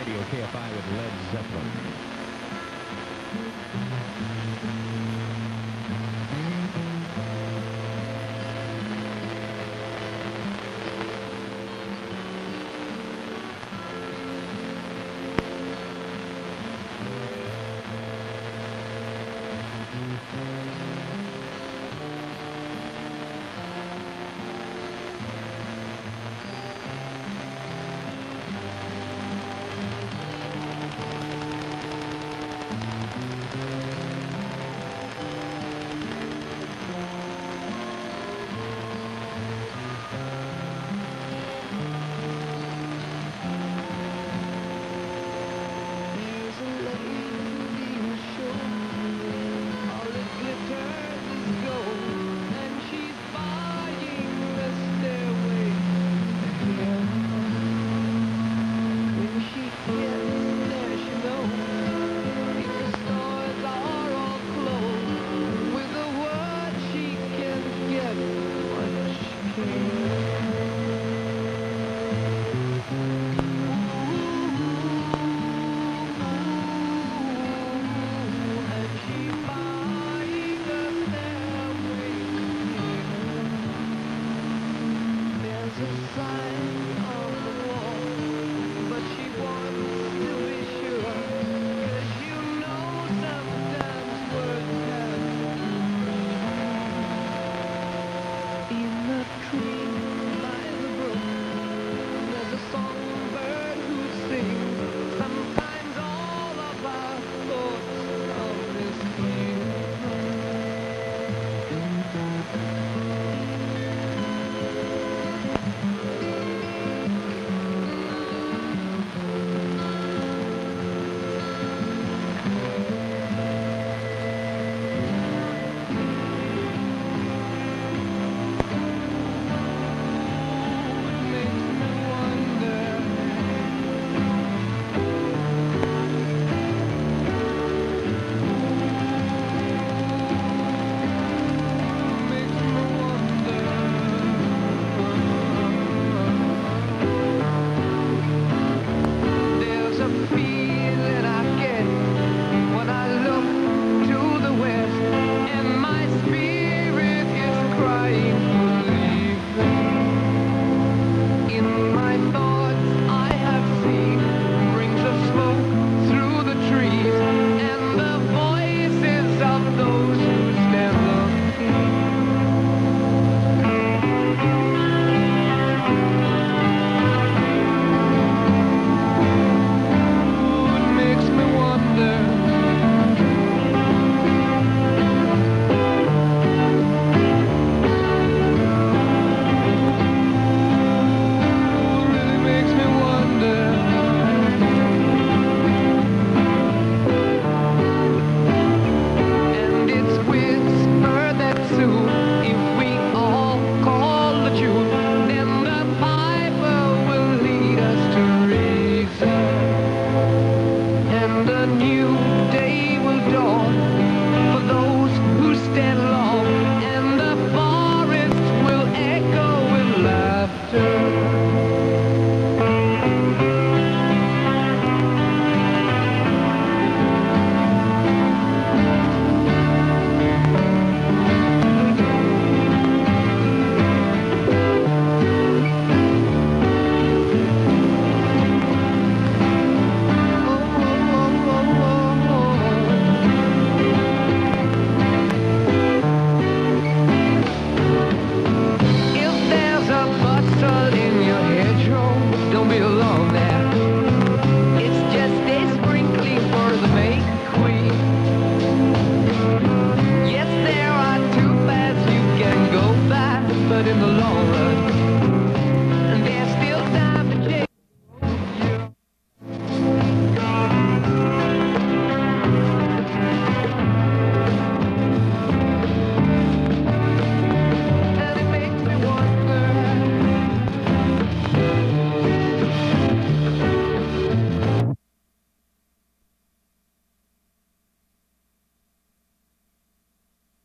Radio K F I with Led Zeppelin.